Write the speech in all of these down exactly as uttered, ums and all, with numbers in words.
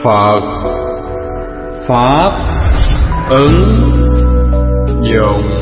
Phật Pháp ứng dụng.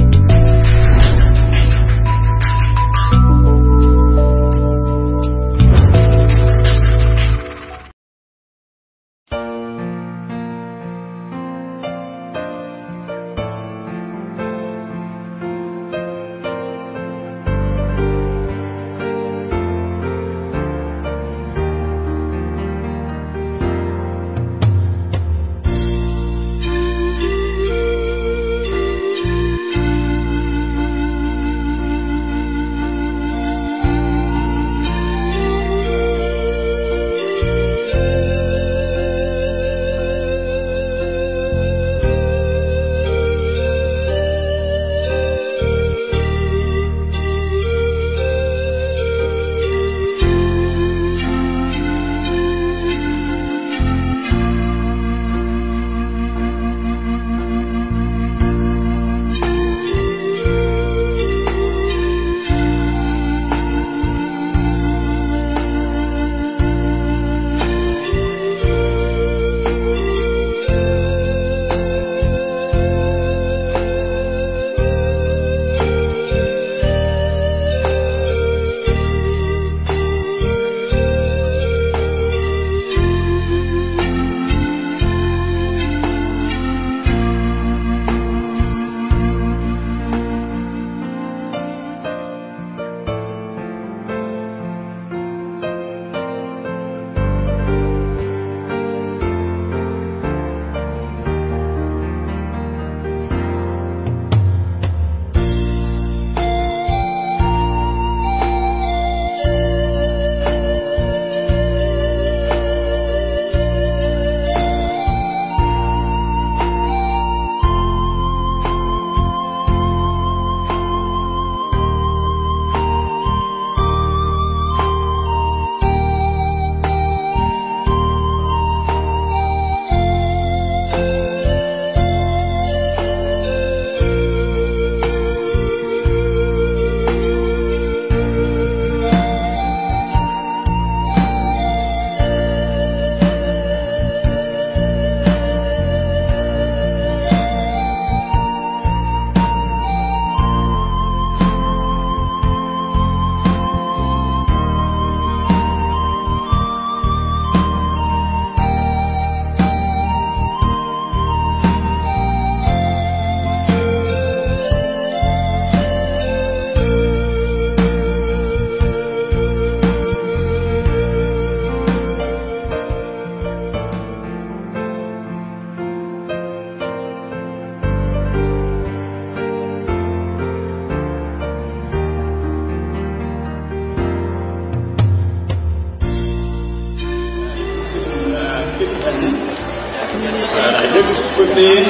Đại đức Phương Tiến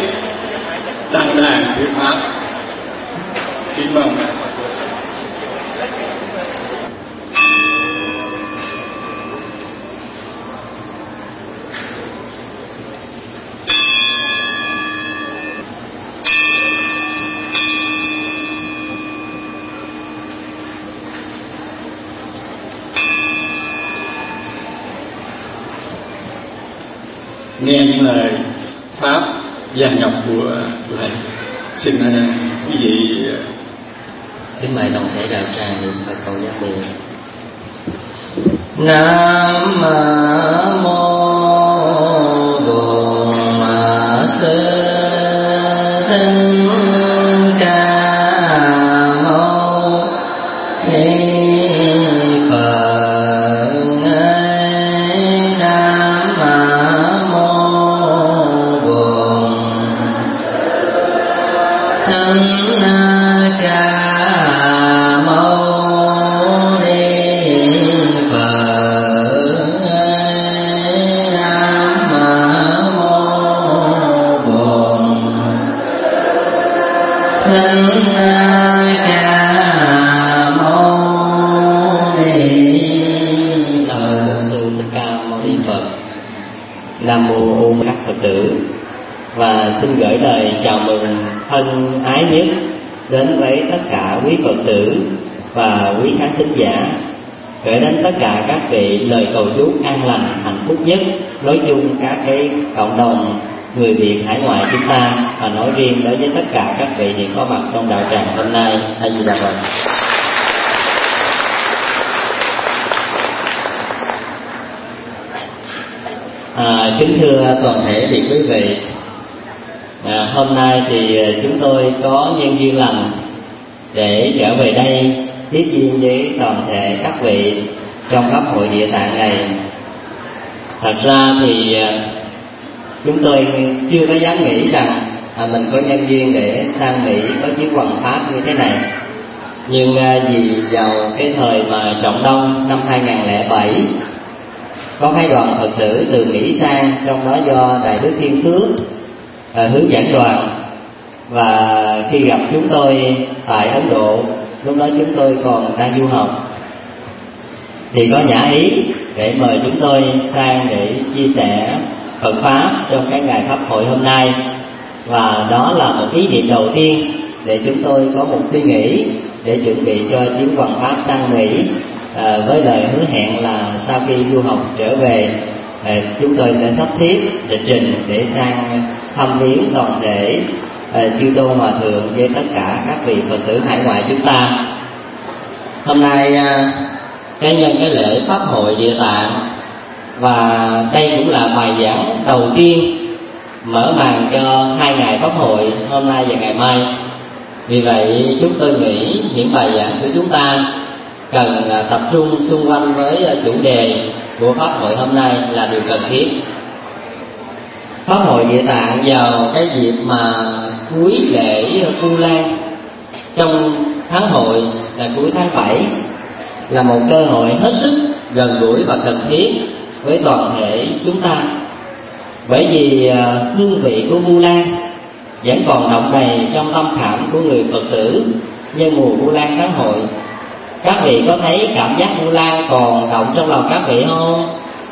đăng đàn thuyết pháp. Kính mong nghe những lời pháp gian ngọc của thầy. Xin quý vị kính mời đồng thể đạo tràng niệm Phật cầu giác biệt. Nam mô Bổn Sư Thích Ca Mâu Ni Phật. Nam mô Bổn Thích Ca Mâu Ni Phật. Nam mô Bổn Thích Ca Mâu Ni Phật. Sư Thích Ca Mâu Ni Phật. Nam mô Ôn các Phật tử. Và xin gửi lời chào mừng thân ái nhất đến với tất cả quý Phật tử và quý khán thính giả gửi đến tất cả các vị lời cầu chúc an lành, hạnh phúc nhất, nói chung các cái cộng đồng người Việt hải ngoại chúng ta, và nói riêng đối với tất cả các vị hiện có mặt trong đạo tràng hôm nay. A Di Đà Phật. À, kính thưa toàn thể vị quý vị, à, hôm nay thì chúng tôi có nhân duyên lành để trở về đây tiếp duyên với toàn thể các vị trong pháp hội Địa Tạng này. Thật ra thì chúng tôi chưa có dám nghĩ rằng à, mình có nhân duyên để sang Mỹ có chuyến hoằng pháp như thế này. Nhưng à, vì vào cái thời mà Trọng Đông năm hai không không bảy, có hai đoàn Phật tử từ Mỹ sang, trong đó do Đại Đức Thiên Phước à, hướng dẫn đoàn. Và khi gặp chúng tôi tại Ấn Độ, lúc đó chúng tôi còn đang du học, thì có nhã ý để mời chúng tôi sang để chia sẻ Phật Pháp trong cái ngày Pháp hội hôm nay. Và đó là một ý niệm đầu tiên để chúng tôi có một suy nghĩ để chuẩn bị cho chuyến hoằng pháp sang Mỹ, à, với lời hứa hẹn là sau khi du học trở về, à, chúng tôi sẽ sắp xếp lịch trình để sang thăm viếng toàn thể à, chư tôn hòa thượng với tất cả các vị Phật tử hải ngoại chúng ta. Hôm nay à, cái nhân cái lễ Pháp hội Địa Tạng, và đây cũng là bài giảng đầu tiên mở màn cho hai ngày Pháp hội hôm nay và ngày mai. Vì vậy chúng tôi nghĩ những bài giảng của chúng ta cần tập trung xung quanh với chủ đề của Pháp hội hôm nay là điều cần thiết. Pháp hội Địa Tạng vào cái dịp mà cuối lễ Vu Lan trong tháng hội là cuối tháng bảy là một cơ hội hết sức gần gũi và cần thiết với toàn thể chúng ta. Bởi vì hương vị của Vu Lan vẫn còn đọng đầy trong tâm khảm của người Phật tử nhân mùa Vu Lan tháng hội. Các vị có thấy cảm giác Vu Lan còn động trong lòng các vị không?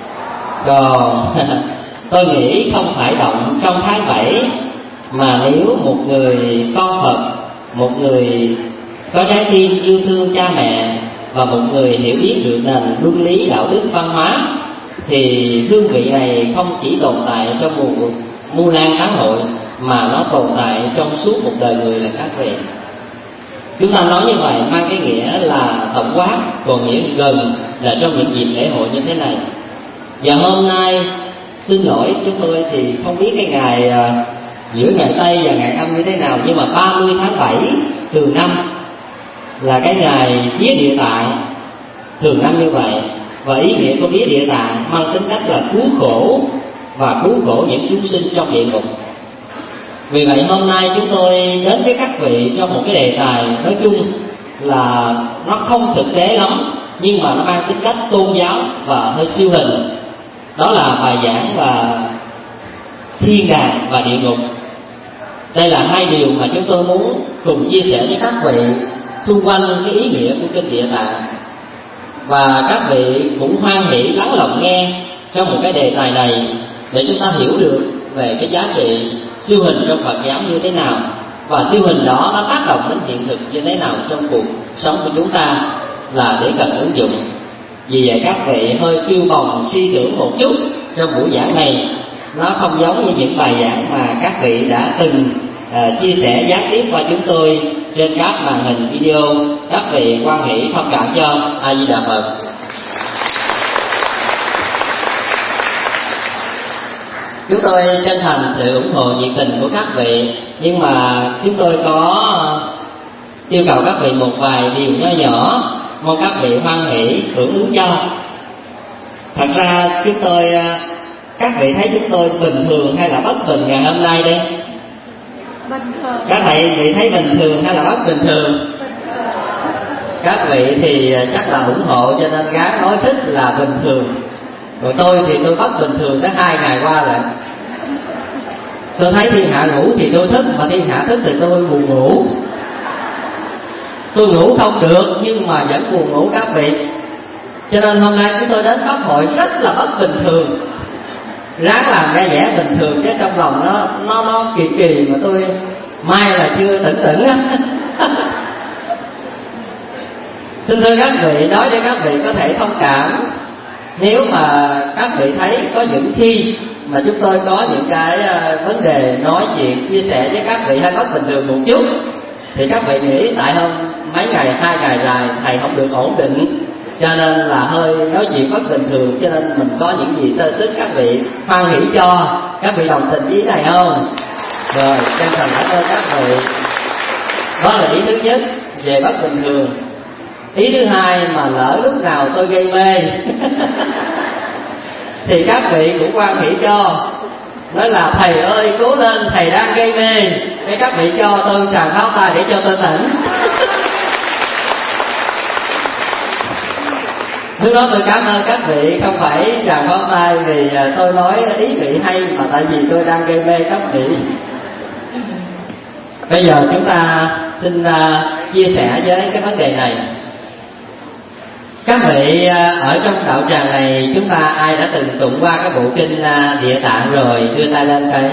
Còn tôi nghĩ không phải động trong tháng bảy, mà nếu một người con Phật, một người có trái tim yêu thương cha mẹ và một người hiểu biết được nền luân lý đạo đức văn hóa, thì hương vị này không chỉ tồn tại trong mùa Vu Lan tháng hội, mà nó tồn tại trong suốt một đời người là các vị. Chúng ta nói như vậy mang cái nghĩa là tổng quát, còn nghĩa gần là trong những dịp lễ hội như thế này. Và hôm nay xin lỗi chúng tôi thì không biết cái ngày giữa ngày Tây và ngày Âm như thế nào, nhưng mà ba mươi tháng bảy thường năm là cái ngày vía Địa Tạng thường năm như vậy. Và ý nghĩa của vía Địa Tạng mang tính cách là cứu khổ và cứu khổ những chúng sinh trong địa ngục. Vì vậy hôm nay chúng tôi đến với các vị trong một cái đề tài nói chung là nó không thực tế lắm, nhưng mà nó mang tính cách tôn giáo và hơi siêu hình. Đó là bài giảng và thiên đàng và địa ngục. Đây là hai điều mà chúng tôi muốn cùng chia sẻ với các vị xung quanh cái ý nghĩa của kinh Địa Tạng. Và các vị cũng hoan hỷ lắng lòng nghe trong một cái đề tài này để chúng ta hiểu được về cái giá trị siêu hình trong Phật giáo như thế nào, và siêu hình đó nó tác động đến hiện thực như thế nào trong cuộc sống của chúng ta, là để cần ứng dụng. Vì vậy các vị hơi phiêu bồng suy tưởng một chút trong buổi giảng này, nó không giống như những bài giảng mà các vị đã từng uh, chia sẻ gián tiếp qua chúng tôi trên các màn hình video. Các vị hoan hỷ thông cảm cho. A Di Đà Phật. Chúng tôi chân thành sự ủng hộ nhiệt tình của các vị, nhưng mà chúng tôi có yêu cầu các vị một vài điều nhỏ nhỏ, mong các vị hoan hỷ hưởng ứng cho. Thật ra chúng tôi, các vị thấy chúng tôi bình thường hay là bất bình ngày hôm nay đây? Bình thường. Các vị vị thấy bình thường hay là bất bình thường? Các vị thì chắc là ủng hộ cho nên gán nói thích là bình thường. Rồi tôi thì tôi bất bình thường tới hai ngày qua rồi. Tôi thấy thiên hạ ngủ thì tôi thức, mà thiên hạ thức thì tôi buồn ngủ. Tôi ngủ không được nhưng mà vẫn buồn ngủ các vị. Cho nên hôm nay chúng tôi đến pháp hội rất là bất bình thường, ráng làm ra vẻ bình thường chứ trong lòng nó nó nó kỳ kỳ mà tôi mai là chưa tỉnh tỉnh á. Xin thưa các vị, nói để các vị có thể thông cảm. Nếu mà các vị thấy có những khi mà chúng tôi có những cái vấn đề nói chuyện chia sẻ với các vị hơi bất bình thường một chút, thì các vị nghĩ tại hôm mấy ngày hai ngày dài thầy không được ổn định, cho nên là hơi nói chuyện bất bình thường, cho nên mình có những gì sơ suất, các vị hoan hỷ cho. Các vị đồng tình với ý này không? Rồi, chân thành cảm ơn các vị. Đó là ý thứ nhất về bất bình thường. Ý thứ hai, mà lỡ lúc nào tôi gây mê thì các vị cũng hoan hỷ cho, nói là thầy ơi cố lên, thầy đang gây mê, cái các vị cho tôi tràng pháo tay để cho tôi tỉnh. Lúc đó tôi cảm ơn các vị, không phải tràng pháo tay vì tôi nói ý vị hay, mà tại vì tôi đang gây mê các vị. Bây giờ chúng ta xin uh, chia sẻ với cái vấn đề này. Các vị uh, ở trong đạo tràng này, chúng ta ai đã từng tụng qua cái bộ kinh uh, Địa Tạng rồi, đưa tay lên coi.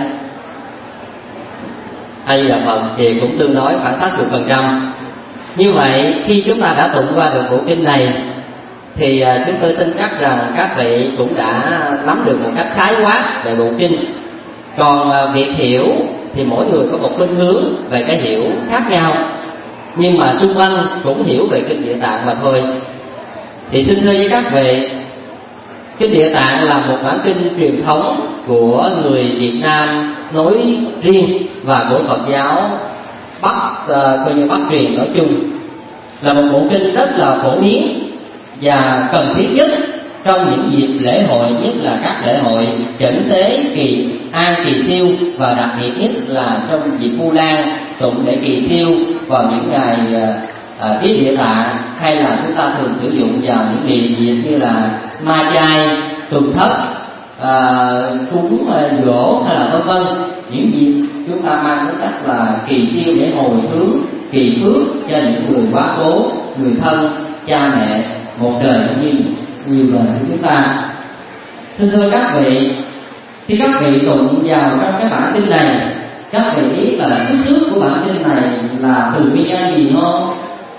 Hay là Phật thì cũng tương đối khoảng tám mươi phần trăm. Như vậy khi chúng ta đã tụng qua được bộ kinh này thì uh, chúng tôi tin chắc rằng các vị cũng đã nắm được một cách khái quát về bộ kinh. Còn uh, việc hiểu thì mỗi người có một khuynh hướng về cái hiểu khác nhau, nhưng mà xung quanh cũng hiểu về kinh Địa Tạng mà thôi. Thì xin thưa với các vị, kinh Địa Tạng là một bản kinh truyền thống của người Việt Nam nói riêng và của Phật giáo Bắc uh, coi như Bắc truyền nói chung, là một bộ kinh rất là phổ biến và cần thiết nhất trong những dịp lễ hội, nhất là các lễ hội chẩn tế, kỳ an, kỳ siêu, và đặc biệt nhất là trong dịp Vu Lan tụng để kỳ siêu vào những ngày uh, Tiết Địa Tạng, hay là chúng ta thường sử dụng vào những ngày dịp như là ma chay, tuần thất, uh, cúng uh, giỗ hay là vân vân. Những dịp chúng ta mang tính cách là kỳ siêu để hồi hướng, kỳ phước cho những người quá cố, người thân, cha mẹ một đời như người đời của chúng ta. Thưa thưa các vị, khi các vị tụng vào trong cái bản kinh này, các vị biết là xuất xứ của bản kinh này là từ nguyên nhân gì không?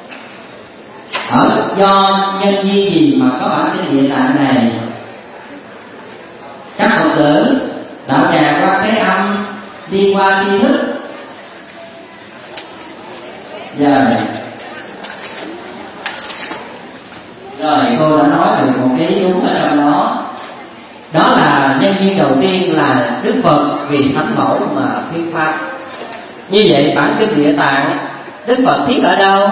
Ở do nhân duyên gì mà có bản kinh Địa Tạng này? Các Phật tử đạo tràng qua cái âm đi qua tri thức. Rồi Rồi cô đã nói được một cái đúng ở trong đó. Đó là nhân duyên đầu tiên là Đức Phật vì Thánh Mẫu mà thuyết pháp. Như vậy bản kinh Địa Tạng Đức Phật thiết ở đâu?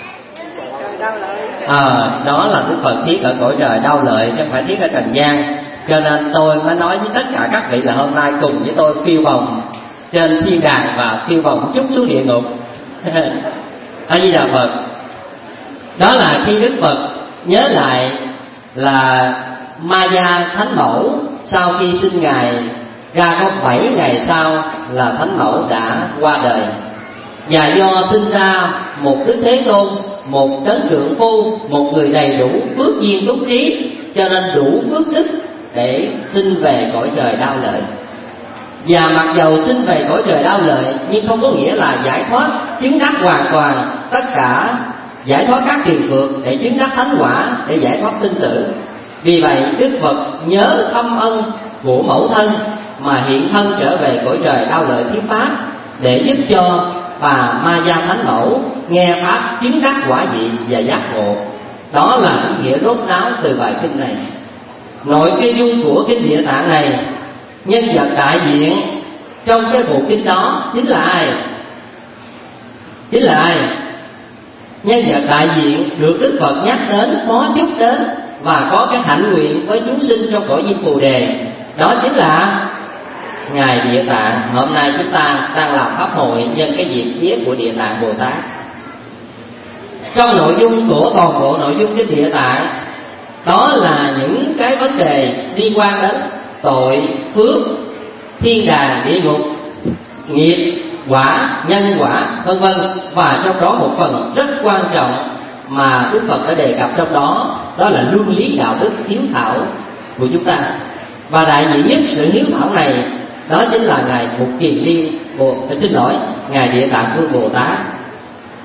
À, đó là Đức Phật thiết ở cõi trời Đau Lợi, chứ không phải thiết ở trần gian. Cho nên tôi mới nói với tất cả các vị là hôm nay cùng với tôi phiêu bồng trên thiên đàng và phiêu bồng một chút xuống địa ngục. A Di Đà Phật. Đó là khi Đức Phật nhớ lại là Maya Thánh Mẫu sau khi sinh Ngài ra có bảy ngày sau là Thánh Mẫu đã qua đời. Và do sinh ra một Đức Thế Tôn, một đấng trượng phu, một người đầy đủ phước duyên túc trí, cho nên đủ phước đức để sinh về cõi trời Đau Lợi. Và mặc dầu sinh về cõi trời Đau Lợi, nhưng không có nghĩa là giải thoát chứng đắc hoàn toàn tất cả, giải thoát các tiền phược để chứng đắc thánh quả, để giải thoát sinh tử. Vì vậy Đức Phật nhớ thâm ân của mẫu thân mà hiện thân trở về cõi trời Đau Lợi thuyết pháp, để giúp cho bà Maya Thánh Mẫu nghe pháp chứng đắc quả vị và giác ngộ. Đó là ý nghĩa rốt ráo từ bài kinh này. Nội kinh dung của kinh Địa Tạng này, nhân vật đại diện trong cái bộ kinh đó chính là ai? Chính là ai? Nhân vật đại diện được Đức Phật nhắc đến, có chút đến và có cái hạnh nguyện với chúng sinh trong cõi Diêm Phù Đề, đó chính là Ngài Địa Tạng. Hôm nay chúng ta đang làm pháp hội nhân cái dịp viết của Địa Tạng Bồ Tát. Trong nội dung của toàn bộ nội dung kinh Địa Tạng, đó là những cái vấn đề liên quan đến tội, phước, thiên đàng, địa ngục, nghiệp, quả, nhân quả, vân vân. Và trong đó một phần rất quan trọng mà Đức Phật đã đề cập trong đó, đó là luân lý đạo đức hiếu thảo của chúng ta. Và đại diện nhất sự hiếu thảo này, đó chính là Ngài Mục Kiền Liên Bồ, xin lỗi, Ngài Địa Tạng Vương Bồ Tát.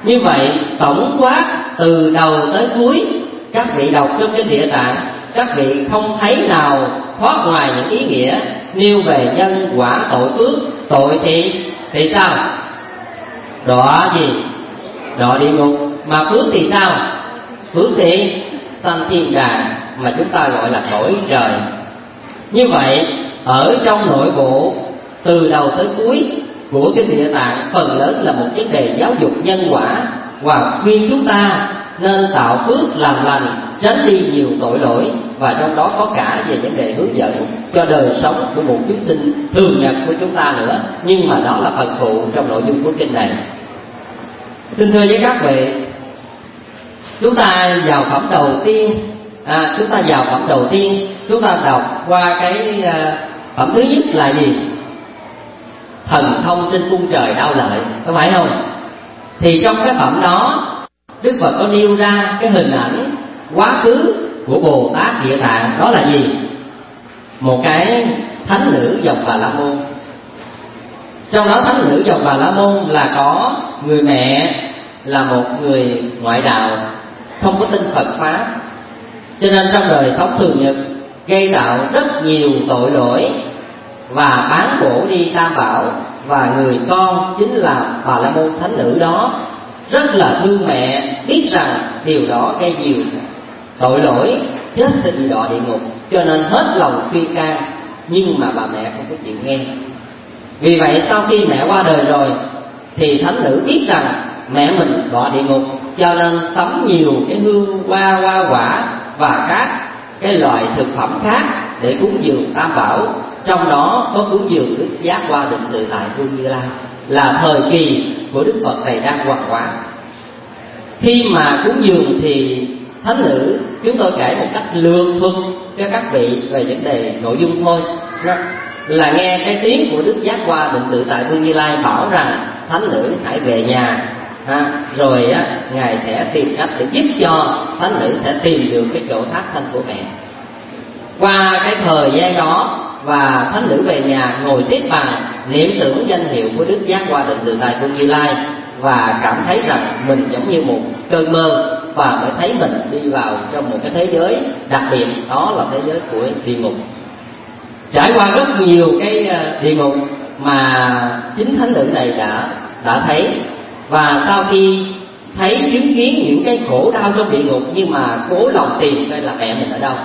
Như vậy tổng quát từ đầu tới cuối, các vị đọc trong kinh Địa Tạng, các vị không thấy nào thoát ngoài những ý nghĩa nêu về nhân quả tội phước. Tội thì thì sao? Đọa gì? Đọa địa ngục. Mà phước thì sao? Phước thì sanh thiên đàng, mà chúng ta gọi là cõi trời. Như vậy ở trong nội bộ từ đầu tới cuối của kinh Địa Tạng phần lớn là một vấn đề giáo dục nhân quả, và khuyên chúng ta nên tạo phước làm lành, tránh đi nhiều tội lỗi, và trong đó có cả về vấn đề hướng dẫn cho đời sống của một chúng sinh thường nhật của chúng ta nữa. Nhưng mà đó là phần phụ trong nội dung của kinh này. Xin thưa với các vị, chúng ta vào phẩm đầu tiên, à, chúng ta vào phẩm đầu tiên, chúng ta đọc qua cái uh, phẩm thứ nhất là gì? Thần thông trên cung trời đau lợi, có phải không? Thì trong cái phẩm đó, Đức Phật có nêu ra cái hình ảnh quá khứ của Bồ Tát Địa Tạng, đó là gì? Một cái thánh nữ dòng Bà La Môn. Trong đó thánh nữ dòng Bà La Môn là có người mẹ là một người ngoại đạo, không có tin Phật pháp, cho nên trong đời sống thường nhật gây tạo rất nhiều tội lỗi và bán bổ đi Tam Bảo. Và người con chính là Bà La Môn thánh nữ đó rất là thương mẹ, biết rằng điều đó gây nhiều tội lỗi, chết sẽ bị đọa địa ngục, cho nên hết lòng khuyên can, nhưng mà bà mẹ không có chịu nghe. Vì vậy sau khi mẹ qua đời rồi thì thánh nữ biết rằng mẹ mình đọa địa ngục, cho nên sắm nhiều cái hương hoa hoa quả và các cái loại thực phẩm khác để cúng dường Tam Bảo. Trong đó có cúng dường Đức Giác Hoa Định Tự Tại Vương Như Lai, là thời kỳ của Đức Phật này đang hoàng hóa. Khi mà cúng dường thì thánh nữ, chúng tôi kể một cách lược thuật cho các vị về vấn đề nội dung thôi, là nghe cái tiếng của Đức Giác Hoa Định Tự Tại Vương Như Lai bảo rằng thánh nữ hãy về nhà, à, rồi á, ngài sẽ tìm cách để giúp cho thánh nữ sẽ tìm được cái chỗ thác sanh của mẹ. Qua cái thời gian đó, và thánh nữ về nhà ngồi xếp bằng niệm tưởng danh hiệu của Đức Giác Hoa Định Tự Tại Vương Như Lai, và cảm thấy rằng mình giống như một cơn mơ, và mới thấy mình đi vào trong một cái thế giới đặc biệt, đó là thế giới của địa ngục. Trải qua rất nhiều cái địa ngục mà chính thánh nữ này đã đã thấy, và sau khi thấy chứng kiến những cái khổ đau trong địa ngục, nhưng mà cố lòng tìm coi là mẹ mình ở đâu.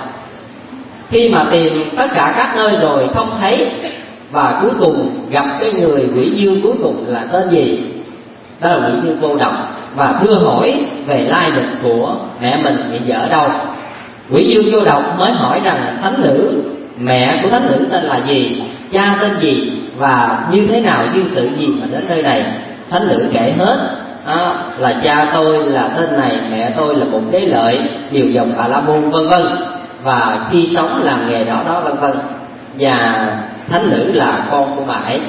Khi mà tìm tất cả các nơi rồi không thấy, và cuối cùng gặp cái người quỷ dương cuối cùng là tên gì? Đó là quỷ dương Vô Độc, và thưa hỏi về lai lịch của mẹ mình hiện giờ ở đâu. Quỷ dương Vô Độc mới hỏi rằng thánh nữ, mẹ của thánh nữ tên là gì, cha tên gì, và như thế nào, duyên sự gì mà đến nơi này. Thánh nữ kể hết, à, là cha tôi là tên này, mẹ tôi là một đế lợi, điều dòng Bà La Môn, vân vân, và khi sống làm nghề đó đó, vân vân. Và thánh nữ là con của bà ấy.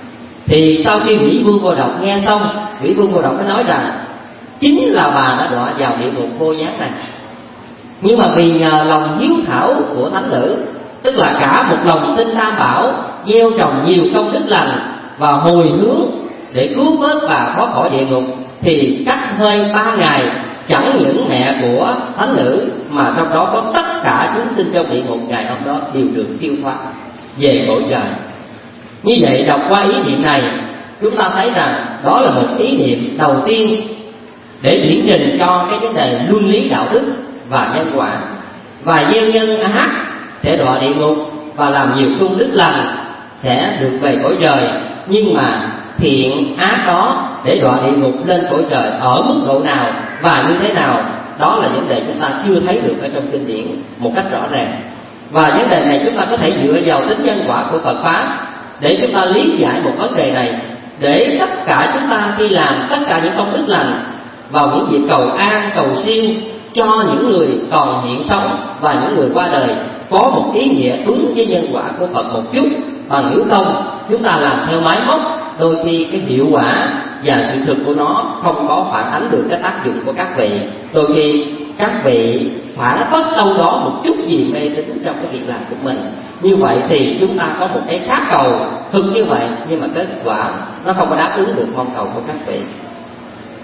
Thì sau khi quỷ vương Vô Độc nghe xong, quỷ vương Vô Độc mới nói rằng chính là bà đã đọa vào địa ngục vô gián này. Nhưng mà vì nhờ lòng hiếu thảo của thánh nữ, tức là cả một lòng tin Tam Bảo, gieo trồng nhiều công đức lành và hồi hướng để cứu vớt bà thoát khỏi địa ngục, thì cách hơi ba ngày, chẳng những mẹ của thánh nữ mà trong đó có tất cả chúng sinh trong địa ngục ngày hôm đó đều được siêu thoát về cõi trời. Như vậy đọc qua ý niệm này, chúng ta thấy rằng đó là một ý niệm đầu tiên để điển trình cho cái vấn đề luân lý đạo đức và nhân quả. Và gieo nhân ác sẽ đọa địa ngục, và làm nhiều công đức lành sẽ được về cõi trời. Nhưng mà thiện ác đó để đọa địa ngục lên cõi trời ở mức độ nào và như thế nào, đó là vấn đề chúng ta chưa thấy được ở trong kinh điển một cách rõ ràng. Và vấn đề này chúng ta có thể dựa vào tính nhân quả của Phật pháp để chúng ta lý giải một vấn đề này, để tất cả chúng ta khi làm tất cả những công đức lành vào những việc cầu an, cầu siêu cho những người còn hiện sống và những người qua đời có một ý nghĩa đúng với nhân quả của Phật một chút. Bằng nếu không, chúng ta làm theo máy móc, đôi khi cái hiệu quả và sự thực của nó không có phản ánh được cái tác dụng của các vị. Đôi khi các vị phản phất đâu đó một chút gì mê tín trong cái việc làm của mình. Như vậy thì chúng ta có một cái khát cầu thực như vậy, nhưng mà kết quả nó không có đáp ứng được mong cầu của các vị.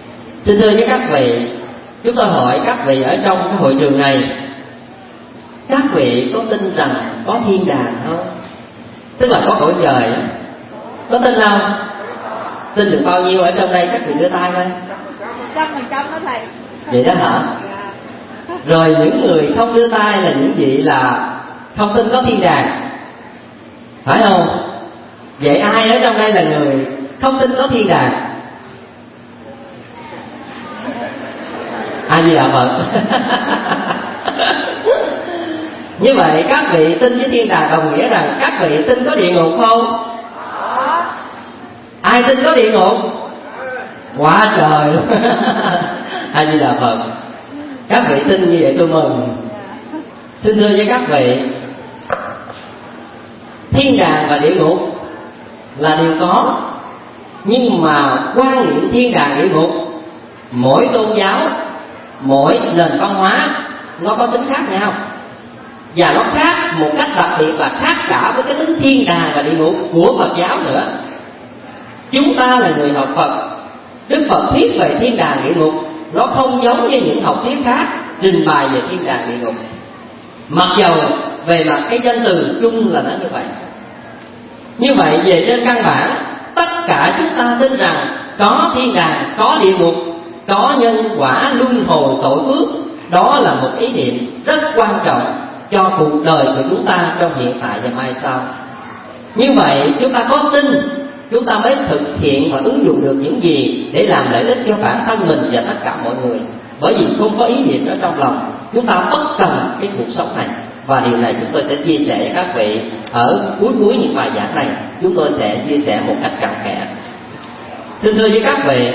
Xin thưa với các vị, chúng tôi hỏi các vị ở trong cái hội trường này, các vị có tin rằng có thiên đàng không? Tức là có cõi trời. Có tin không? Tin được bao nhiêu ở trong đây? Các vị đưa tay lên. Trăm phần trăm đó thầy. Vậy đó hả? Rồi những người không đưa tay là những vị là không tin có thiên đàng, phải không? Vậy ai ở trong đây là người không tin có thiên đàng? Ai Di Đà Phật. Như vậy các vị tin với thiên đàng đồng nghĩa rằng các vị tin có địa ngục không? Ai tin có địa ngục? Quá trời luôn. Ai Di Đà Phật. Các vị tin như vậy tôi mừng. Xin thưa với các vị, thiên đàng và địa ngục là điều có, nhưng mà quan niệm thiên đàng địa ngục, mỗi tôn giáo, mỗi nền văn hóa nó có tính khác nhau, và nó khác một cách đặc biệt là khác cả với cái tính thiên đàng và địa ngục của Phật giáo nữa. Chúng ta là người học Phật, Đức Phật thuyết về thiên đàng địa ngục nó không giống như những học thuyết khác trình bày về thiên đàng địa ngục. Mặc dầu về mặt cái danh từ chung là nó như vậy. Như vậy về trên căn bản, tất cả chúng ta tin rằng có thiên đàng, có địa ngục, có nhân quả luân hồi tội phước. Đó là một ý niệm rất quan trọng cho cuộc đời của chúng ta trong hiện tại và mai sau. Như vậy chúng ta có tin, chúng ta mới thực hiện và ứng dụng được những gì để làm lợi ích cho bản thân mình và tất cả mọi người. Bởi vì không có ý niệm ở trong lòng, chúng ta bất cần cái cuộc sống này. Và điều này chúng tôi sẽ chia sẻ với các vị ở cuối cuối những bài giảng này. Chúng tôi sẽ chia sẻ một cách cặn kẽ. Xin thưa với các vị,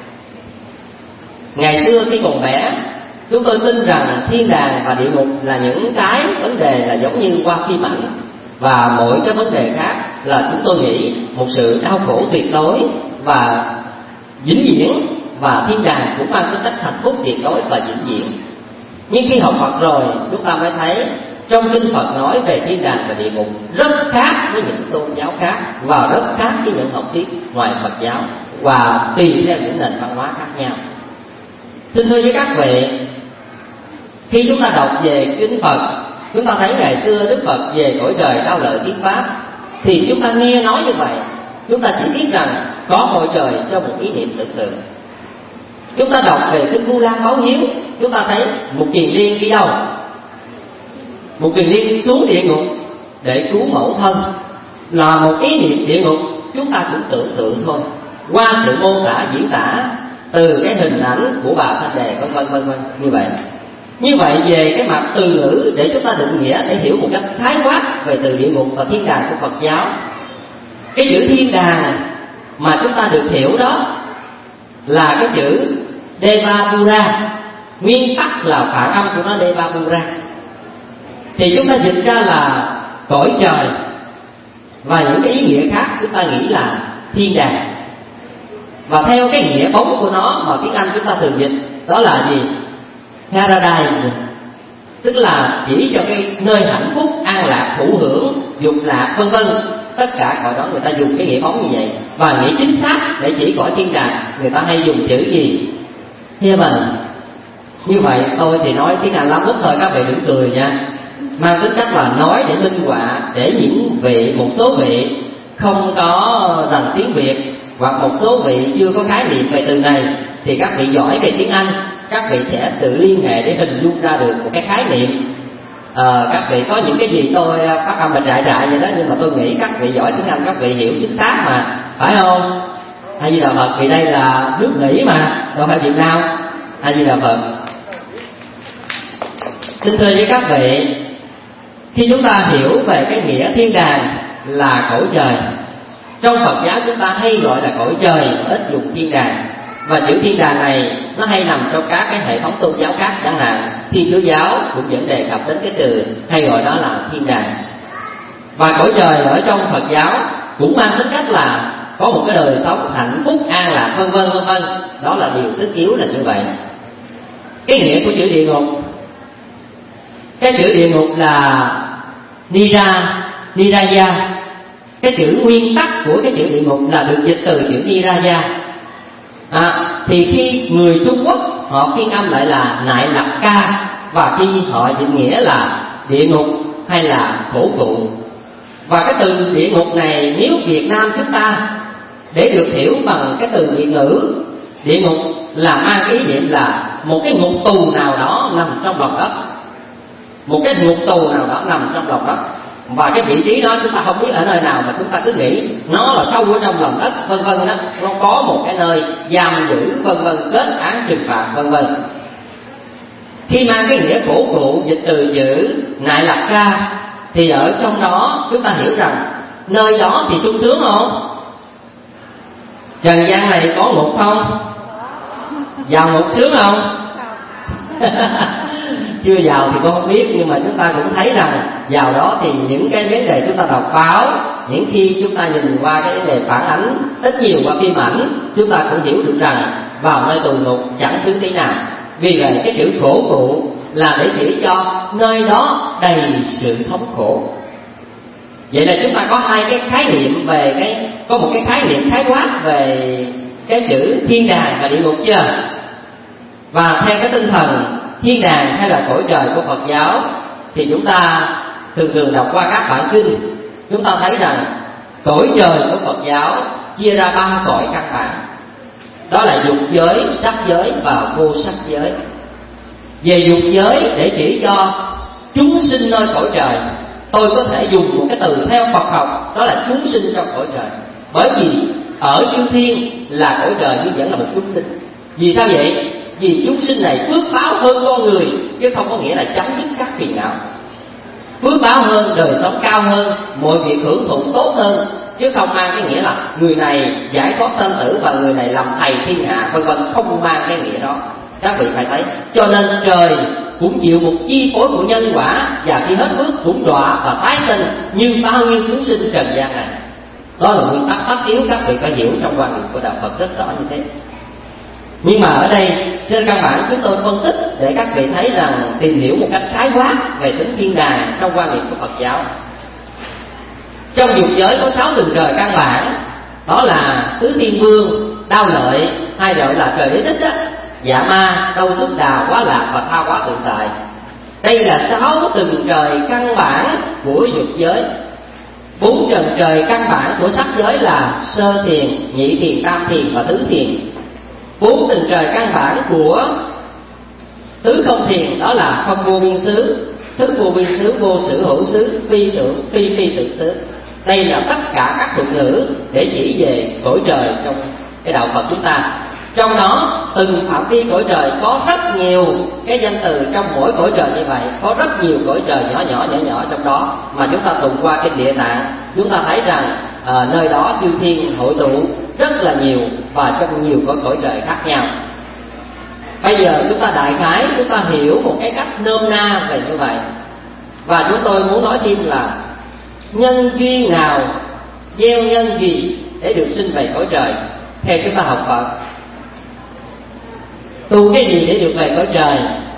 ngày xưa khi còn bé, chúng tôi tin rằng thiên đàng và địa ngục là những cái vấn đề là giống như qua phim ảnh, và mỗi cái vấn đề khác là chúng tôi nghĩ một sự đau khổ tuyệt đối và vĩnh viễn, và thiên đàng cũng mang tính cách hạnh phúc tuyệt đối và vĩnh viễn. Nhưng khi học Phật rồi, chúng ta mới thấy trong kinh Phật nói về thiên đàng và địa ngục rất khác với những tôn giáo khác, và rất khác với những học thuyết ngoài Phật giáo, và tùy theo những nền văn hóa khác nhau. Xin thưa với các vị, khi chúng ta đọc về kinh Phật, chúng ta thấy ngày xưa Đức Phật về cõi trời đau lợi thuyết pháp, thì chúng ta nghe nói như vậy, chúng ta chỉ biết rằng có cõi trời cho một ý niệm tưởng tượng. Chúng ta đọc về kinh Vu Lan Báo Hiếu, chúng ta thấy một kiền liên đi đâu? Một kiền liên xuống địa ngục để cứu mẫu thân, là một ý niệm địa ngục. Chúng ta cũng tưởng tượng thôi, qua sự mô tả diễn tả từ cái hình ảnh của bà Thanh Đề, vân vân vân vân như vậy. Như vậy về cái mặt từ ngữ để chúng ta định nghĩa, để hiểu một cách khái quát về từ địa ngục và thiên đàng của Phật giáo, cái chữ thiên đàng mà chúng ta được hiểu đó là cái chữ Devapura, nguyên tắc là phản âm của nó Devapura, thì chúng ta dịch ra là cõi trời, và những cái ý nghĩa khác chúng ta nghĩ là thiên đàng. Và theo cái nghĩa bóng của nó mà tiếng Anh chúng ta thường dịch, đó là gì? Paradise, tức là chỉ cho cái nơi hạnh phúc, an lạc, thụ hưởng, dục lạc, vân vân. Tất cả cõi đó người ta dùng cái nghĩa bóng như vậy. Và nghĩa chính xác để chỉ cõi thiên đàng, người ta hay dùng chữ gì? Heaven. Như vậy tôi thì nói tiếng Anh lắm lúc thôi, các vị đừng cười nha. Mang tính cách là nói để minh họa, để những vị, một số vị không có rành tiếng Việt, hoặc một số vị chưa có khái niệm về từ này, thì các vị giỏi về tiếng Anh, các vị sẽ tự liên hệ để hình dung ra được một cái khái niệm. À, các vị có những cái gì tôi phát âm là trại trại vậy đó, nhưng mà tôi nghĩ các vị giỏi tiếng Anh, các vị hiểu chính xác mà, phải không? A Di Đà Phật. Vì đây là nước Mỹ mà, đâu phải Việt Nam. A Di Đà Phật. Xin thưa với các vị, khi chúng ta hiểu về cái nghĩa thiên đàng là cõi trời, trong Phật giáo chúng ta hay gọi là cõi trời, ít dùng thiên đàng. Và chữ thiên đàng này nó hay nằm trong các cái hệ thống tôn giáo khác, chẳng hạn Thiên Chúa giáo cũng vẫn đề cập đến cái từ hay gọi đó là thiên đàng. Và cõi trời ở trong Phật giáo cũng mang tính cách là có một cái đời sống hạnh phúc, an lạc, vân vân vân vân. Đó là điều tất yếu là như vậy. Cái nghĩa của chữ địa ngục, cái chữ địa ngục là Nira, Niraya. Cái chữ nguyên tắc của cái chữ địa ngục là được dịch từ chữ Niraya. À, thì khi người Trung Quốc họ phiên âm lại là Nại Lập Ca, và khi họ định nghĩa là địa ngục hay là khổ cụ. Và cái từ địa ngục này nếu Việt Nam chúng ta để được hiểu bằng cái từ Việt ngữ, địa ngục là mang cái ý niệm là một cái ngục tù nào đó nằm trong lòng đất, một cái ngục tù nào đó nằm trong lòng đất. Và cái vị trí đó chúng ta không biết ở nơi nào, mà chúng ta cứ nghĩ nó là sâu ở trong lòng đất vân vân đó, nó có một cái nơi giam giữ vân vân, kết án trừng phạt vân vân. Khi mang cái nghĩa khổ cụ dịch từ chữ Nại Lập Ca thì ở trong đó chúng ta hiểu rằng nơi đó thì sung sướng không? Trần gian này có ngục không? Vào ngục sướng không? Chưa vào thì con không biết, nhưng mà chúng ta cũng thấy rằng vào đó thì những cái vấn đề chúng ta đọc báo, những khi chúng ta nhìn qua cái vấn đề phản ánh ít nhiều qua phim ảnh, chúng ta cũng hiểu được rằng vào nơi tù ngục chẳng sướng tí nào. Vì vậy cái chữ khổ cụ là để chỉ cho nơi đó đầy sự thống khổ. Vậy là chúng ta có hai cái khái niệm về cái, có một cái khái niệm khái quát về cái chữ thiên đàng và địa ngục chưa? Và theo cái tinh thần thiên đàng hay là cõi trời của Phật giáo thì chúng ta thường thường đọc qua các bản kinh, chúng ta thấy rằng cõi trời của Phật giáo chia ra ba cõi căn bản, đó là dục giới, sắc giới và vô sắc giới. Về dục giới để chỉ cho chúng sinh nơi cõi trời, tôi có thể dùng một cái từ theo Phật học, đó là chúng sinh trong cõi trời. Bởi vì ở chư thiên là cõi trời nhưng vẫn là một chúng sinh. Vì sao vậy? Vì chúng sinh này phước báo hơn con người, chứ không có nghĩa là chấm dứt các phiền não. Phước báo hơn, đời sống cao hơn, mọi việc hưởng thụ tốt hơn, chứ không mang cái nghĩa là người này giải thoát sanh tử và người này làm thầy thiên hạ vân vân, không mang cái nghĩa đó. Các vị phải thấy, cho nên trời cũng chịu một chi phối của nhân quả, và khi hết phước cũng đọa và tái sinh như bao nhiêu chúng sinh trần gian này. Đó là nguyên tắc tất yếu các vị phải hiểu trong quan điểm của đạo Phật rất rõ như thế. Nhưng mà ở đây trên căn bản chúng tôi phân tích để các vị thấy rằng tìm hiểu một cách khái quát về tính thiên đàng trong quan niệm của Phật giáo. Trong dục giới có sáu tầng trời căn bản, đó là tứ thiên vương, đao lợi, hay gọi là trời đế thích đó, dạ ma, đâu xúc đà, quá lạc và tha hóa tự tại. Đây là sáu tầng trời căn bản của dục giới. Bốn trần trời căn bản của sắc giới là sơ thiền, nhị thiền, tam thiền và tứ thiền. Bốn tầng trời căn bản của tứ không thiền đó là không vô biên xứ, thức vô biên xứ, vô sử hữu xứ, phi tưởng, phi phi tưởng xứ. Đây là tất cả các thuật ngữ để chỉ về cõi trời trong cái đạo Phật chúng ta. Trong đó từng phạm vi cõi trời có rất nhiều cái danh từ trong mỗi cõi trời như vậy, có rất nhiều cõi trời nhỏ nhỏ nhỏ nhỏ trong đó mà chúng ta tụng qua kinh Địa Tạng, chúng ta thấy rằng à, nơi đó chư thiên hội tụ rất là nhiều và trong nhiều cõi cõi trời khác nhau. Bây giờ chúng ta đại khái chúng ta hiểu một cái cách nôm na về như vậy, và chúng tôi muốn nói thêm là nhân duyên nào gieo nhân gì để được sinh về cõi trời. Theo chúng ta học Phật, tu cái gì để được về cõi trời?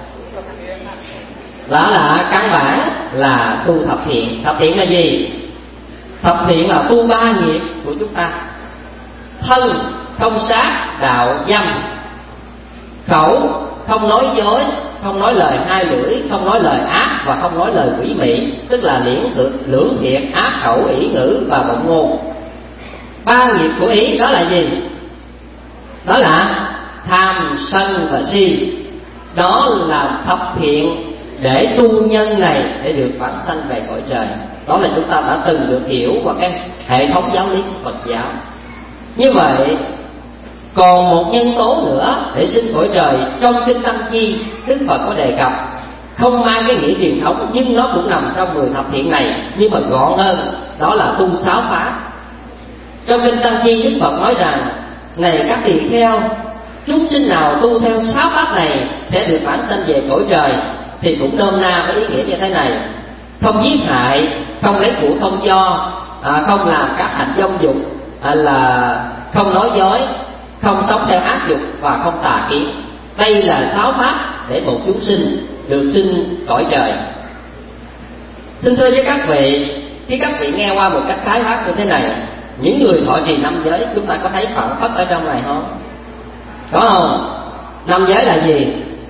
Đó là căn bản là tu thập thiện. Thập thiện là gì? Thập thiện là tu ba nghiệp của chúng ta: thân không sát đạo dâm, khẩu không nói dối, không nói lời hai lưỡi, không nói lời ác và không nói lời quỷ mị, tức là liễn lưỡng thiệt, ác khẩu, ỷ ngữ và vọng ngôn. Ba nghiệp của ý đó là gì? Đó là tham, sân và si. Đó là thập thiện để tu nhân này để được vãng sanh về cõi trời. Đó là chúng ta đã từng được hiểu qua cái hệ thống giáo lý của Phật giáo. Như vậy còn một nhân tố nữa để sinh cõi trời trong kinh Tăng Chi, Đức Phật có đề cập, không mang cái nghĩa truyền thống nhưng nó cũng nằm trong mười thập thiện này, nhưng mà gọn hơn, đó là tu sáu pháp. Trong kinh Tăng Chi, Đức Phật nói rằng: này các tỳ kheo, chúng sinh nào tu theo sáu pháp này sẽ được vãng sanh về cõi trời. Thì cũng nôm na với ý nghĩa như thế này: không giết hại, không lấy của không cho, à, không làm các hành dâm dục, à, là không nói dối, không sống theo ác dục và không tà kiến. Đây là sáu pháp để một chúng sinh được sinh cõi trời. Xin thưa với các vị, khi các vị nghe qua một cách khái quát như thế này, những người thọ trì năm giới chúng ta có thấy phản phất ở trong này không? Có không? Năm giới là gì?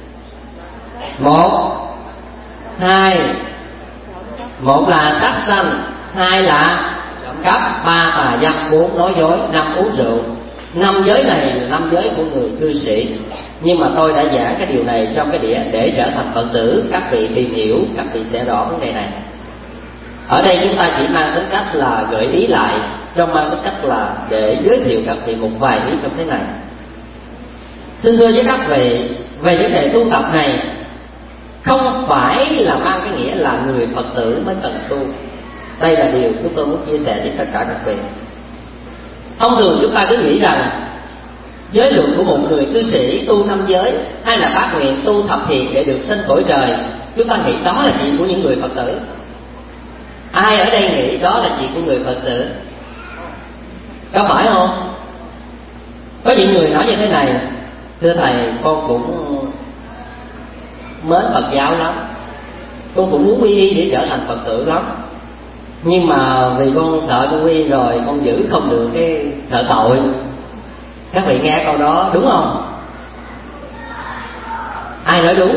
Một, hai, một là sát sanh, hai là trộm cắp, ba tà dâm, bốn nói dối, năm uống rượu. Năm giới này là năm giới của người cư sĩ, nhưng mà tôi đã giảng cái điều này trong cái đĩa để trở thành Phật tử. Các vị tìm hiểu, các vị sẽ rõ vấn đề này. Ở đây chúng ta chỉ mang tính cách là gợi ý lại, trong mang tính cách là để giới thiệu các vị một vài ý trong thế này. Xin thưa với các vị, về vấn đề tu tập này không phải là mang cái nghĩa là người Phật tử mới cần tu. Đây là điều chúng tôi muốn chia sẻ với tất cả các vị. Thông thường chúng ta cứ nghĩ rằng giới luật của một người cư sĩ tu năm giới hay là phát nguyện tu thập thiện để được sinh cõi trời, chúng ta nghĩ đó là chuyện của những người Phật tử. Ai ở đây nghĩ đó là chuyện của người Phật tử? Có phải không? Có những người nói như thế này: thưa thầy, con cũng mến Phật giáo lắm, con cũng muốn quy y để trở thành Phật tử lắm, nhưng mà vì con sợ con quy y rồi con giữ không được cái sợ tội. Các vị nghe câu đó đúng không? Ai nói đúng?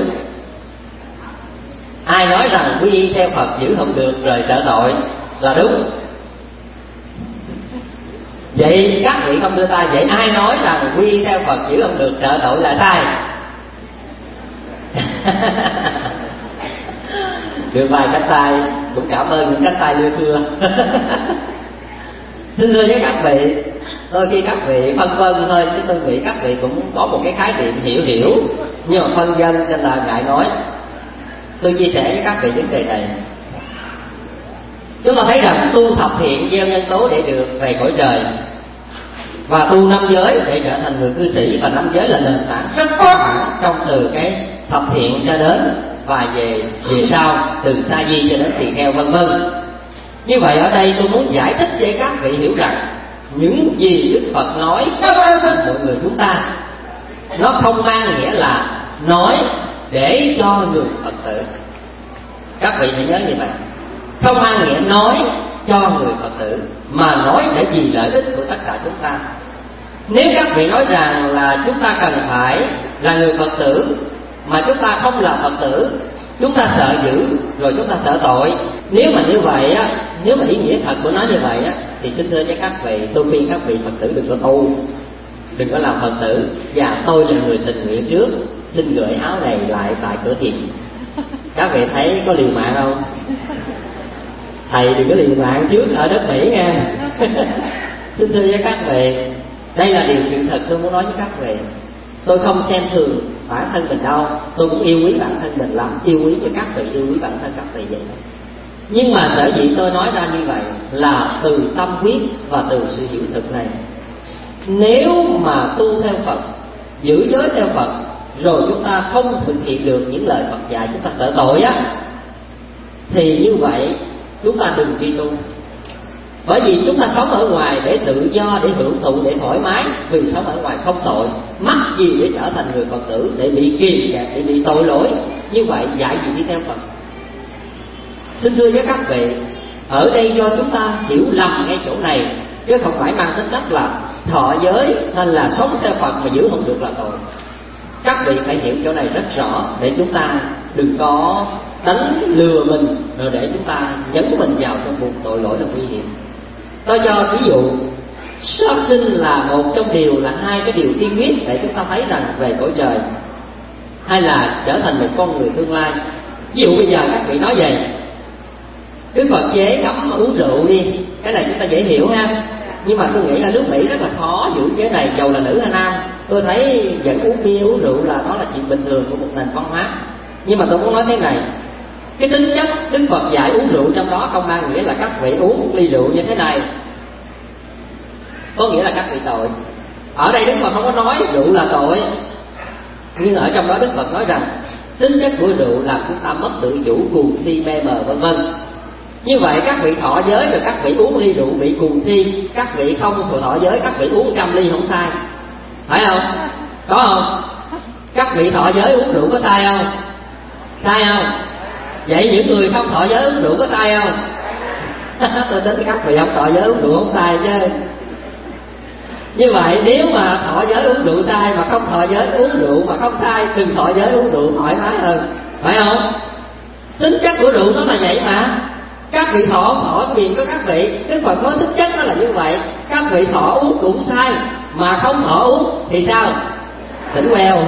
Ai nói rằng quy y theo Phật giữ không được rồi sợ tội là đúng? Vậy các vị không đưa tay. Vậy ai nói rằng quy y theo Phật giữ không được sợ tội là sai? Được vài cánh tay, cũng cảm ơn những cánh tay đưa thưa. Xin thưa với các vị, đôi khi các vị phân vân thôi, chứ tôi nghĩ các vị cũng có một cái khái niệm hiểu hiểu, nhưng mà phân vân nên là ngại nói. Tôi chia sẻ với các vị vấn đề này. Chúng ta thấy rằng tu thập thiện gieo nhân tố để được về cõi trời, và tu năm giới để trở thành người cư sĩ, và năm giới là nền tảng rất quan trọng trong từ cái thập thiện cho đến và về về sau, từ sa di cho đến tỳ kheo vân vân. Như vậy ở đây tôi muốn giải thích để các vị hiểu rằng những gì Đức Phật nói với mọi người chúng ta, nó không mang nghĩa là nói để cho người Phật tử. Các vị phải nhớ như vậy. Không mang nghĩa nói cho người Phật tử, mà nói để vì lợi ích của tất cả chúng ta. Nếu các vị nói rằng là chúng ta cần phải là người Phật tử, mà chúng ta không là Phật tử, chúng ta sợ dữ rồi chúng ta sợ tội. Nếu mà như vậy á, nếu mà ý nghĩa thật của nó như vậy á, thì xin thưa với các vị, tôi khuyên các vị Phật tử đừng có tu, đừng có làm Phật tử. Và tôi là người tình nguyện trước, xin gửi áo này lại tại cửa thiền. Các vị thấy có liều mạng không? Thầy đừng có liều mạng trước ở đất Mỹ nha. Xin thưa với các vị, đây là điều sự thật tôi muốn nói với các vị. Tôi không xem thường bản thân mình đâu, tôi cũng yêu quý bản thân mình lắm, yêu quý cho các vị, yêu quý bản thân các vị vậy. Nhưng mà sở dĩ tôi nói ra như vậy là từ tâm quyết và từ sự hiểu thực này. Nếu mà tu theo Phật, giữ giới theo Phật, rồi chúng ta không thực hiện được những lời Phật dạy, chúng ta sợ tội á, thì như vậy chúng ta đừng đi tu. Bởi vì chúng ta sống ở ngoài để tự do, để hưởng thụ, để thoải mái, vì sống ở ngoài không tội, mắc gì để trở thành người Phật tử, để bị kìm kẹp, để bị tội lỗi. Như vậy dạy gì đi theo Phật? Xin thưa với các vị, ở đây do chúng ta hiểu lầm ngay chỗ này, chứ không phải mang tính cách là thọ giới hay là sống theo Phật mà giữ không được là tội. Các vị phải hiểu chỗ này rất rõ, để chúng ta đừng có đánh lừa mình, rồi để chúng ta nhấn mình vào trong vùng tội lỗi là nguy hiểm. Tôi cho ví dụ, sát sinh là một trong điều, là hai cái điều tiên quyết để chúng ta thấy rằng về cõi trời, hay là trở thành một con người tương lai. Ví dụ bây giờ các vị nói vậy, Đức Phật chế cấm uống rượu đi, cái này chúng ta dễ hiểu ha. Nhưng mà tôi nghĩ là nước Mỹ rất là khó giữ chế này, dầu là nữ hay nam. Tôi thấy vẫn uống bia uống rượu là nó là chuyện bình thường của một nền văn hóa. Nhưng mà tôi muốn nói thế này, cái tính chất Đức Phật dạy uống rượu trong đó không mang nghĩa là các vị uống một ly rượu như thế này có nghĩa là các vị tội. Ở đây Đức Phật không có nói rượu là tội, nhưng ở trong đó Đức Phật nói rằng tính chất của rượu làm chúng ta mất tự chủ, cuồng si, mê mờ vân vân. Như vậy các vị thọ giới rồi các vị uống ly rượu bị cuồng si, các vị không thọ giới các vị uống trăm ly không sai, phải không? Có không? Các vị thọ giới uống rượu có sai không? Sai không? Vậy những người không thọ giới uống rượu có sai không? Tôi tính các vị không thọ giới uống rượu không sai chứ. Như vậy nếu mà thọ giới uống rượu sai mà không thọ giới uống rượu mà không sai, đừng thọ giới uống rượu thoải mái hơn, phải không? Tính chất của rượu nó là vậy mà. Các vị thọ thọ quyền của các vị, Đức Phật nói tính chất nó là như vậy. Các vị thọ uống cũng sai mà không thọ uống thì sao? Tỉnh queo.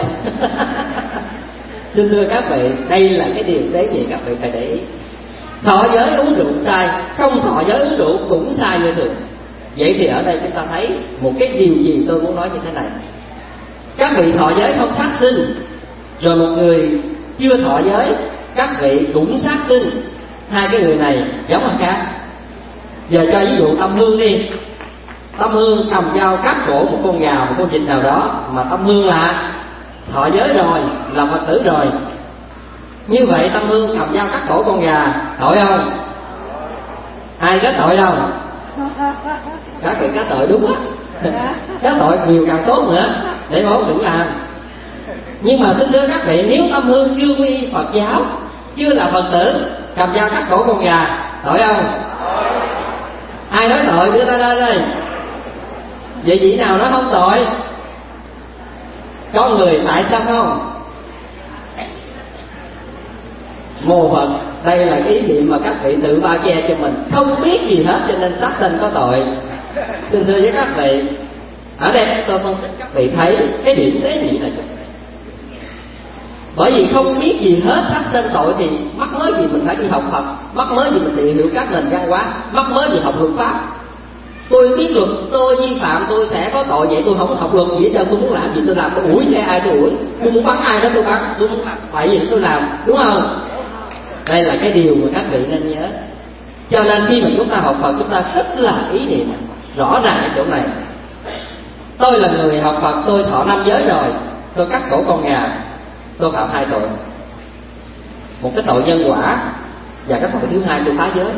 Xin thưa các vị, đây là cái điều tế nhị các vị phải để ý. Thọ giới uống rượu sai, không thọ giới uống rượu cũng sai như thường. Vậy thì ở đây chúng ta thấy một cái điều gì tôi muốn nói như thế này. Các vị thọ giới không sát sinh, rồi một người chưa thọ giới, các vị cũng sát sinh. Hai cái người này giống hơn khác. Giờ cho ví dụ Tâm Hương đi. Tâm Hương cầm dao cắt cổ một con gà, một con vịt nào đó, mà Tâm Hương là thọ giới rồi, là Phật tử rồi. Như vậy Tâm Hương cầm dao cắt cổ con gà, tội không? Ai có tội đâu? Các vị có tội đúng á. Có tội nhiều càng tốt nữa, để bố đừng làm. Nhưng mà xin thưa các vị, nếu Tâm Hương chưa quy y Phật giáo, chưa là Phật tử, cầm dao cắt cổ con gà, tội không? Ai nói tội đưa ta lên đây. Vậy vị nào nói không tội? Có người tại sao không? Mô Phật, đây là cái ý niệm mà các vị tự bao che cho mình, không biết gì hết cho nên sát sinh có tội. Xin thưa với các vị, ở đây tôi phân tích các vị thấy cái điểm tế nhị này. Bởi vì không biết gì hết sát sinh tội thì mắc mới gì mình phải đi học Phật, mắc mới gì mình tìm hiểu các nền văn hóa, mắc mới gì học luật pháp. Tôi biết luật, tôi vi phạm tôi sẽ có tội, vậy tôi không học luật gì hết đâu. Tôi muốn làm gì tôi làm, tôi ủi xe ai tôi ủi, tôi muốn bắn ai đó tôi bắn, tôi muốn làm phải gì tôi làm, đúng không? Đây là cái điều mà các vị nên nhớ. Cho nên khi mà chúng ta học Phật, chúng ta rất là ý niệm rõ ràng ở chỗ này. Tôi là người học Phật, tôi thọ năm giới rồi, tôi cắt cổ con gà, tôi phạm hai tội. Một cái tội nhân quả, và cái tội thứ hai tôi phá giới.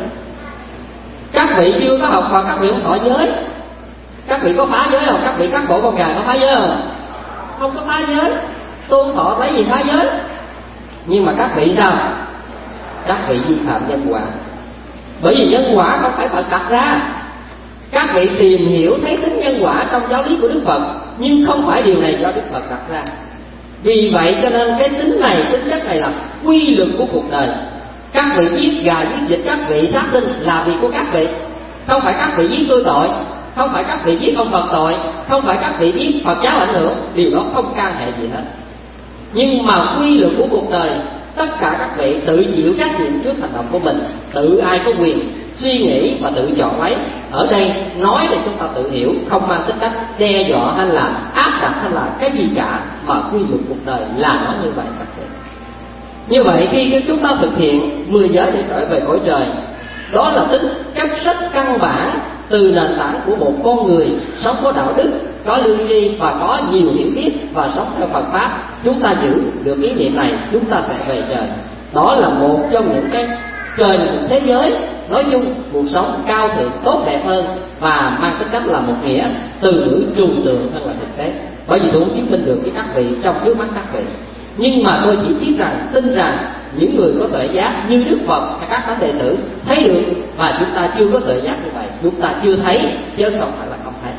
Các vị chưa có học Phật, các vị không thọ giới. Các vị có phá giới không? Các vị cắt cổ con gà có phá giới không? Không có phá giới. Tôi không thọ lấy gì phá giới. Nhưng mà các vị sao? Các vị vi phạm nhân quả. Bởi vì nhân quả không phải Phật đặt ra. Các vị tìm hiểu thấy tính nhân quả trong giáo lý của Đức Phật, nhưng không phải điều này do Đức Phật đặt ra. Vì vậy cho nên cái tính này, tính chất này là quy luật của cuộc đời. Các vị giết gà, giết vịt, các vị sát sinh là việc của các vị. Không phải các vị giết tôi tội, không phải các vị giết ông Phật tội, không phải các vị giết Phật giáo ảnh hưởng. Điều đó không can hệ gì hết. Nhưng mà quy luật của cuộc đời, tất cả các vị tự chịu trách nhiệm trước hành động của mình. Tự ai có quyền suy nghĩ và tự chọn lấy. Ở đây nói để chúng ta tự hiểu, không mang tính cách đe dọa hay là áp đặt hay là cái gì cả, mà quy luật cuộc đời là nó như vậy các vị. Như vậy khi chúng ta thực hiện mười giới để trở về cõi trời, đó là tính chất rất căn bản từ nền tảng của một con người sống có đạo đức, có lương tri và có nhiều hiểu biết và sống theo Phật pháp. Chúng ta giữ được ý niệm này, chúng ta sẽ về trời. Đó là một trong những cái trời thế giới nói chung, cuộc sống cao thượng tốt đẹp hơn và mang tính cách là một nghĩa từ ngữ trừu tượng hơn là thực tế. Bởi vì tôi không chứng minh được với các vị trong trước mắt các vị, nhưng mà tôi chỉ biết rằng, tin rằng những người có tuệ giác như Đức Phật hay các thánh đệ tử thấy được, và chúng ta chưa có tuệ giác như vậy, chúng ta chưa thấy chứ không phải là không thấy.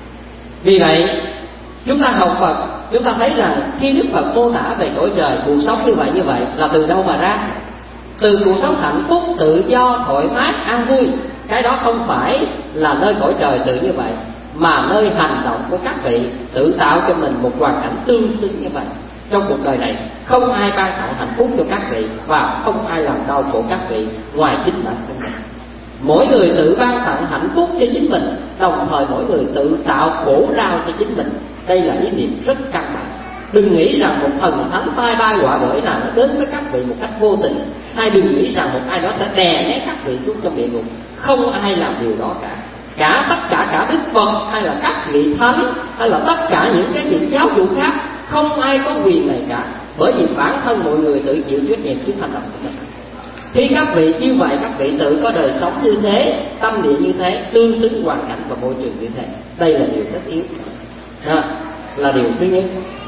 Vì vậy chúng ta học Phật, chúng ta thấy rằng khi Đức Phật mô tả về cõi trời, cuộc sống như vậy như vậy là từ đâu mà ra? Từ cuộc sống hạnh phúc, tự do, thoải mái, an vui. Cái đó không phải là nơi cõi trời tự như vậy, mà nơi hành động của các vị tự tạo cho mình một hoàn cảnh tương xứng như vậy. Trong cuộc đời này không ai ban tặng hạnh phúc cho các vị, và không ai làm đau khổ các vị ngoài chính bản thân mình. Mỗi người tự ban tặng hạnh phúc cho chính mình, đồng thời mỗi người tự tạo khổ đau cho chính mình. Đây là ý niệm rất căn bản. Đừng nghĩ rằng một thần thánh tai bay họa gởi nào nó đến với các vị một cách vô tình, hay đừng nghĩ rằng một ai đó sẽ đè nén các vị xuống trong địa ngục. Không ai làm điều đó cả. Cả tất cả cả Đức Phật hay là các vị thánh hay là tất cả những cái vị giáo chủ khác, không ai có quyền này cả. Bởi vì bản thân mọi người tự chịu trách nhiệm trước hành động của mình. Khi các vị như vậy, các vị tự có đời sống như thế, tâm địa như thế, tương xứng hoàn cảnh và môi trường như thế. Đây là điều tất yếu, à, là điều thứ nhất.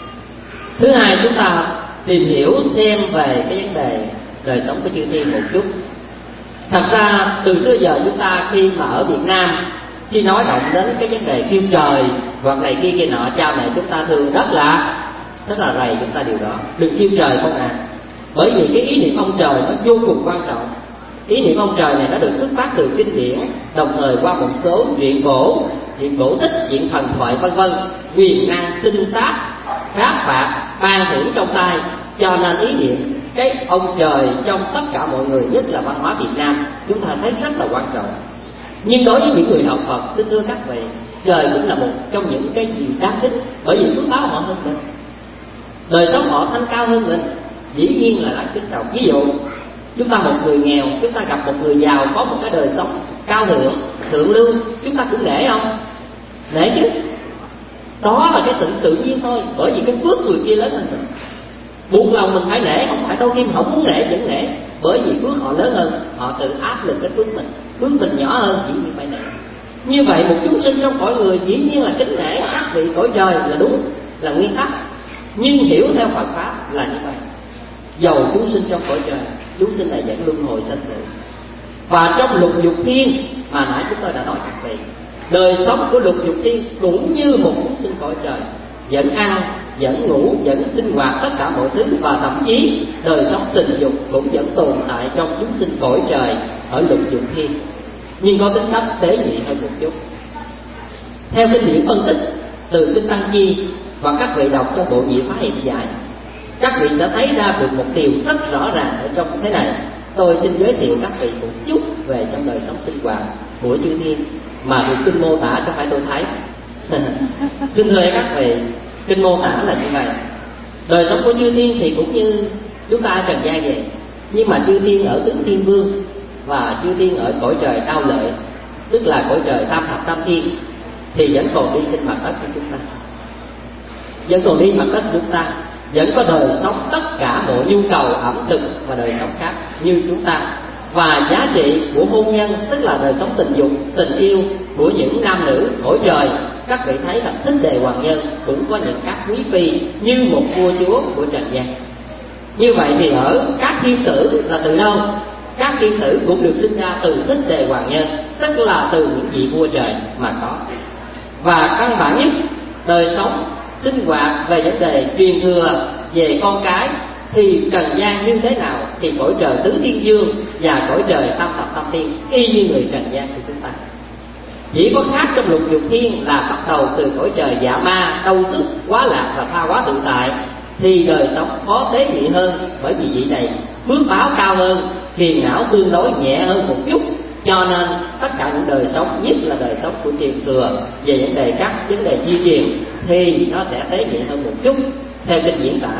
Thứ hai, chúng ta tìm hiểu xem về cái vấn đề đời sống của chư thiên một chút. Thật ra từ xưa giờ chúng ta khi mà ở Việt Nam khi nói động đến cái vấn đề kêu trời hoặc này kia kia nọ, cha mẹ chúng ta thường rất là rất là rầy chúng ta điều đó, đừng kêu trời con à. Bởi vì cái ý niệm ông trời nó vô cùng quan trọng. Ý niệm ông trời này đã được xuất phát từ kinh điển, đồng thời qua một số truyện cổ, truyện cổ tích, truyện thần thoại vân vân, quyền năng tinh tác khát phạt ban thưởng trong tay. Cho nên ý niệm cái ông trời trong tất cả mọi người, nhất là văn hóa Việt Nam, chúng ta thấy rất là quan trọng. Nhưng đối với những người học Phật, xin thưa các vị, trời cũng là một trong những cái gì đáng kính, bởi vì phước báo họ hơn mình, đời sống họ thanh cao hơn mình, dĩ nhiên là đáng kính trọng. Ví dụ chúng ta một người nghèo, chúng ta gặp một người giàu có một cái đời sống cao thượng, thượng lưu, chúng ta cũng nể không? Nể chứ. Đó là cái tự tự nhiên thôi, bởi vì cái phước người kia lớn hơn mình. Buộc lòng mình phải nể, không phải đôi khi không muốn nể vẫn nể, bởi vì phước họ lớn hơn, họ tự áp lực cái phước mình, phước mình nhỏ hơn, dĩ nhiên phải nể. Như vậy một chúng sinh trong cõi người dĩ nhiên là kính nể các vị cõi trời là đúng, là nguyên tắc. Nhưng hiểu theo Phật pháp là như vậy. Dầu chúng sinh trong cõi trời, chúng sinh này vẫn luân hồi sanh tử. Và trong lục dục thiên mà nãy chúng tôi đã nói các vị, đời sống của lục dục thiên cũng như một chúng sinh cõi trời, vẫn ăn, vẫn ngủ, vẫn sinh hoạt tất cả mọi thứ, và thậm chí đời sống tình dục cũng vẫn tồn tại trong chúng sinh cõi trời ở lục dục thiên, nhưng có tính cách tế nhị hơn một chút. Theo kinh điển phân tích từ kinh Tăng Chi và các vị đọc trong bộ Nhị Phá Hiện Giải, các vị sẽ thấy ra được một điều rất rõ ràng ở trong thế này. Tôi xin giới thiệu các vị một chút về trong đời sống sinh hoạt của chư thiên mà được kinh mô tả, chứ phải tôi thấy. Xin thưa các vị, kinh mô tả là như vậy. Đời sống của chư thiên thì cũng như chúng ta trần gian vậy, nhưng mà chư thiên ở tướng thiên vương và chư thiên ở cõi trời Đao Lợi, tức là cõi trời tam thập tam thiên, thì vẫn còn đi trên mặt đất của chúng ta, vẫn còn đi mặt đất của chúng ta, vẫn có đời sống tất cả mọi nhu cầu ẩm thực và đời sống khác như chúng ta. Và giá trị của hôn nhân, tức là đời sống tình dục, tình yêu của những nam nữ cõi trời, các vị thấy là Thích Đề Hoàng Nhân cũng có những các quý phi như một vua chúa của trần gian. Như vậy thì ở các thiên tử là từ đâu? Các thiên tử cũng được sinh ra từ Thích Đề Hoàng Nhân, tức là từ những vị vua trời mà có. Và căn bản nhất, đời sống sinh hoạt về vấn đề truyền thừa về con cái thì trần gian như thế nào thì cõi trời tứ thiên dương và cõi trời tam thập tam thiên y như người trần gian của chúng ta. Chỉ có khác trong lục dục thiên là bắt đầu từ cõi trời dạ ma, đau sức, quá lạc và tha hóa tự tại, thì đời sống có tế nhị hơn, bởi vì vị này phước báo cao hơn, phiền não tương đối nhẹ hơn một chút. Cho nên tất cả những đời sống, nhất là đời sống của truyền thừa về vấn đề các vấn đề di truyền, thì nó sẽ tế nhị hơn một chút theo kinh diễn tả.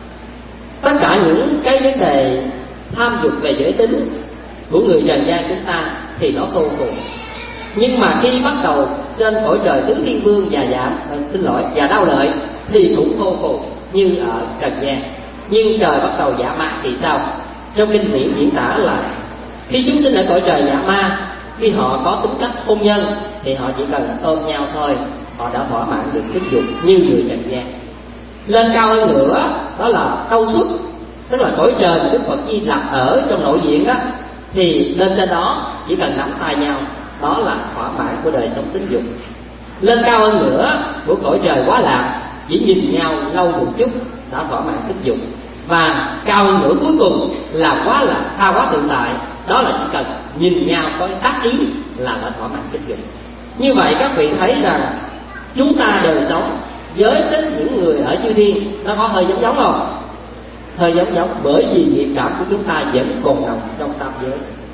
Tất cả những cái vấn đề tham dục về giới tính của người trần gian chúng ta thì nó vô cùng. Nhưng mà khi bắt đầu trên cõi trời tứ thiên vương và giảm xin lỗi và Đao Lợi thì cũng vô cùng như ở trần gian. Nhưng trời bắt đầu dạ ma thì sao? Trong kinh điển diễn tả là khi chúng sinh ở cõi trời dạ ma, khi họ có tính cách hôn nhân thì họ chỉ cần ôm nhau thôi, họ đã thỏa mãn được tính dục như người trần gian. Lên cao hơn nữa đó là Đau Xuất, tức là cõi trời mà Đức Phật Di Lặc ở trong nội diện đó, thì lên trên đó chỉ cần nắm tay nhau, đó là thỏa mãn của đời sống tính dục. Lên cao hơn nữa của cõi trời Quá Lạc, chỉ nhìn nhau lâu một chút đã thỏa mãn tính dục. Và cao hơn nữa cuối cùng là Quá Lạc tha hóa tự tại, đó là chỉ cần nhìn nhau có tác ý là đã thỏa mãn tính dục. Như vậy các vị thấy rằng chúng ta đời sống giới tính những người ở chư thiên nó có hơi giống giống không? Hơi giống giống, bởi vì nghiệp cảm của chúng ta vẫn còn nằm trong tam giới.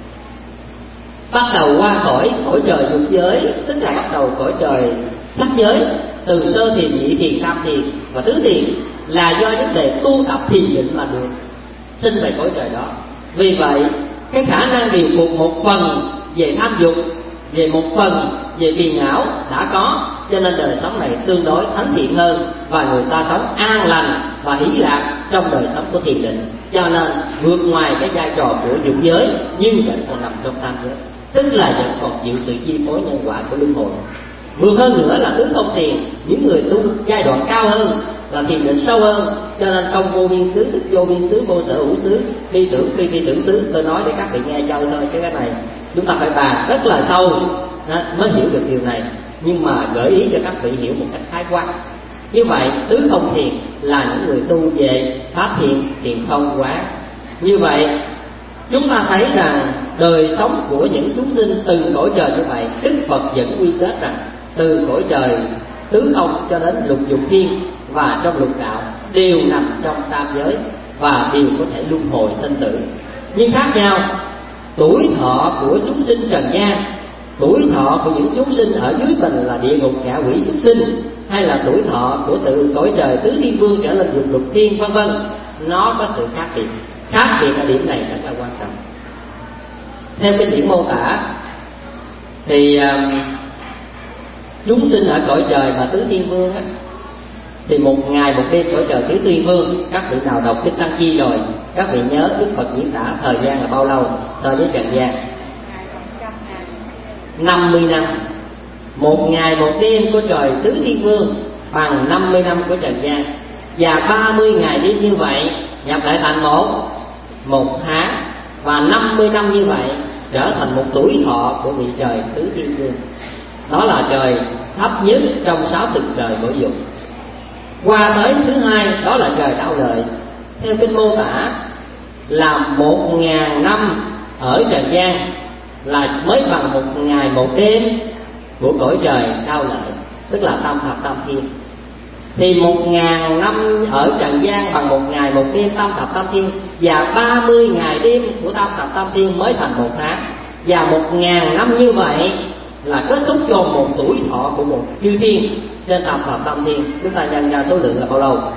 Bắt đầu qua khỏi cõi trời dục giới, tức là bắt đầu cõi trời sắc giới, từ sơ thiền, nhị thiền, tam thiền và tứ thiền, là do vấn đề tu tập thiền định mà được sinh về cõi trời đó. Vì vậy cái khả năng điều phục một phần về tham dục, về một phần về phiền não đã có, cho nên đời sống này tương đối thánh thiện hơn, và người ta sống an lành và hỷ lạc trong đời sống của thiền định. Cho nên vượt ngoài cái vai trò của dục giới nhưng vẫn còn nằm trong tam giới, tức là vẫn còn chịu sự chi phối nhân quả của luân hồi. Vượt hơn nữa là tứ không thiền, những người tu giai đoạn cao hơn và thiền định sâu hơn, cho nên công vô biên xứ, thức vô biên xứ, vô sở hữu xứ, phi tưởng phi phi tưởng xứ. Tôi nói để các vị nghe châu thôi, chứ cái này chúng ta phải bàn rất là sâu đó, mới hiểu được điều này. Nhưng mà gợi ý cho các vị hiểu một cách khái quát. Như vậy tứ không thiền là những người tu về pháp thiền, thiền không quán. Như vậy chúng ta thấy rằng đời sống của những chúng sinh từ cõi trời như vậy, Đức Phật vẫn quy kết rằng từ cõi trời tứ không cho đến lục dục thiên và trong lục đạo đều nằm trong tam giới và đều có thể luân hồi sinh tử. Nhưng khác nhau, tuổi thọ của chúng sinh trần gian, tuổi thọ của những chúng sinh ở dưới tình là địa ngục, ngạ quỷ, súc sinh, hay là tuổi thọ của từ cõi trời tứ thiên vương trở lên lục lục thiên vân vân, nó có sự khác biệt. Khác biệt ở điểm này rất là quan trọng. Theo kinh điển mô tả thì um, chúng sinh ở cõi trời mà tứ thiên vương á, thì một ngày một đêm cõi trời tứ thiên vương, các vị nào đọc kinh Tăng Chi rồi, các vị nhớ Đức Phật diễn tả thời gian là bao lâu so với trần gian? năm mươi năm. Một ngày một đêm của trời tứ thiên vương bằng năm mươi năm của trần gian. Và ba mươi ngày đêm như vậy nhập lại thành một một tháng, và năm mươi năm như vậy trở thành một tuổi thọ của vị trời tứ thiên vương. Đó là trời thấp nhất trong sáu tầng trời cõi dục. Qua tới thứ hai, đó là trời Đạo Lợi. Theo kinh mô tả là một ngàn năm ở trần gian là mới bằng một ngày một đêm của cõi trời Đạo Lợi, tức là tam thập tam thiên. Thì một ngàn năm ở trần gian bằng một ngày một đêm tam thập tam thiên, và ba mươi ngày đêm của tam thập tam thiên mới thành một tháng. Và một ngàn năm như vậy là kết thúc cho một tuổi thọ của một chư thiên trên tam thập tam thiên. Chúng ta nhân ra số lượng là bao lâu?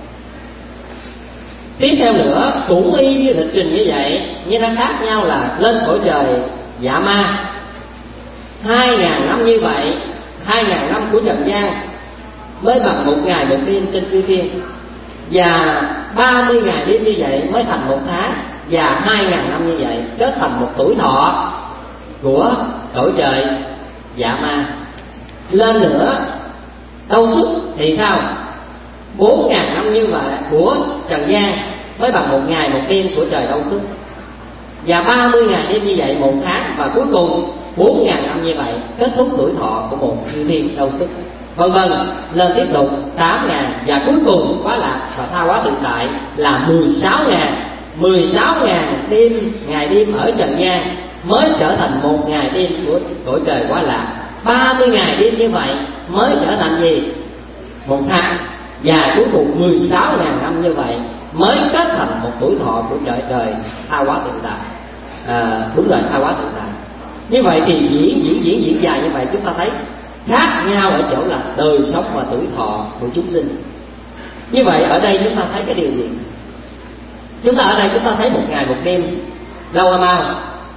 Tiếp theo nữa, cũng y như lịch trình như vậy, nhưng nó khác nhau là lên cõi trời Dạ Ma hai ngàn năm như vậy, hai ngàn năm của trần gian mới bằng một ngày một đêm trên chư thiên, và ba mươi ngày đêm như vậy mới thành một tháng, và hai ngàn năm như vậy kết thành một tuổi thọ của cõi trời Dạ Ma. Lên nữa Đâu Xuất thì sao? Bốn ngàn năm như vậy của trần gian mới bằng một ngày một đêm của trời Đâu Xuất, và ba mươi ngày đêm như vậy một tháng, và cuối cùng bốn ngàn năm như vậy kết thúc tuổi thọ của một chư thiên Đâu Xuất, vân vân. Lên tiếp tục tám ngàn, và cuối cùng Quá Lạc và Tha Hóa Tự Tại là mười sáu ngàn. Mười sáu ngàn đêm, ngày đêm ở trần gian mới trở thành một ngày đêm của cõi trời Quá Lạc. Ba mươi ngày đêm như vậy mới trở thành gì? Một tháng. Và cuối cùng mười sáu ngàn năm như vậy mới kết thành một tuổi thọ của trời trời Tha Hóa Tự Tại. À, đúng rồi, Tha Hóa Tự Tại. Như vậy thì diễn diễn diễn diễn dài như vậy, chúng ta thấy khác nhau ở chỗ là đời sống và tuổi thọ của chúng sinh. Như vậy ở đây chúng ta thấy cái điều gì? Chúng ta ở đây chúng ta thấy một ngày một đêm lâu hay mau?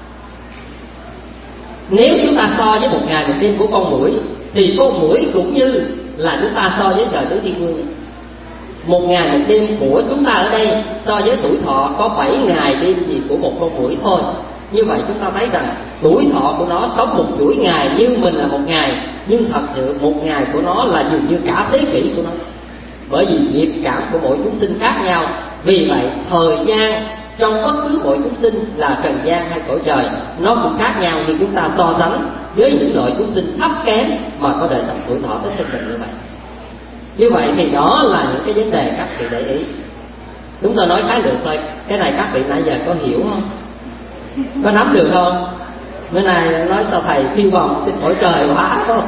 Nếu chúng ta so với một ngày một đêm của con muỗi, thì con muỗi cũng như là chúng ta so với trời tứ thiên vương. Một ngày một đêm của chúng ta ở đây so với tuổi thọ có bảy ngày đêm gì của một con muỗi thôi. Như vậy chúng ta thấy rằng tuổi thọ của nó sống một chuỗi ngày như mình là một ngày, nhưng thật sự một ngày của nó là dường như cả thế kỷ của nó. Bởi vì nghiệp cảm của mỗi chúng sinh khác nhau. Vì vậy thời gian trong bất cứ mỗi chúng sinh là trần gian hay cõi trời nó cũng khác nhau, nhưng chúng ta so sánh với những loại chúng sinh thấp kém mà có đời sống tuổi thọ tới sinh tình như vậy. Như vậy thì đó là những cái vấn đề các vị để ý. Chúng tôi nói khái lược thôi. Cái này các vị nãy giờ có hiểu không? Có nắm được không? Bữa nay nói sao thầy phiêu bồng trên cõi trời quá không?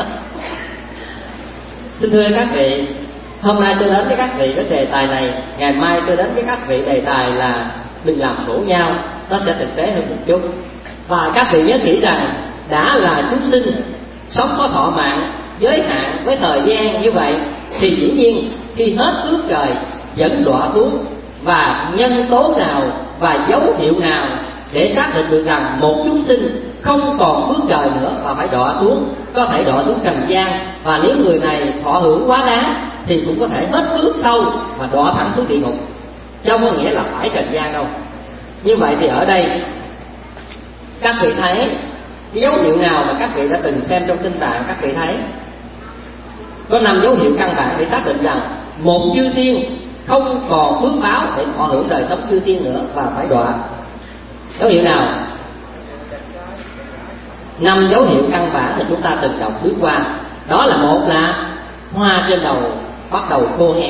Xin thưa các vị, hôm nay tôi đến với các vị cái đề tài này, ngày mai tôi đến với các vị đề tài là đừng làm khổ nhau. Nó sẽ thực tế hơn một chút. Và các vị nhớ kỹ rằng đã là chúng sinh sống có thọ mạng giới hạn với thời gian như vậy, thì dĩ nhiên khi hết phước trời vẫn đọa xuống. Và nhân tố nào và dấu hiệu nào để xác định được rằng một chúng sinh không còn phước trời nữa và phải đọa xuống, có thể đọa xuống trần gian, và nếu người này thọ hưởng quá đáng thì cũng có thể hết phước sâu và đọa thẳng xuống địa ngục, chứ không có nghĩa là phải trần gian đâu. Như vậy thì ở đây các vị thấy cái dấu hiệu nào mà các vị đã từng xem trong kinh tạng? Các vị thấy có năm dấu hiệu căn bản để xác định rằng một chư thiên không còn phước báo để thọ hưởng đời sống chư thiên nữa và phải đọa. Dấu hiệu nào? Năm dấu hiệu căn bản mà chúng ta từng đọc bước qua, đó là một là hoa trên đầu bắt đầu khô héo.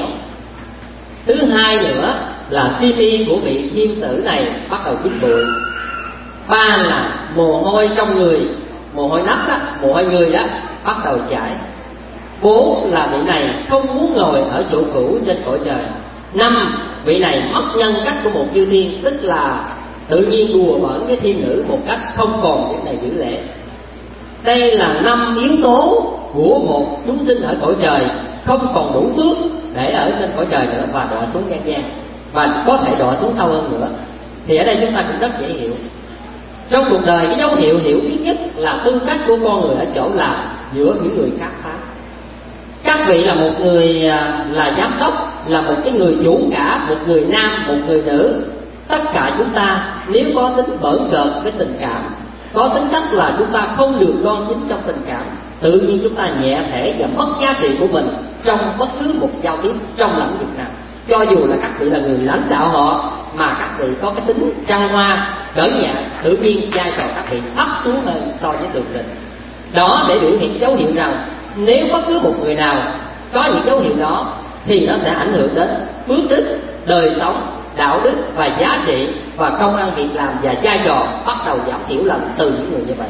Thứ hai nữa là xiêm y của vị thiên tử này bắt đầu chín bụi. Ba là mồ hôi trong người, mồ hôi nách đó, mồ hôi người đó bắt đầu chảy. Bốn là vị này không muốn ngồi ở chỗ cũ trên cõi trời. Năm, vị này mất nhân cách của một chư thiên, tức là tự nhiên đùa bỡn với thiên nữ một cách không còn cái này giữ lễ. Đây là năm yếu tố của một chúng sinh ở cõi trời không còn đủ phước để ở trên cõi trời nữa và đọa xuống nhân gian, và có thể đọa xuống sâu hơn nữa. Thì ở đây chúng ta cũng rất dễ hiểu. Trong cuộc đời, cái dấu hiệu hiểu biết nhất là tư cách của con người ở chỗ là giữa những người khác phái. Các vị là một người là giám đốc, là một cái người chủ cả, một người nam, một người nữ. Tất cả chúng ta nếu có tính bỡn cợt với tình cảm, có tính cách là chúng ta không được đoan chính trong tình cảm, tự nhiên chúng ta nhẹ thể và mất giá trị của mình trong bất cứ một giao tiếp trong lãnh vực nào. Cho dù là các vị là người lãnh đạo họ, mà các vị có cái tính trăng hoa, cỡn nhẹ, tự nhiên vai trò các vị thấp xuống hơn so với thường tình. Đó để biểu hiện cái dấu hiệu rằng nếu bất cứ một người nào có những dấu hiệu đó thì nó sẽ ảnh hưởng đến phước đức, đời sống, đạo đức và giá trị và công ăn việc làm và vai trò bắt đầu giảm thiểu lần từ những người như vậy.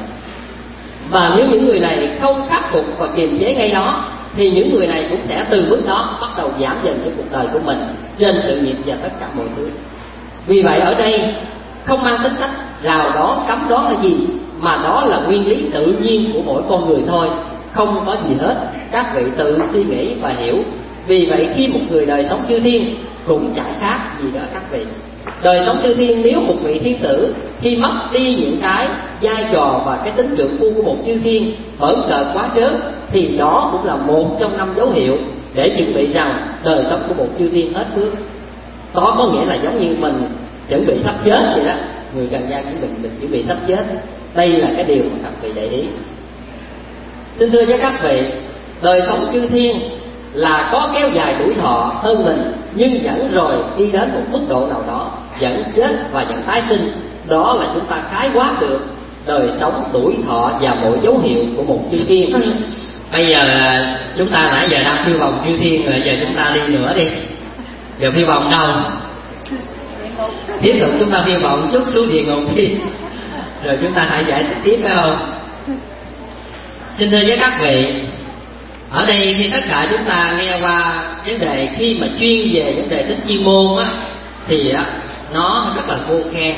Và nếu những người này không khắc phục và kiềm chế ngay đó thì những người này cũng sẽ từ bước đó bắt đầu giảm dần cái cuộc đời của mình trên sự nghiệp và tất cả mọi thứ. Vì vậy ở đây không mang tính cách rào đó cấm đó là gì, mà đó là nguyên lý tự nhiên của mỗi con người thôi, không có gì hết. Các vị tự suy nghĩ và hiểu. Vì vậy khi một người đời sống chư thiên cũng chẳng khác gì đó các vị. Đời sống chư thiên, nếu một vị thiên tử khi mất đi những cái vai trò và cái tính trượng phu của một chư thiên bỡn cợt quá trớn, thì đó cũng là một trong năm dấu hiệu để chuẩn bị rằng đời sống của một chư thiên hết phước. Đó có nghĩa là giống như mình chuẩn bị sắp chết vậy đó. Người trần gian của mình mình chuẩn bị sắp chết. Đây là cái điều mà các vị để ý. Xin thưa với các vị, đời sống chư thiên là có kéo dài tuổi thọ hơn mình, nhưng vẫn rồi đi đến một mức độ nào đó vẫn chết và vẫn tái sinh. Đó là chúng ta khái quát được đời sống, tuổi thọ và mọi dấu hiệu của một chư thiên. Bây giờ chúng ta nãy giờ đang phiêu bồng chư thiên rồi, giờ chúng ta đi nữa đi. Giờ phiêu bồng đâu? Tiếp tục chúng ta phiêu bồng chút xuống địa ngục đi, rồi chúng ta hãy giải thích tiếp, phải không? Xin thưa với các vị, ở đây thì tất cả chúng ta nghe qua vấn đề khi mà chuyên về vấn đề tính chuyên môn á, thì á, nó rất là khô khan,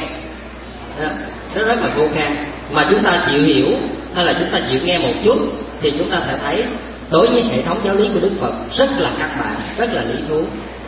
nó rất là khô khan. Mà chúng ta chịu hiểu hay là chúng ta chịu nghe một chút thì chúng ta sẽ thấy đối với hệ thống giáo lý của Đức Phật rất là căn bản, rất là lý thú.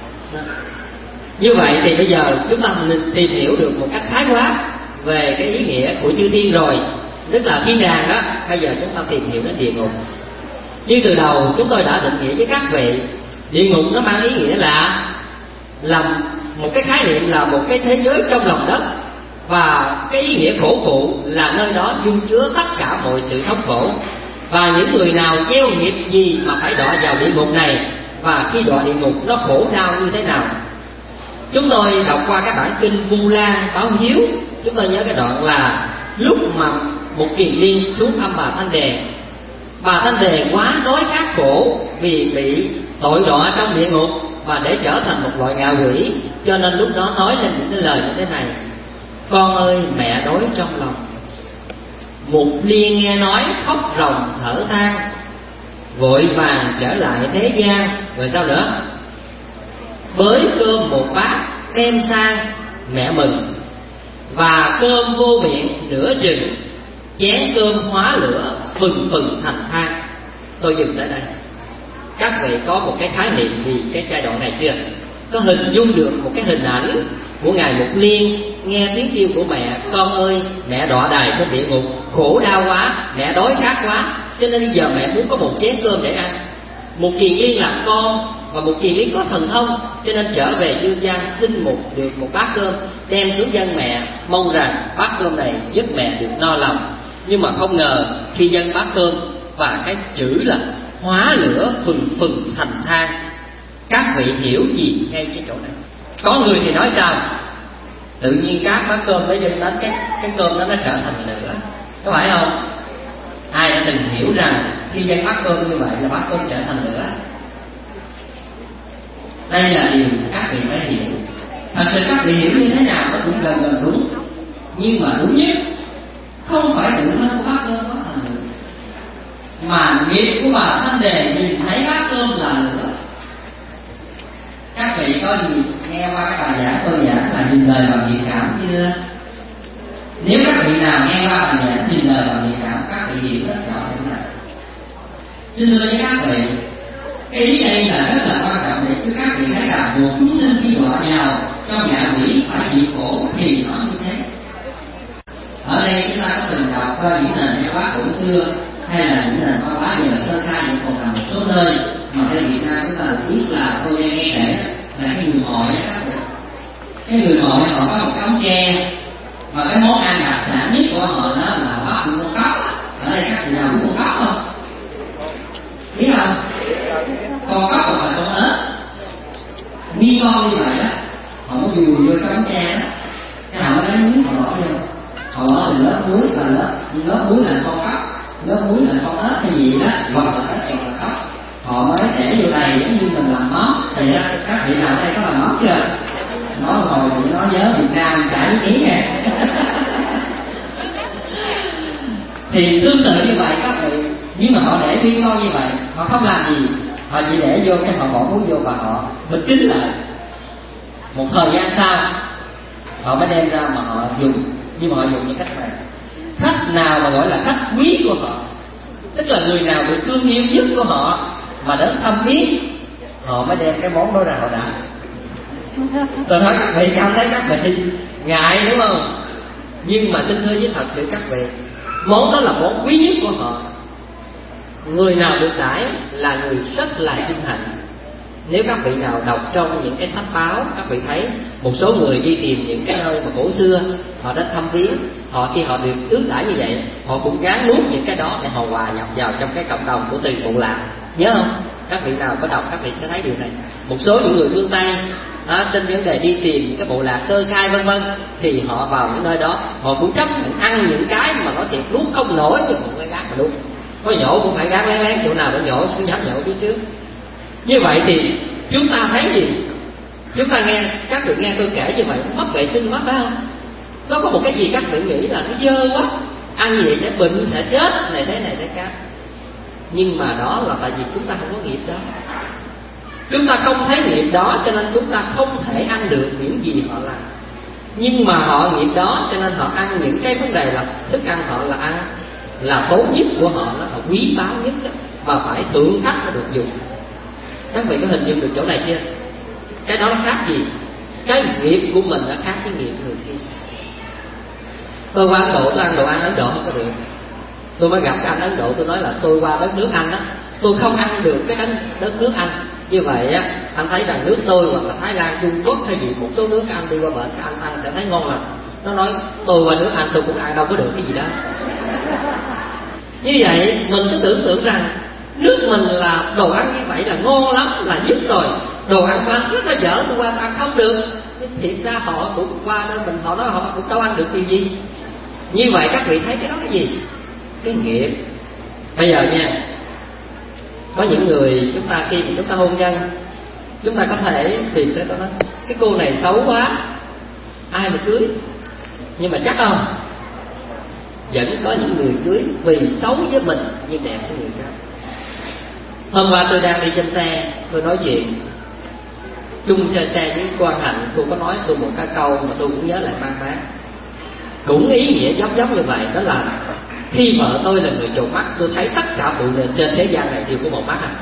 Như vậy thì bây giờ chúng ta tìm hiểu được một cách khái quát về cái ý nghĩa của chư thiên rồi, tức là thiên đàng đó. Bây giờ chúng ta tìm hiểu đến địa ngục. Như từ đầu chúng tôi đã định nghĩa với các vị, địa ngục nó mang ý nghĩa là làm một cái khái niệm là một cái thế giới trong lòng đất, và cái ý nghĩa khổ phụ là nơi đó dung chứa tất cả mọi sự thống khổ. Và những người nào gieo nghiệp gì mà phải đọa vào địa ngục này, và khi đọa địa ngục nó khổ đau như thế nào. Chúng tôi đọc qua các bản kinh Vu Lan, Báo Hiếu, chúng tôi nhớ cái đoạn là lúc mà một kiền liên xuống thăm bà Thanh Đề, bà Thanh Đề quá đói khát khổ vì bị tội đọa trong địa ngục và để trở thành một loại ngạ quỷ, cho nên lúc đó nói lên những cái lời như thế này: con ơi, mẹ đói trong lòng. Mục Liên nghe nói khóc ròng thở than, vội vàng trở lại thế gian. Rồi sao nữa? Bới cơm một bát đem sang, mẹ mừng, và cơm vô miệng nửa chừng, chén cơm hóa lửa phừng phừng thành than. Tôi dừng tại đây. Các vị có một cái khái niệm vì cái giai đoạn này chưa? Có hình dung được một cái hình ảnh của ngài Mục Liên nghe tiếng kêu của mẹ: con ơi, mẹ đọa đày trong địa ngục, khổ đau quá, mẹ đói khát quá, cho nên bây giờ mẹ muốn có một chén cơm để ăn. Một kiền liên là con, và một kiền liên có thần thông, cho nên trở về dương gian xin một được một bát cơm đem xuống dân mẹ, mong rằng bát cơm này giúp mẹ được no lòng. Nhưng mà không ngờ khi dân bát cơm và cái chữ là hóa lửa phừng phừng thành than. Các vị hiểu gì ngay cái chỗ này? Có người thì nói sao? Tự nhiên các bát cơm để dân đến cái cái cơm đó nó trở thành lửa, có phải không? Ai đã từng hiểu rằng khi dân bát cơm như vậy là bát cơm trở thành lửa? Đây là điều các vị phải hiểu. Thật sự các vị hiểu như thế nào nó cũng gần gần đúng, nhưng mà đúng nhất không phải tự thân của bát cơm hóa thành lửa, mà nghiệp của bà Thanh Đề nhìn thấy bát cơm là lửa. Các vị có gì nghe qua cái bài giảng tôi giảng là nhìn đời bằng nghiệp cảm chưa? Nếu các vị nào nghe qua bài giảng nhìn đời bằng nghiệp cảm, các vị hiểu rất rõ thế này. Xin thưa với các vị, cái ý đây là rất là quan trọng để cho các vị thấy là một chúng sinh khi đọa vào trong nhà quỷ phải chịu khổ thì nó như thế. Ở đây chúng ta có từng đọc qua những nền văn hóa cổ xưa hay là những nền văn hóa giờ sơ khai vẫn còn nằm một số nơi mà ở Việt Nam chúng ta biết là tôi nghe nghe kể là cái người Mồi á các vị. Cái người Mồi họ có một cống tre mà cái món ăn đặc sản nhất của họ đó là bắt con cóc. Ở đây các vị nào biết con cóc không? Biết không? Con cóc hoặc là con ếch mi con như vậy đó, họ có dùi vô trong tre đó, cái họ lấy muối họ bỏ vô, họ bỏ từ lớp muối và lớp lớp muối là con cóc, lớp muối là con ếch hay gì đó, hoặc là ếch hoặc là cóc, họ mới để vô đây giống như mình làm món. Thì đó, các vị nào ở đây có làm món chưa? Nói hồi thì nói nhớ Việt Nam trả ý kiến nè. Thì tương tự như vậy các vị, nhưng mà họ để nguyên con như vậy, họ không làm gì, họ chỉ để vô cái họ bỏ muối vô và họ bịt kín lại. Một thời gian sau họ mới đem ra mà họ dùng, nhưng mà họ dùng những cách này. Khách nào mà gọi là khách quý của họ, tức là người nào được thương yêu nhất của họ mà đến thăm viếng, họ mới đem cái món đó ra họ đã. Tôi nói các vị cảm thấy các vị ngại đúng không? Nhưng mà xin thưa với thật sự các vị, món đó là món quý nhất của họ. Người nào được đãi là người rất là vinh hạnh. Nếu các vị nào đọc trong những cái sách báo, các vị thấy một số người đi tìm những cái nơi mà cổ xưa, họ đến thăm viếng, họ khi họ được ước đãi như vậy, họ cũng gán nuốt những cái đó để họ hòa nhập vào trong cái cộng đồng của từng bộ lạc. Nhớ không? Các vị nào có đọc các vị sẽ thấy điều này. Một số những người phương Tây à, trên vấn đề đi tìm những cái bộ lạc sơ khai vân vân, thì họ vào những nơi đó họ cũng chấp nhận ăn những cái mà nói thiệt nuốt không nổi, nhưng mà phải gán mà nuốt. Có nhổ cũng phải gán lén lén, chỗ nào để nhổ xuống dám nhổ phía trước. Như vậy thì chúng ta thấy gì? Chúng ta nghe, các vị nghe tôi kể như vậy mất vệ sinh mất phải không? Nó có một cái gì các vị nghĩ là nó dơ quá, ăn gì vậy sẽ bệnh sẽ chết này thế này thế khác. Nhưng mà đó là tại vì chúng ta không có nghiệp đó, chúng ta không thấy nghiệp đó cho nên chúng ta không thể ăn được những gì họ làm. Nhưng mà họ nghiệp đó cho nên họ ăn những cái vấn đề là thức ăn họ là ăn là tốt nhất của họ, nó là quý báu nhất đó, mà phải thượng khách mới được dùng. Các vị có hình dung được chỗ này chưa? Cái đó nó khác gì? Cái nghiệp của mình nó khác với nghiệp người kia. Tôi qua Ấn Độ, tôi ăn đồ ăn Ấn Độ không có được. Tôi mới gặp cái anh Ấn Độ, tôi nói là tôi qua đất nước Anh á, tôi không ăn được cái đất nước Anh. Như vậy á, anh thấy rằng nước tôi hoặc là Thái Lan, Trung Quốc hay gì một số nước anh đi qua bển, cái anh ăn sẽ thấy ngon lành. Nó nói tôi qua nước Anh tôi cũng ăn đâu có được cái gì đó. Như vậy mình cứ tưởng tượng rằng nước mình là đồ ăn như vậy là ngon lắm, là nhất rồi. Đồ ăn của anh rất là dở, tôi qua ăn không được. Nhưng thiệt ra họ cũng qua nên mình họ nói họ cũng đâu ăn được điều gì. Như vậy các vị thấy cái đó cái gì? Cái nghiệp. Bây giờ nha, có những người chúng ta khi mà chúng ta hôn nhân, chúng ta có thể tìm tới đó nói cái cô này xấu quá, ai mà cưới. Nhưng mà chắc không, vẫn có những người cưới vì xấu với mình nhưng đẹp với người khác. Hôm qua tôi đang đi trên xe, tôi nói chuyện chung trên xe với Quang Hạnh, tôi có nói tôi một cái câu mà tôi cũng nhớ lại mang mát, cũng ý nghĩa giống giống như vậy. Đó là khi vợ tôi là người trộm mắt, tôi thấy tất cả phụ nữ trên thế gian này đều có một mắt à.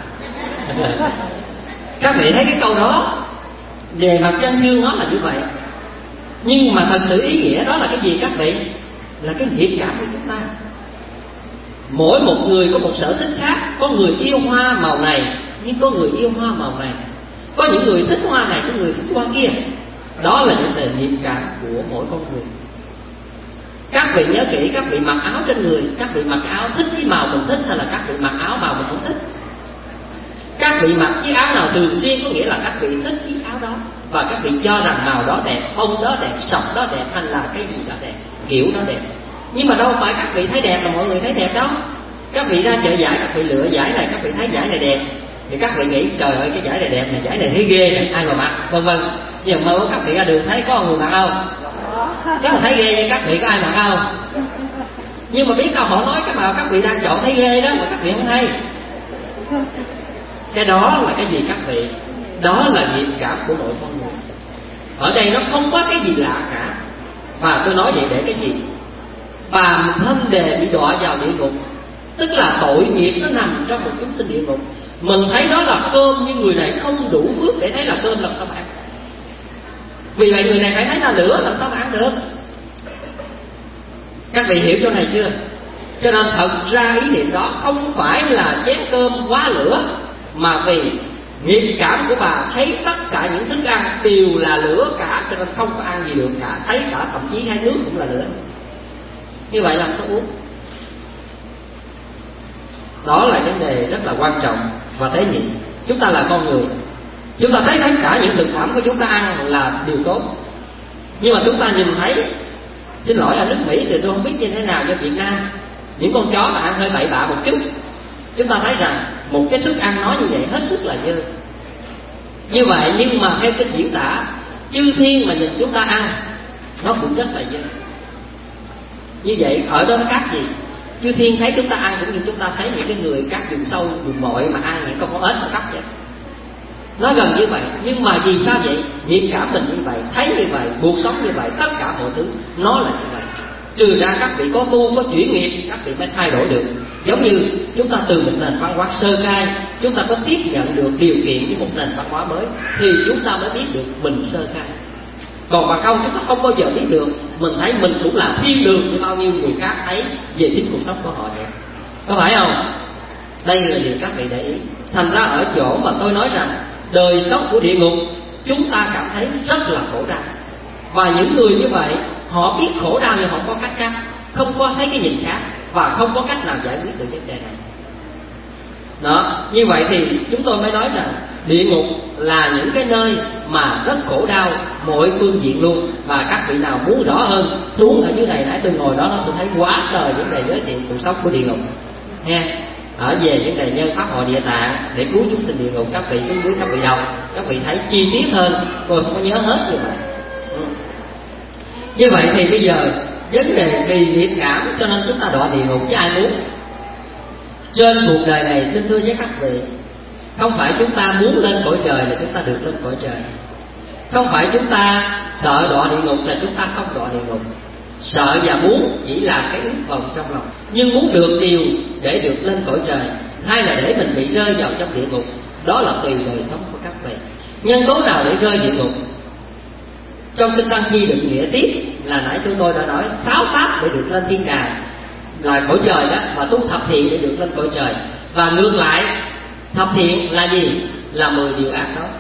Các vị thấy cái câu đó về mặt chân dương nó là như vậy, nhưng mà thật sự ý nghĩa đó là cái gì các vị? Là cái nghiệp cảm của chúng ta. Mỗi một người có một sở thích khác. Có người yêu hoa màu này, nhưng có người yêu hoa màu này. Có những người thích hoa này, có người thích hoa kia. Đó là những đề nghiệp cảm của mỗi con người. Các vị nhớ kỹ, các vị mặc áo trên người, các vị mặc áo thích cái màu mình thích hay là các vị mặc áo màu mình không thích? Các vị mặc chiếc áo nào thường xuyên có nghĩa là các vị thích chiếc áo đó, và các vị cho rằng màu đó đẹp, bông đó đẹp, sọc đó đẹp, hay là cái gì đó đẹp, kiểu đó đẹp. Nhưng mà đâu phải các vị thấy đẹp là mọi người thấy đẹp đâu. Các vị ra chợ giải, các vị lựa giải này, các vị thấy giải này đẹp thì các vị nghĩ trời ơi cái giải này đẹp này, giải này thấy ghê này, ai mà mặc, vân vân. Nhưng mà các vị ra đường thấy có người mặc không? Nếu mà thấy ghê như các vị có ai mặc không? Nhưng mà biết đâu họ nói cái màu các vị đang chọn thấy ghê đó mà các vị không thấy. Cái đó là cái gì các vị? Đó là nghiệp cảm của nội con người. Ở đây nó không có cái gì lạ cả. Và tôi nói vậy để cái gì? Phàm thân đề bị đọa vào địa ngục, tức là tội nghiệp nó nằm trong một chúng sinh địa ngục. Mình thấy đó là cơm nhưng người này không đủ phước để thấy là cơm, làm sao mà ăn? Vì vậy người này phải thấy là lửa, làm sao mà ăn được? Các vị hiểu chỗ này chưa? Cho nên thật ra ý niệm đó không phải là chén cơm quá lửa, mà vì nghiệp cảm của bà thấy tất cả những thức ăn đều là lửa cả, cho nên không có ăn gì được cả. Thấy cả thậm chí hai nước cũng là lửa. Như vậy làm sao uống? Đó là vấn đề rất là quan trọng và tế nhị. Chúng ta là con người, chúng ta thấy tất cả những thực phẩm của chúng ta ăn là điều tốt. Nhưng mà chúng ta nhìn thấy, xin lỗi ở nước Mỹ thì tôi không biết như thế nào, cho Việt Nam những con chó mà ăn hơi bậy bạ một chút, chúng ta thấy rằng một cái thức ăn nói như vậy hết sức là dơ. Như vậy nhưng mà theo cái diễn tả chư thiên mà nhìn chúng ta ăn, nó cũng rất là dơ. Như vậy ở đó nó khác gì? Chư thiên thấy chúng ta ăn cũng như chúng ta thấy những cái người các vùng sâu vùng bội mà ăn những con có ếch mà cắp vậy. Nó gần như vậy. Nhưng mà vì sao vậy? Nghiệp cảm mình như vậy, thấy như vậy, cuộc sống như vậy, tất cả mọi thứ nó là như vậy. Trừ ra các vị có tu, có chuyển nghiệp, các vị mới thay đổi được. Giống như chúng ta từ một nền văn hóa sơ khai, chúng ta có tiếp nhận được điều kiện với một nền văn hóa mới, thì chúng ta mới biết được mình sơ khai. Còn mà không, chúng ta không bao giờ biết được. Mình thấy mình cũng là thiên đường như bao nhiêu người khác thấy về chính cuộc sống của họ vậy. Có phải không? Đây là điều các vị để ý. Thành ra ở chỗ mà tôi nói rằng đời sống của địa ngục chúng ta cảm thấy rất là khổ đau. Và những người như vậy họ biết khổ đau nhưng họ có cách khác, không có thấy cái nhìn khác, và không có cách nào giải quyết được vấn đề này. Đó, như vậy thì chúng tôi mới nói rằng địa ngục là những cái nơi mà rất khổ đau mọi phương diện luôn. Và các vị nào muốn rõ hơn, xuống ở dưới này, nãy tôi ngồi đó tôi thấy quá trời vấn đề giới thiệu cuộc sống của địa ngục nha. Ở về vấn đề nhân pháp hội địa tạng để cứu chúng sinh địa ngục, các vị xuống dưới các vị đọc, các vị thấy chi tiết hơn. Tôi không có nhớ hết như vậy. Ừ. Như vậy thì bây giờ vấn đề vì nghiệp cảm cho nên chúng ta đọa địa ngục chứ ai muốn. Trên cuộc đời này xin thưa với các vị, không phải chúng ta muốn lên cõi trời là chúng ta được lên cõi trời. Không phải chúng ta sợ đọa địa ngục là chúng ta không đọa địa ngục. Sợ và muốn chỉ là cái ước vọng trong lòng. Nhưng muốn được điều để được lên cõi trời, hay là để mình bị rơi vào trong địa ngục, đó là tùy đời sống của các vị. Nhân tố nào để rơi địa ngục? Trong Kinh Tăng Chi Định Nghĩa Tiếp là nãy chúng tôi đã nói sáu pháp để được lên thiên đàng là cõi trời đó, và tu thập thiện để được lên cõi trời. Và ngược lại, thập thiện là gì? Là mười điều ác đó.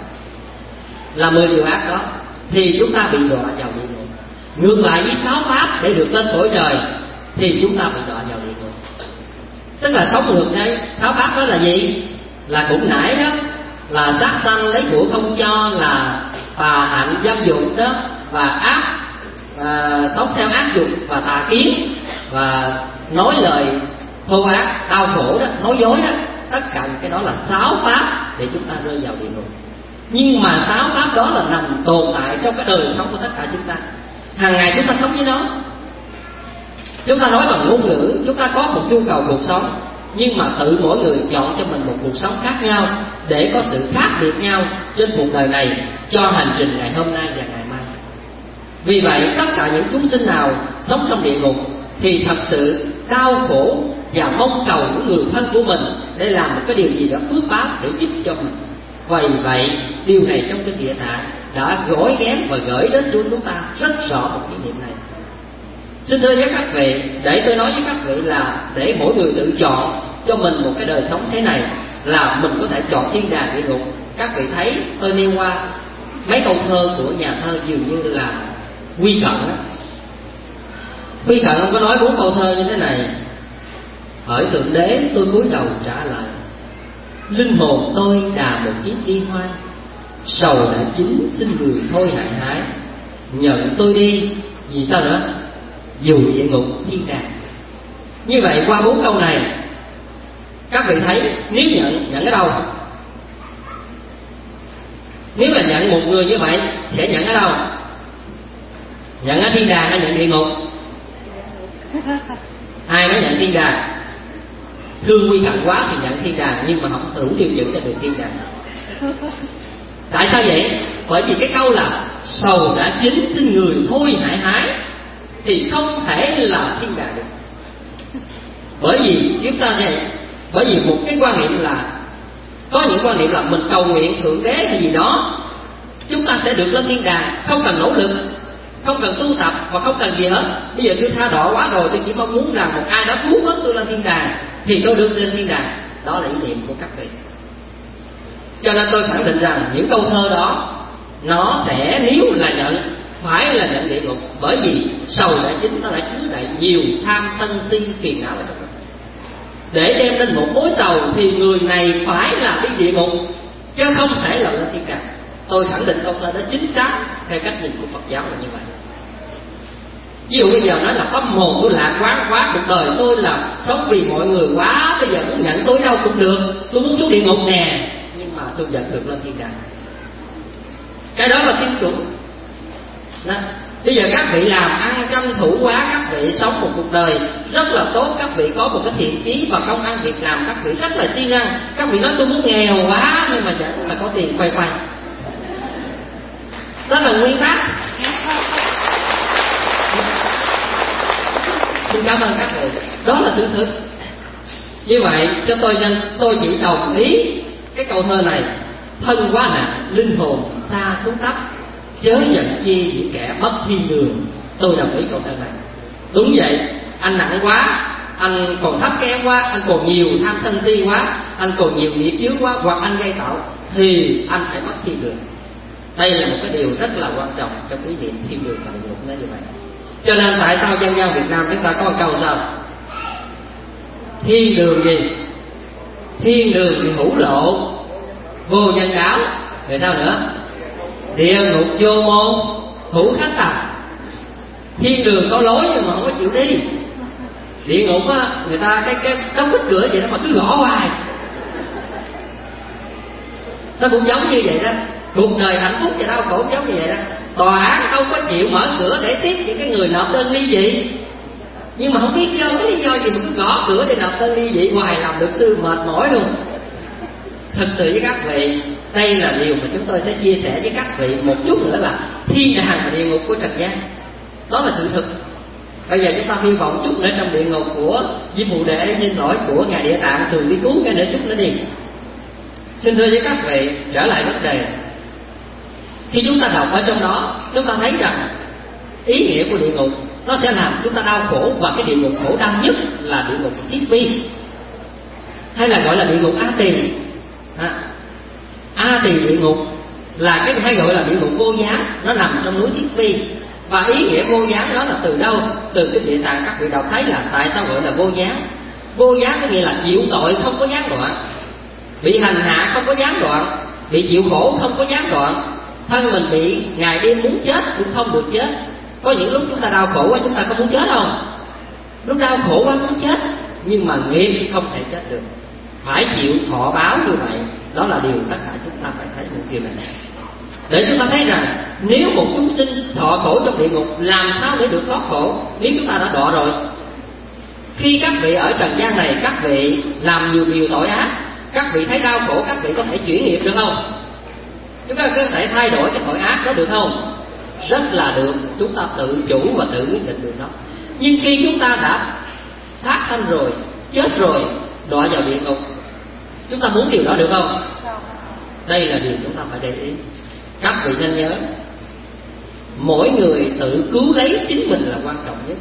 Là mười điều ác đó thì chúng ta bị đọa vào địa ngục. Ngược lại với sáu pháp để được lên cõi trời thì chúng ta bị đọa vào địa ngục. Tức là sống ngược đây. Sáu pháp đó là gì? Là cũng nãy đó, là sát sanh lấy của không cho, là tà hạnh dâm dục đó, và ác à, sống theo ác dục và tà kiến, và nói lời thô ác, đau khổ đó, nói dối đó. Tất cả những cái đó là sáu pháp để chúng ta rơi vào địa ngục. Nhưng mà sáu pháp đó là nằm tồn tại trong cái đời sống của tất cả chúng ta. Hàng ngày chúng ta sống với nó. Chúng ta nói bằng ngôn ngữ, chúng ta có một nhu cầu cuộc sống, nhưng mà tự mỗi người chọn cho mình một cuộc sống khác nhau để có sự khác biệt nhau trên cuộc đời này cho hành trình ngày hôm nay và ngày mai. Vì vậy tất cả những chúng sinh nào sống trong địa ngục thì thật sự đau khổ và mong cầu những người thân của mình để làm một cái điều gì đó phước báo để giúp cho mình. Vì vậy điều này trong Kinh Địa Tạng đã gói ghém và gửi đến cho chúng ta rất rõ một cái niệm này. Xin thưa với các vị, để tôi nói với các vị là để mỗi người tự chọn cho mình một cái đời sống thế này, là mình có thể chọn thiên đàng địa ngục. Các vị thấy tôi nêu qua mấy câu thơ của nhà thơ dường như là Quy Cận đó. Quy Cận ông có nói bốn câu thơ như thế này: hỡi Thượng Đế tôi cúi đầu trả lời, linh hồn tôi đà một chiếc đi hoa, sầu đã chín xin người thôi hại hái, nhận tôi đi vì sao nữa, dù địa ngục thiên đàng. Như vậy qua bốn câu này Các vị thấy nếu nhận, nhận ở đâu? Nếu là nhận một người như vậy sẽ nhận ở đâu? Nhận ở thiên đàng hay nhận địa ngục? Ai nói nhận thiên đàng? Thương quy cận quá thì nhận thiên đàng, nhưng mà không đủ tiêu chuẩn cho được thiên đàng. Tại sao vậy? Bởi vì cái câu là sầu đã chín xin người thôi hại hái thì không thể là thiên đàng được. Bởi vì chúng ta vậy, bởi vì một cái quan niệm là có những quan niệm là mình cầu nguyện thượng đế hay gì đó chúng ta sẽ được lên thiên đàng, không cần nỗ lực, không cần tu tập và không cần gì hết. Bây giờ tôi tha đọa quá rồi, tôi chỉ mong muốn rằng một ai đã cứu hết tôi lên thiên đàng thì tôi được lên thiên đàng. Đó là ý niệm của các vị. Cho nên tôi khẳng định rằng những câu thơ đó nó sẽ, nếu là nhận, phải là nhận địa ngục. Bởi vì sầu đã chín, nó đã chứa đậy nhiều tham sân si phiền não ở trong đó. Để đem lên một mối sầu thì người này phải là đi địa ngục, chứ không thể là lên thiên đàng. Tôi khẳng định câu thơ đó chính xác theo cách nhìn của Phật giáo là như vậy. Ví dụ bây giờ nói là tâm hồn tôi lạc quá quá, cuộc đời tôi là sống vì mọi người quá, bây giờ muốn nhận tôi đâu cũng được, tôi muốn xuống địa ngục nè, nhưng mà tôi vẫn được lên thiên đàng. Cái đó là tiêu chuẩn. Đó. Bây giờ các vị làm ăn tranh thủ quá, các vị sống một cuộc đời rất là tốt, các vị có một cái thiện chí và công ăn việc làm, các vị rất là siêng năng. Các vị nói tôi muốn nghèo quá nhưng mà vẫn là có tiền quay quay. Đó là nguyên tắc. Xin cảm ơn các vị. Đó là sự thực. Như vậy cho tôi nên tôi chỉ đồng ý cái câu thơ này: thân quá nặng, linh hồn xa xuống thấp, chớ giận chi những kẻ mất thiên đường. Tôi đồng ý câu thơ này. Đúng vậy, anh nặng quá, anh còn thấp kém quá, anh còn nhiều tham sân si quá, anh còn nhiều nghiệp chướng quá, hoặc anh gây tạo, thì anh phải mất thiên đường. Đây là một cái điều rất là quan trọng trong ý niệm thiên đường và địa ngục nó như vậy. Cho nên tại sao dân gian Việt Nam chúng ta có một câu sao? Thiên đường gì? Thiên đường thì hữu lộ, vô nhân áo. Rồi sao nữa? Địa ngục vô môn, hữu khách tà. Thiên đường có lối nhưng mà không có chịu đi. Địa ngục á, người ta cái cái đóng bít cửa vậy đó mà cứ gõ hoài. Nó cũng giống như vậy đó. Cuộc đời hạnh phúc và đau khổ giống như vậy đó. Tòa án đâu có chịu mở cửa để tiếp những cái người nộp đơn ly dị, nhưng mà không biết do cái lý do gì mà cứ gõ cửa để nộp đơn ly dị hoài, làm luật sư mệt mỏi luôn. Thật sự với các vị, đây là điều mà chúng tôi sẽ chia sẻ với các vị một chút nữa là thiên đàng và địa ngục của trần gian. Đó là sự thực. Bây giờ chúng ta hy vọng chút nữa trong địa ngục của Di Phụ Đệ, xin lỗi, của Ngài Địa Tạng thường đi cứu cái nữa chút nữa đi. Xin thưa với các vị, trở lại vấn đề. Khi chúng ta đọc ở trong đó, chúng ta thấy rằng ý nghĩa của địa ngục nó sẽ làm chúng ta đau khổ, và cái địa ngục khổ đau nhất là địa ngục thiết vi, hay là gọi là địa ngục A Tỳ. À, A Tỳ địa ngục là cái hay gọi là địa ngục vô gián, nó nằm trong núi Thiết Vi. Và ý nghĩa vô gián đó là từ đâu? Từ cái Địa Tạng các vị đọc thấy là tại sao gọi là vô gián. Vô gián có nghĩa là chịu tội không có gián đoạn, bị hành hạ không có gián đoạn, bị chịu khổ không có gián đoạn. Thân mình bị ngày đêm muốn chết cũng không được chết. Có những lúc chúng ta đau khổ quá, chúng ta có muốn chết không? Lúc đau khổ quá muốn chết, nhưng mà nghiệp không thể chết được, phải chịu thọ báo như vậy. Đó là điều tất cả chúng ta phải thấy những điều này, để chúng ta thấy rằng nếu một chúng sinh thọ khổ trong địa ngục, làm sao để được thoát khổ nếu chúng ta đã đọa rồi. Khi các vị ở trần gian này, các vị làm nhiều điều tội ác, các vị thấy đau khổ, các vị có thể chuyển nghiệp được không? Chúng ta có thể thay đổi cái tội ác đó được không? Rất là được, chúng ta tự chủ và tự quyết định được đó. Nhưng khi chúng ta đã thác sanh rồi, chết rồi, đọa vào địa ngục, chúng ta muốn điều đó được không? Đây là điều chúng ta phải để ý. Các vị nên nhớ, mỗi người tự cứu lấy chính mình là quan trọng nhất.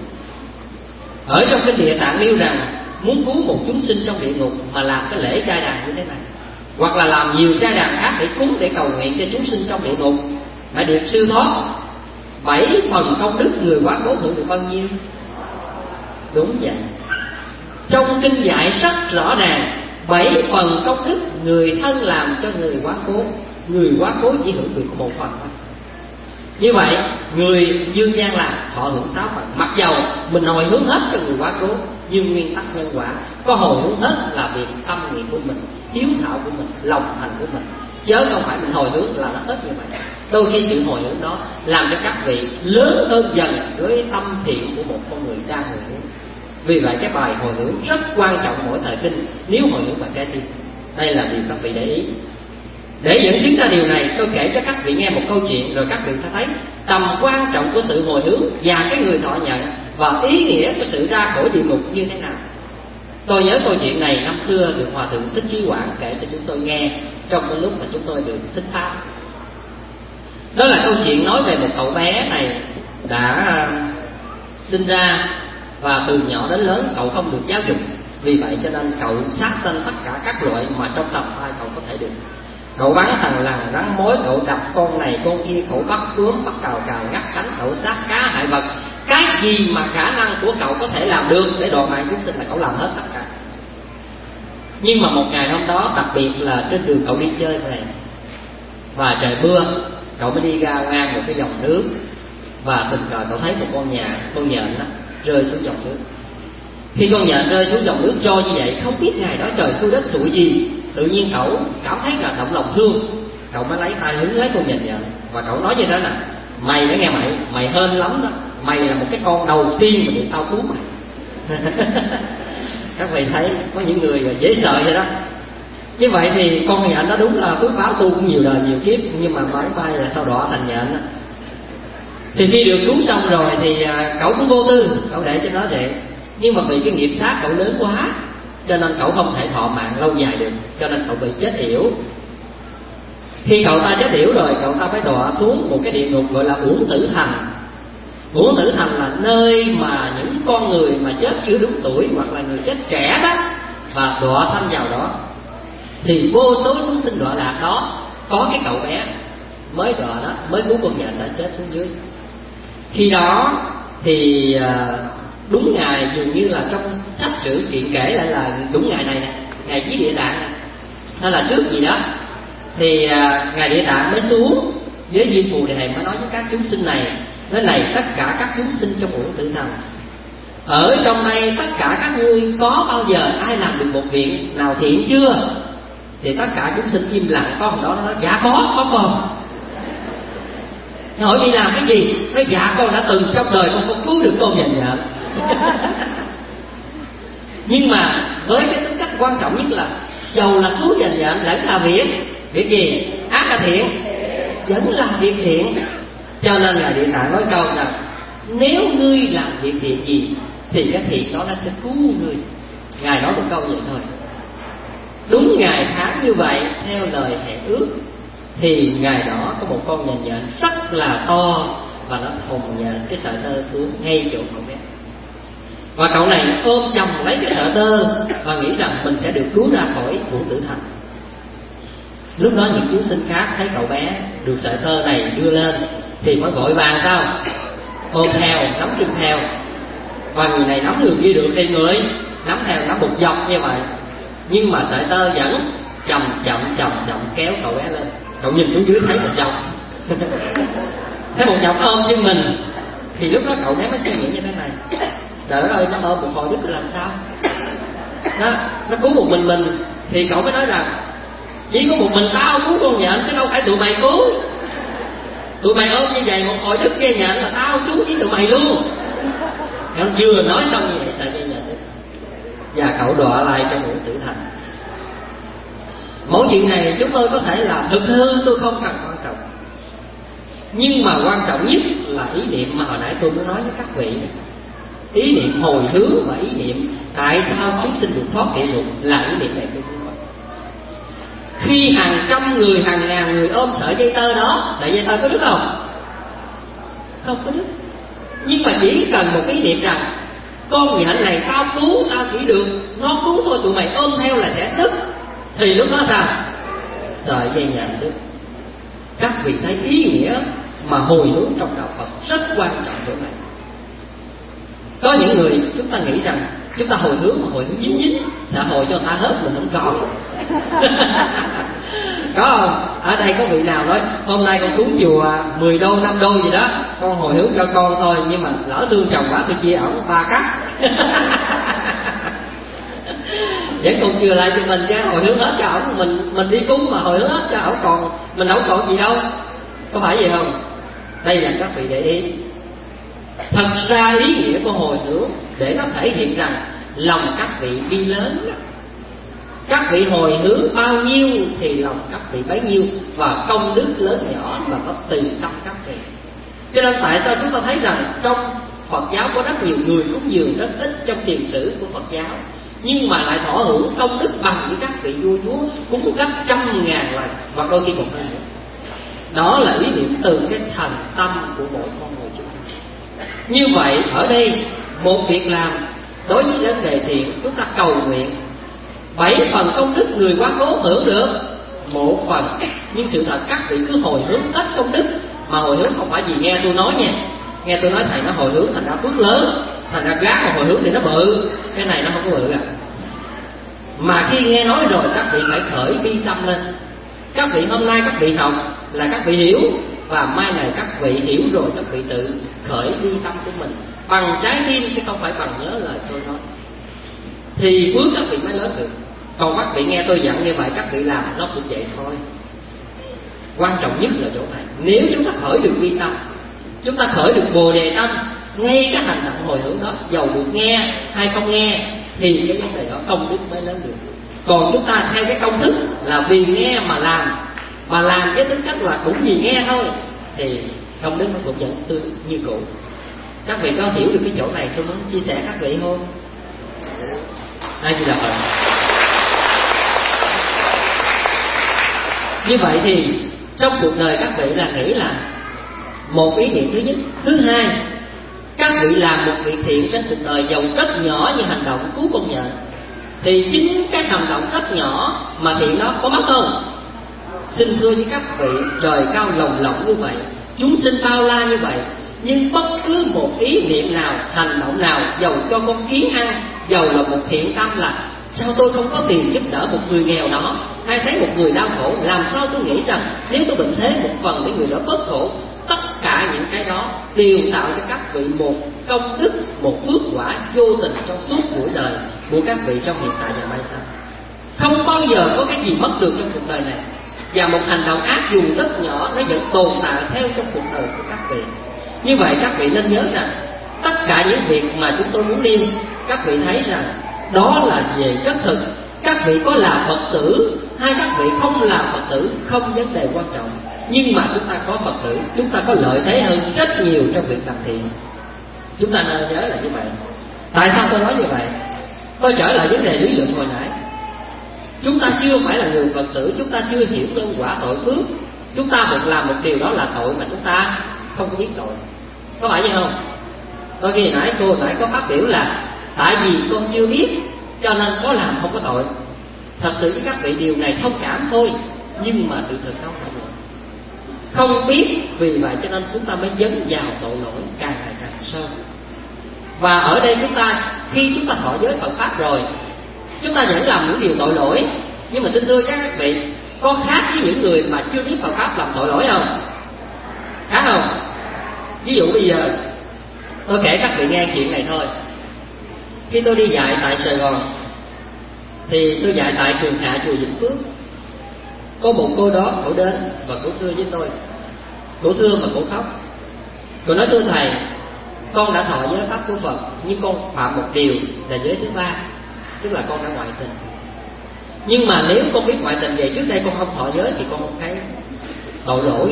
Ở trong kinh Địa Tạng nêu rằng muốn cứu một chúng sinh trong địa ngục mà làm cái lễ trai đàn như thế này, hoặc là làm nhiều trai đàn khác để cúng, để cầu nguyện cho chúng sinh trong địa ngục phải được siêu thoát, bảy phần công đức người quá cố hưởng được bao nhiêu? Đúng vậy. Trong kinh dạy rất rõ ràng, bảy phần công đức người thân làm cho người quá cố, người quá cố chỉ hưởng được một phần thôi. Như vậy người dương gian làm thọ hưởng sáu phần, mặc dầu mình hồi hướng hết cho người quá cố, như nguyên tắc nhân quả. Có hồi hướng hết là việc tâm nguyện của mình, hiếu thảo của mình, lòng thành của mình, chớ không phải mình hồi hướng là nó hết như vậy. Đôi khi sự hồi hướng đó làm cho các vị lớn hơn dần với tâm thiện của một con người đang hồi hướng. Vì vậy cái bài hồi hướng rất quan trọng mỗi thời kinh, nếu hồi hướng bằng trái tim. Đây là điều các vị để ý. Để dẫn chứng ra điều này, tôi kể cho các vị nghe một câu chuyện, rồi các vị sẽ thấy tầm quan trọng của sự hồi hướng và cái người thọ nhận, và ý nghĩa của sự ra khỏi địa ngục như thế nào. Tôi nhớ câu chuyện này năm xưa được Hòa thượng Thích Trí Quảng kể cho chúng tôi nghe trong cái lúc mà chúng tôi được thuyết pháp. Đó là câu chuyện nói về một cậu bé này đã sinh ra và từ nhỏ đến lớn cậu không được giáo dục. Vì vậy cho nên cậu sát sanh tất cả các loại mà trong tầm tay cậu có thể được. Cậu bắn thằng lằn rắn mối, cậu đập con này con kia, cậu bắt bướm, bắt cào cào, ngắt cánh, cậu sát cá hại vật. Cái gì mà khả năng của cậu có thể làm được để độ mạng chúng sinh là cậu làm hết tất cả. Nhưng mà một ngày hôm đó, đặc biệt là trên đường cậu đi chơi về và trời mưa, cậu mới đi ra ngang một cái dòng nước, và tình cờ cậu thấy một con nhà con nhện đó rơi xuống dòng nước. Khi con nhện rơi xuống dòng nước trôi như vậy, không biết ngày đó trời xui đất xui gì, tự nhiên cậu cảm thấy là động lòng thương. Cậu mới lấy tay hứng lấy con nhện nhện và cậu nói như thế nè: mày đã nghe mày, mày hên lắm đó, mày là một cái con đầu tiên mà được tao cứu mày. Các vị thấy có những người dễ sợ vậy đó. Như vậy thì con nhện nó đúng là phước báo tu cũng nhiều đời nhiều kiếp, nhưng mà mãi bay là sau đó thành nhện đó. Thì khi được cứu xong rồi thì cậu cũng vô tư, cậu để cho nó để. Nhưng mà vì cái nghiệp sát cậu lớn quá, cho nên cậu không thể thọ mạng lâu dài được, cho nên cậu bị chết yểu. Khi cậu ta chết yểu rồi, cậu ta phải đọa xuống một cái địa ngục gọi là Uổng Tử Thành. Uổng Tử Thành là nơi mà những con người mà chết chưa đúng tuổi hoặc là người chết trẻ đó, và đọa sanh vào đó. Thì vô số chúng sinh đọa lạc đó, có cái cậu bé mới đọa đó, mới cứu con nhện đã chết xuống dưới. Khi đó thì đúng ngày, dường như là trong sách sử chuyện kể lại là đúng ngày này nè, ngày Chí Địa Tạng nè, hay là trước gì đó, thì à, ngài Địa Tạng mới xuống với Diêm Phù Đề mới nói với các chúng sinh này: nói này tất cả các chúng sinh trong Uổng Tử Thành, ở trong đây tất cả các ngươi có bao giờ ai làm được một việc nào thiện chưa? Thì tất cả chúng sinh im lặng. Có một đó nó nói: dạ có, có con. Hỏi đi làm cái gì? Nói: dạ con đã từng trong đời con có cứu được con nhện nhện. Nhưng mà với cái tính cách quan trọng nhất là dầu là cứu nhện nhện vẫn là việc việc gì? Ác là thiện? Vẫn là việc thiện. Cho nên là Địa Tạng nói câu rằng: nếu ngươi làm việc thiện gì thì cái thiện đó nó sẽ cứu ngươi. Ngài nói một câu vậy thôi. Đúng ngày tháng như vậy, theo lời hẹn ước, thì ngày đó có một con nhện nhện rất là to, và nó thùng nhện cái sợi tơ xuống ngay chỗ cậu bé. Và cậu này ôm chầm lấy cái sợi tơ và nghĩ rằng mình sẽ được cứu ra khỏi Uổng Tử Thành. Lúc đó những chúng sinh khác thấy cậu bé được sợi tơ này đưa lên thì mới vội vàng sao ôm theo, nắm chung theo. Và người này nắm người kia được thì người nắm theo, nắm một dọc như vậy. Nhưng mà sợi tơ vẫn chậm chậm chậm chậm kéo cậu bé lên. Cậu nhìn xuống dưới thấy một dọc thấy một dọc ôm chân mình. Thì lúc đó cậu bé mới suy nghĩ như thế này: trời đất ơi, nó ôm một hồi đứt thì làm sao? Nó, nó cứu một mình mình. Thì cậu mới nói rằng: chỉ có một mình tao cứu con nhện chứ đâu phải tụi mày cứu. Tụi mày ôm như vậy một hồi đứt dây nhện là tao cứu với tụi mày luôn. Cậu vừa nói xong như vậy tại dây nhện đứt, và cậu đọa lại trong Uổng Tử Thành. Mỗi chuyện này chúng tôi có thể là thực hư, tôi không cần quan trọng. Nhưng mà quan trọng nhất là ý niệm mà hồi nãy tôi mới nói với các vị. Ý niệm hồi hướng và ý niệm tại sao chúng sinh được thoát địa ngục là ý niệm này tôi muốn nói. Khi hàng trăm người, hàng ngàn người ôm sợi dây tơ đó, sợi dây tơ có đứt không? Không có đứt. Nhưng mà chỉ cần một ý niệm rằng con nhện này tao cứu, tao chỉ được nó cứu thôi, tụi mày ôm theo là sẽ đứt, thì lúc đó sao? Sợi dây nhện đứt. Các vị thấy ý nghĩa mà hồi hướng trong đạo Phật rất quan trọng chỗ này. Có những người chúng ta nghĩ rằng chúng ta hồi hướng mà hồi hướng dính dính, xã hội cho ta hết mình không có. Có không? Ở đây có vị nào nói hôm nay con cúng chùa mười đô, năm đô gì đó, con hồi hướng cho con thôi, nhưng mà lỡ thương chồng quá tôi chia ổng ba cắt. vẫn còn chừa lại cho mình chứ, hồi hướng hết cho ổng. Mình mình đi cúng mà hồi hướng hết cho ổng, còn mình đâu còn gì đâu, có phải vậy không? Đây là các vị để ý. Thật ra ý nghĩa của hồi hướng để nó thể hiện rằng lòng các vị đi lớn đó. Các vị hồi hướng bao nhiêu thì lòng các vị bấy nhiêu, và công đức lớn nhỏ là có tùy tâm các vị. Cho nên tại sao chúng ta thấy rằng trong Phật giáo có rất nhiều người cúng dường rất ít trong tiền sử của Phật giáo, nhưng mà lại thọ hưởng công đức bằng với các vị vua chúa cúng gấp trăm ngàn lần, hoặc đôi khi còn hơn nữa. Đó là ý niệm từ cái thành tâm của mỗi con người chúng ta. Như vậy ở đây một việc làm đối với vấn đề thiện, chúng ta cầu nguyện bảy phần công đức người quá cố hưởng được một phần. Nhưng sự thật các vị cứ hồi hướng hết công đức, mà hồi hướng không phải vì nghe tôi nói nha, nghe tôi nói thầy nó hồi hướng thành ra phước lớn, thành ra gác mà hồi hướng thì nó bự. Cái này nó không có bự à. Mà khi nghe nói rồi các vị phải khởi bi tâm lên. Các vị hôm nay các vị học là các vị hiểu, và mai này các vị hiểu rồi các vị tự khởi bi tâm của mình bằng trái tim chứ không phải bằng nhớ lời tôi nói, thì phước các vị mới lớn được. Còn các vị nghe tôi dặn như vậy các vị làm nó cũng vậy thôi. Quan trọng nhất là chỗ này, nếu chúng ta khởi được bi tâm, chúng ta khởi được bồ đề tâm, ngay cái hành động hồi hướng đó, dầu được nghe hay không nghe, thì cái vấn đề đó công đức mới lớn được. Còn chúng ta theo cái công thức là vì nghe mà làm, mà làm cái tính cách là cũng vì nghe thôi, thì công đức nó cũng vẫn tương như cũ. Các vị có hiểu được cái chỗ này tôi muốn chia sẻ các vị không? Ai chỉ là Phật. Như vậy thì trong cuộc đời các vị là nghĩ là một ý niệm thứ nhất. Thứ hai, các vị làm một việc thiện trên cuộc đời dầu rất nhỏ như hành động cứu con nhện, thì chính cái hành động rất nhỏ mà thiện đó có mất không? Xin thưa với các vị, trời cao lồng lộng như vậy, chúng sinh bao la như vậy, nhưng bất cứ một ý niệm nào, hành động nào, dầu cho con kiến ăn, dầu là một thiện tâm là sao tôi không có tiền giúp đỡ một người nghèo đó, hay thấy một người đau khổ, làm sao tôi nghĩ rằng nếu tôi bệnh thế một phần để người đó bớt khổ. Tất cả những cái đó đều tạo cho các vị một công đức, một phước quả vô tình trong suốt cuộc đời của các vị trong hiện tại và mai sau. Không bao giờ có cái gì mất được trong cuộc đời này, và một hành động ác dù rất nhỏ nó vẫn tồn tại theo trong cuộc đời của các vị. Như vậy các vị nên nhớ rằng tất cả những việc mà chúng tôi muốn nêu, các vị thấy rằng đó là về chất thực. Các vị có là Phật tử hay các vị không là Phật tử không vấn đề quan trọng, nhưng mà chúng ta có Phật tử, chúng ta có lợi thế hơn rất nhiều trong việc làm thiện. Chúng ta nên nhớ là như vậy. Tại sao tôi nói như vậy? Tôi trở lại vấn đề lý luận hồi nãy. Chúng ta chưa phải là người Phật tử, chúng ta chưa hiểu nhân quả tội phước. Chúng ta được làm một điều đó là tội mà chúng ta không có biết tội. Có phải vậy không? Tôi khi nãy cô nãy có phát biểu là tại vì con chưa biết cho nên có làm không có tội. Thật sự với các vị điều này thông cảm thôi, nhưng mà sự thật không phải vậy. Không biết, vì vậy cho nên chúng ta mới dấn vào tội lỗi càng ngày càng sâu. Và ở đây chúng ta, khi chúng ta thọ giới Phật Pháp rồi, chúng ta vẫn làm những điều tội lỗi. Nhưng mà xin thưa các vị, có khác với những người mà chưa biết Phật Pháp làm tội lỗi không? Khác không? Ví dụ bây giờ tôi kể các vị nghe chuyện này thôi. Khi tôi đi dạy tại Sài Gòn, thì tôi dạy tại trường Hạ chùa Vĩnh Phước. Có một cô đó, cổ đến và cổ thưa với tôi. Cổ thưa mà cổ khóc. Cổ nói thưa thầy, con đã thọ giới pháp của Phật, nhưng con phạm một điều là giới thứ ba, tức là con đã ngoại tình. Nhưng mà nếu con biết ngoại tình về trước đây con không thọ giới thì con không thấy tội lỗi.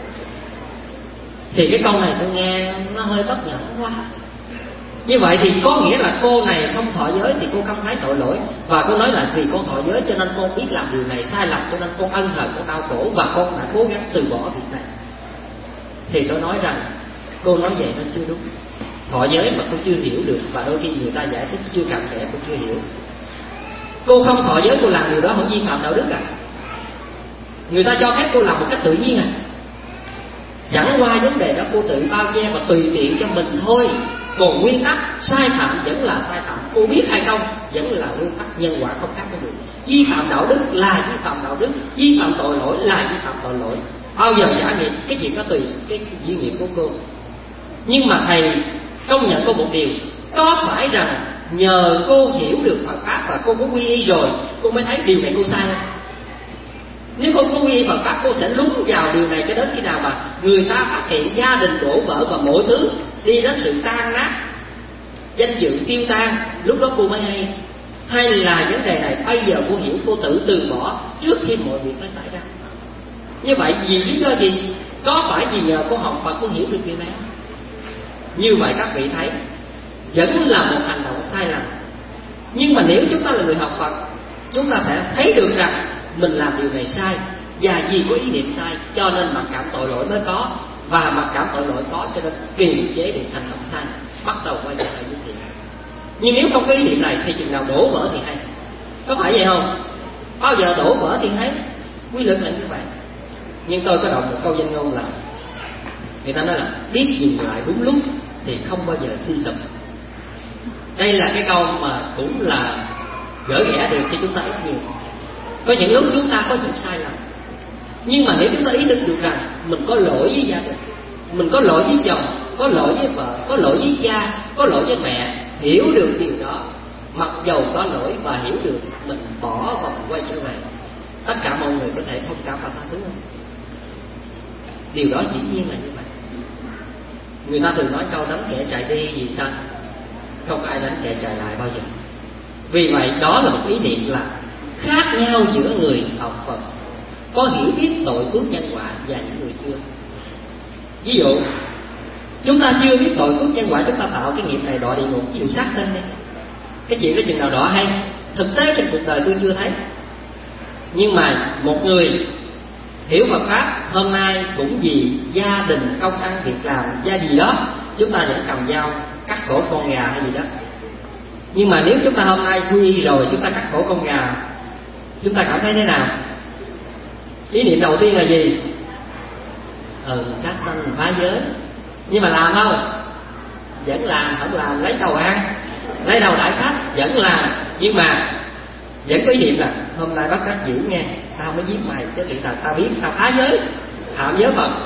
Thì cái câu này tôi nghe nó hơi bất nhẫn quá. Như vậy thì có nghĩa là cô này không thọ giới thì cô không thấy tội lỗi, và cô nói là vì con thọ giới cho nên con biết làm điều này sai lầm, cho nên con ân hận, con đau khổ và con đã cố gắng từ bỏ việc này. Thì tôi nói rằng cô nói vậy nó chưa đúng. Thọ giới mà cô chưa hiểu được, và đôi khi người ta giải thích chưa cặn kẽ, cô chưa hiểu. Cô không thọ giới, cô làm điều đó không vi phạm đạo đức à? Người ta cho phép cô làm một cách tự nhiên à? Chẳng qua vấn đề đó cô tự bao che và tùy tiện cho mình thôi. Còn nguyên tắc sai phạm vẫn là sai phạm, cô biết hay không vẫn là nguyên tắc nhân quả không khác với được. Vi phạm đạo đức là vi phạm đạo đức, vi phạm tội lỗi là vi phạm tội lỗi. Bao giờ trả nghiệp cái chuyện đó tùy cái duy nghiệp của cô. Nhưng mà thầy công nhận có một điều, có phải rằng nhờ cô hiểu được Phật pháp và cô có quy y rồi, cô mới thấy điều này cô sai không? Nếu cô có quy y Phật pháp, cô sẽ lún vào điều này cho đến khi nào mà người ta phát hiện gia đình đổ vỡ và mọi thứ đi đến sự tan nát, danh dự tiêu tan, lúc đó cô mới hay. Hay là vấn đề này bây giờ cô hiểu, cô tự từ bỏ trước khi mọi việc nó xảy ra. Như vậy vì lý do gì? Có phải vì nhờ cô học Phật cô hiểu được điều này? Như vậy các vị thấy vẫn là một hành động sai lầm. Nhưng mà nếu chúng ta là người học Phật, chúng ta sẽ thấy được rằng mình làm điều này sai, và vì có ý niệm sai cho nên mặc cảm tội lỗi mới có, và mặc cảm tội lỗi có cho nên kiềm chế được hành động sai, bắt đầu quay trở lại với thiện. Nhưng nếu không có ý niệm này thì chừng nào đổ vỡ thì hay. Có phải vậy không? Bao giờ đổ vỡ thì hay. Quy luật là như vậy. Nhưng tôi có đọc một câu danh ngôn là người ta nói là biết dừng lại đúng lúc thì không bao giờ suy sụp. Đây là cái câu mà cũng là gỡ ghẻ được cho chúng ta ít nhiều. Có những lúc chúng ta có những sai lầm, nhưng mà nếu chúng ta ý thức được rằng mình có lỗi với gia đình, mình có lỗi với chồng, có lỗi với vợ, có lỗi với cha, có lỗi với mẹ, hiểu được điều đó, mặc dầu có lỗi và hiểu được, mình bỏ và mình quay trở về, tất cả mọi người có thể thông cảm và tha thứ không? Điều đó dĩ nhiên là như vậy. Người ta thường nói câu đánh kẻ chạy đi vì sao? Không ai đánh kẻ chạy lại bao giờ. Vì vậy đó là một ý niệm là khác nhau giữa người học Phật có hiểu biết tội phước nhân quả và những người chưa. Ví dụ chúng ta chưa biết tội phước nhân quả, chúng ta tạo cái nghiệp này đọa địa ngục, ví dụ sát sinh đi. Cái chuyện đó chừng nào đọa hay, thực tế trong cuộc đời tôi chưa thấy. Nhưng mà một người hiểu Phật pháp hôm nay cũng vì gia đình, công ăn việc làm, gia gì đó, chúng ta vẫn cầm dao cắt cổ con gà hay gì đó. Nhưng mà nếu chúng ta hôm nay quy y rồi, chúng ta cắt cổ con gà, chúng ta cảm thấy thế nào? Ý niệm đầu tiên là gì? Ừ, sát sanh phá giới. Nhưng mà làm không? Vẫn làm, không làm lấy đầu ăn, lấy đầu đãi khách, vẫn làm. Nhưng mà vẫn có ý niệm là hôm nay bắt đắc dĩ nghe, tao mới giết mày chứ thì tao, tao biết tao phá giới, phạm giới Phật.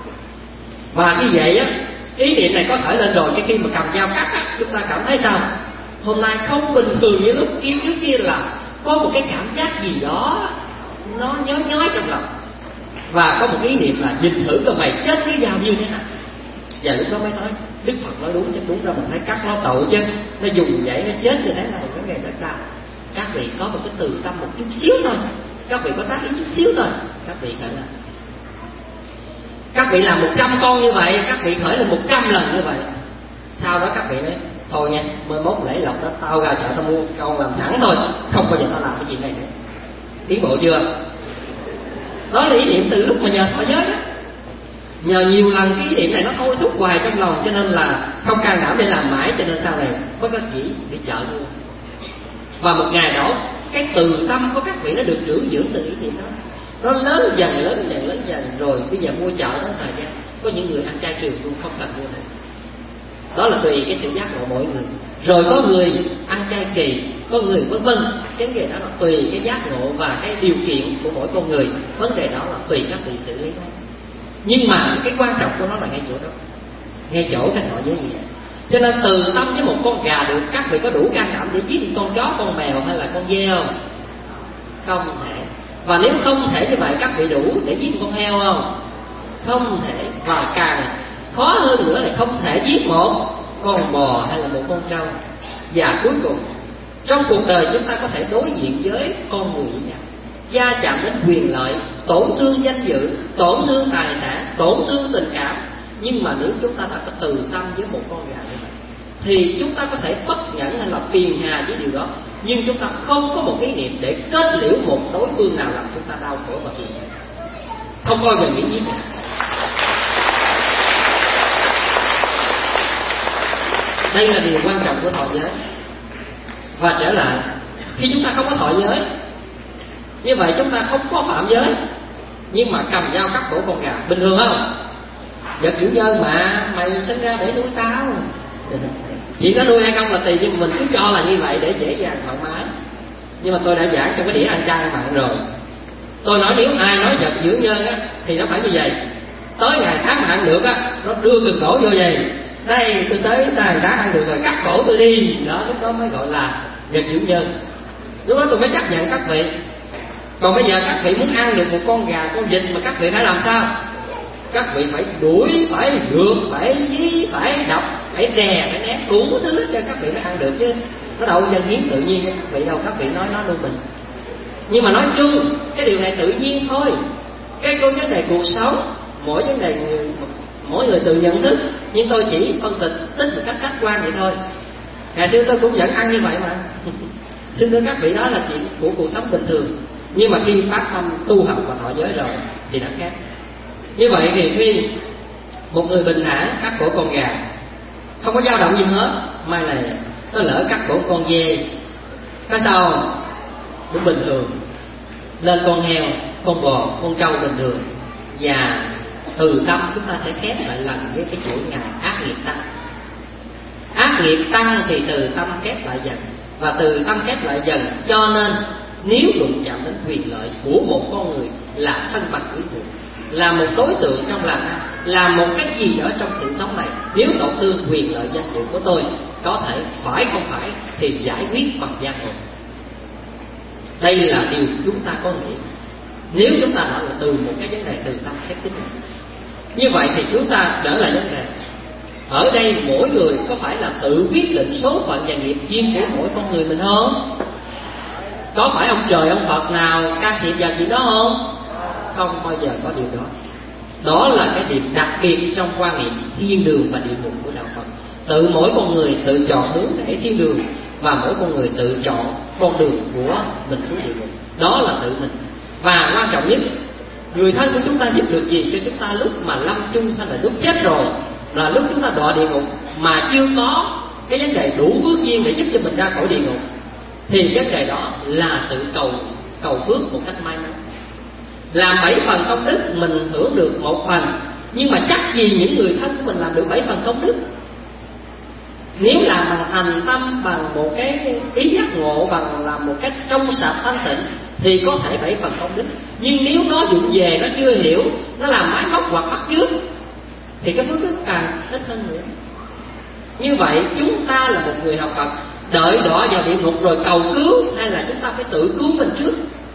Và như vậy á, ý niệm này có khởi lên rồi, cái khi mà cầm dao cắt á, chúng ta cảm thấy sao? Hôm nay không bình thường như lúc kia, trước kia là có một cái cảm giác gì đó nó nhói nhói trong lòng, và có một ý niệm là nhìn thử coi mày chết với dao như thế nào. Và lúc đó mới nói Đức Phật nói đúng chứ, đúng ra mình thấy cắt nó tội chứ, nó dùng vậy nó chết như thế này có ngày đất đau. Các vị có một cái từ tâm một chút xíu thôi, các vị có tác ý chút xíu thôi, các vị khởi lên. Các vị làm một trăm con như vậy, các vị khởi lên một trăm lần như vậy. Sau đó các vị nói thôi nha, mười mốt lễ lộc đó tao ra chợ tao mua con làm sẵn thôi, không bao giờ tao làm cái chuyện này nữa. Tiến bộ chưa? Đó là ý niệm từ lúc mà nhờ thọ giới đó. Nhờ nhiều lần cái ý niệm này nó thôi thúc hoài trong lòng, cho nên là không can đảm để làm mãi, cho nên sau này bất đắc dĩ đi chợ mua. Và một ngày đó cái từ tâm của các vị nó được trưởng dưỡng từ ý niệm đó, nó lớn dần lớn dần lớn dần rồi bây giờ mua chợ đến thời gian có những người ăn chay trường luôn không cần mua nữa. Đó là tùy cái sự giác ngộ mỗi người. Rồi có người ăn chay kỳ, có người vân vân. Cái vấn đề đó là tùy cái giác ngộ và cái điều kiện của mỗi con người. Vấn đề đó là tùy các vị xử lý đó. Nhưng mà cái quan trọng của nó là ngay chỗ đó, ngay chỗ cái họ giới gì vậy. Cho nên từ tâm với một con gà được, các vị có đủ can đảm để giết con chó, con mèo hay là con dê không? Không thể. Và nếu không thể như vậy, các vị đủ để giết con heo không? Không thể. Và càng khó hơn nữa là không thể giết một con bò hay là một con trâu. Và cuối cùng trong cuộc đời chúng ta có thể đối diện với con người với nhau, gia chạm đến quyền lợi, tổn thương danh dự, tổn thương tài sản, tổn thương tình cảm. Nhưng mà nếu chúng ta đã có từ tâm với một con gà như vậy thì chúng ta có thể bất nhẫn hay là phiền hà với điều đó, nhưng chúng ta không có một ý niệm để kết liễu một đối phương nào làm chúng ta đau khổ và phiền hà. Không bao giờ nghĩ gì cả. Đây là điều quan trọng của thọ giới. Và trở lại, khi chúng ta không có thọ giới, như vậy chúng ta không có phạm giới, nhưng mà cầm dao cắt cổ con gà, bình thường không? Vật chủ nhân mà, mày sinh ra để nuôi tao. Chỉ có nuôi hay không là tùy, nhưng mình cứ cho là như vậy để dễ dàng thoải mái. Nhưng mà tôi đã giảng trong cái đĩa ăn chay bạn rồi. Tôi nói nếu ai nói vật dưỡng nhân á thì nó phải như vậy. Tới ngày tháng mà ăn được á, nó đưa cực cổ vô vậy, đây tôi tới này đã ăn được rồi, cắt cổ tôi đi. Đó, lúc đó mới gọi là vật chủ nhân. Lúc đó tôi mới chấp nhận các vị. Còn bây giờ các vị muốn ăn được một con gà, con vịt mà các vị phải làm sao? Các vị phải đuổi, phải rượt, phải dí, phải đập, phải đè, phải ném đủ thứ cho các vị mới ăn được chứ. Nó đâu dân hiến tự nhiên cho các vị đâu, các vị nói nó luôn mình. Nhưng mà nói chung cái điều này tự nhiên thôi. Cái câu vấn đề cuộc sống, mỗi vấn đề người, mỗi người tự nhận thức. Nhưng tôi chỉ phân tích tích một cách khách quan vậy thôi. Ngày xưa tôi cũng vẫn ăn như vậy mà. Xin thưa các vị, đó là chuyện của cuộc sống bình thường. Nhưng mà khi phát tâm tu học và thọ giới rồi thì đã khác. Như vậy thì khi một người bình thản cắt cổ con gà, không có dao động gì hết, mai này nó lỡ cắt cổ con dê, cái sau cũng bình thường, lên con heo, con bò, con trâu bình thường. Và từ tâm chúng ta sẽ khép lại lần với cái chuỗi ngày ác nghiệp tăng. Ác nghiệp tăng thì từ tâm khép lại dần, và từ tâm khép lại dần, cho nên nếu đụng chạm đến quyền lợi của một con người là thân bằng quý thuộc, là một đối tượng trong làm ăn, là một cái gì đó trong sự sống này, nếu tổn thương quyền lợi danh dự của tôi, có thể phải không phải thì giải quyết bằng gian hộ. Đây là điều chúng ta có nghĩ. Nếu chúng ta nói là từ một cái vấn đề từ tâm khép kín, như vậy thì chúng ta trở lại vấn đề ở đây, mỗi người có phải là tự quyết định số phận và nghiệp duyên của mỗi con người mình không? Có phải ông trời ông Phật nào can thiệp vào chuyện đó không? Không bao giờ có điều đó. Đó là cái điểm đặc biệt trong quan niệm thiên đường và địa ngục của đạo Phật. Tự mỗi con người tự chọn hướng để thiên đường, và mỗi con người tự chọn con đường của mình xuống địa ngục. Đó là tự mình. Và quan trọng nhất, người thân của chúng ta giúp được gì cho chúng ta lúc mà lâm chung hay là lúc chết rồi, là lúc chúng ta đọa địa ngục mà chưa có cái vấn đề đủ phước duyên để giúp cho mình ra khỏi địa ngục, thì vấn đề đó là tự cầu cầu phước một cách may mắn. Làm bảy phần công đức mình hưởng được một phần, nhưng mà chắc gì những người thân của mình làm được bảy phần công đức. Nếu làm bằng thành tâm, bằng một cái ý giác ngộ, bằng làm một cách trong sạch thanh tịnh thì có thể bảy phần công đức. Nhưng nếu nó dụng về, nó chưa hiểu, nó làm máy móc hoặc bắt chước thì cái phước đức càng ít hơn nữa. Như vậy chúng ta là một người học Phật, đợi đọa vào địa ngục rồi cầu cứu, hay là chúng ta phải tự cứu mình trước?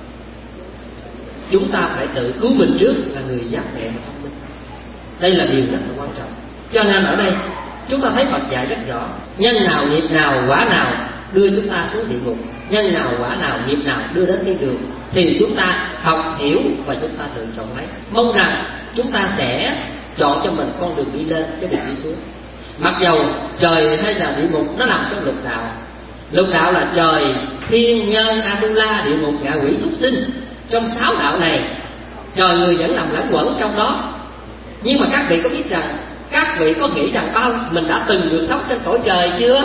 Chúng ta phải tự cứu mình trước, là người giác ngộ và thông minh. Đây là điều rất là quan trọng. Cho nên ở đây chúng ta thấy Phật dạy rất rõ: nhân nào nghiệp nào quả nào đưa chúng ta xuống địa ngục, nhân nào quả nào nghiệp nào đưa đến thiên đường. Thì chúng ta học hiểu và chúng ta tự chọn lấy. Mong rằng chúng ta sẽ chọn cho mình con đường đi lên chứ đừng đi xuống. Mặc dầu trời hay là địa ngục nó nằm trong lục đạo. Lục đạo là trời, thiên, nhân, Atula, địa ngục, ngạ quỷ, súc sinh. Trong sáu đạo này, trời người vẫn nằm lẫn quẩn trong đó. Nhưng mà các vị có biết rằng, các vị có nghĩ rằng bao mình đã từng được sống trên cõi trời chưa?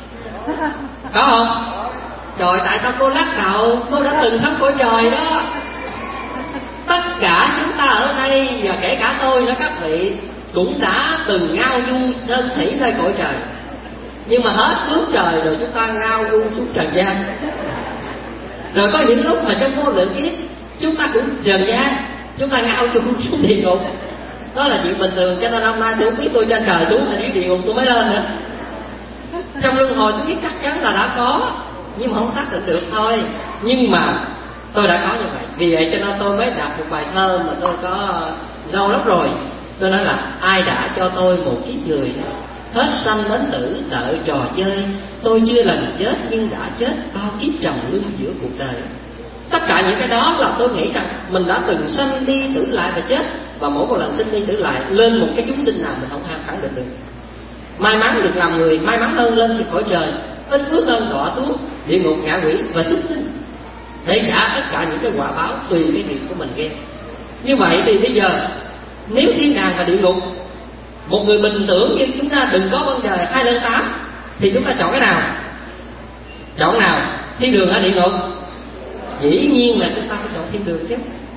Có không? Trời, tại sao cô lắc đầu? Cô đã từng sống cõi trời đó. Tất cả chúng ta ở đây, và kể cả tôi nữa các vị, cũng đã từng ngao du sơn thủy nơi cõi trời. Nhưng mà hết phước trời rồi chúng ta ngao du xuống trần gian. Rồi có những lúc mà trong vô lượng kiếp chúng ta cũng trần gian, chúng ta ngao du xuống địa ngục. Đó là chuyện bình thường. Cho nên hôm nay tôi không biết tôi trên trời xuống hay dưới địa ngục tôi mới lên nữa. Trong luân hồi tôi biết chắc chắn là đã có, nhưng mà không xác định được thôi. Nhưng mà tôi đã có như vậy. Vì vậy cho nên tôi mới đọc một bài thơ mà tôi có lâu lắm rồi. Tôi nói là: ai đã cho tôi một kiếp người, hết sanh đến tử đợi trò chơi. Tôi chưa lần chết nhưng đã chết bao kiếp trầm luân giữa cuộc đời. Tất cả những cái đó là tôi nghĩ rằng mình đã từng sanh đi tử lại và chết, và mỗi một lần sinh đi tử lại lên một cái chúng sinh nào mình không khẳng định được. May mắn được làm người, may mắn hơn lên trên cõi trời, ít phước hơn đọa xuống địa ngục, ngạ quỷ và súc sinh, để trả tất cả những cái quả báo tùy cái nghiệp của mình gây. Như vậy thì bây giờ nếu thiên đàng và địa ngục, một người bình thường như chúng ta đừng có vấn đề hai lên tám, thì chúng ta chọn cái nào? Chọn nào? Thiên đường hay địa ngục? Dĩ nhiên là chúng ta phải chọn thiên đường chứ.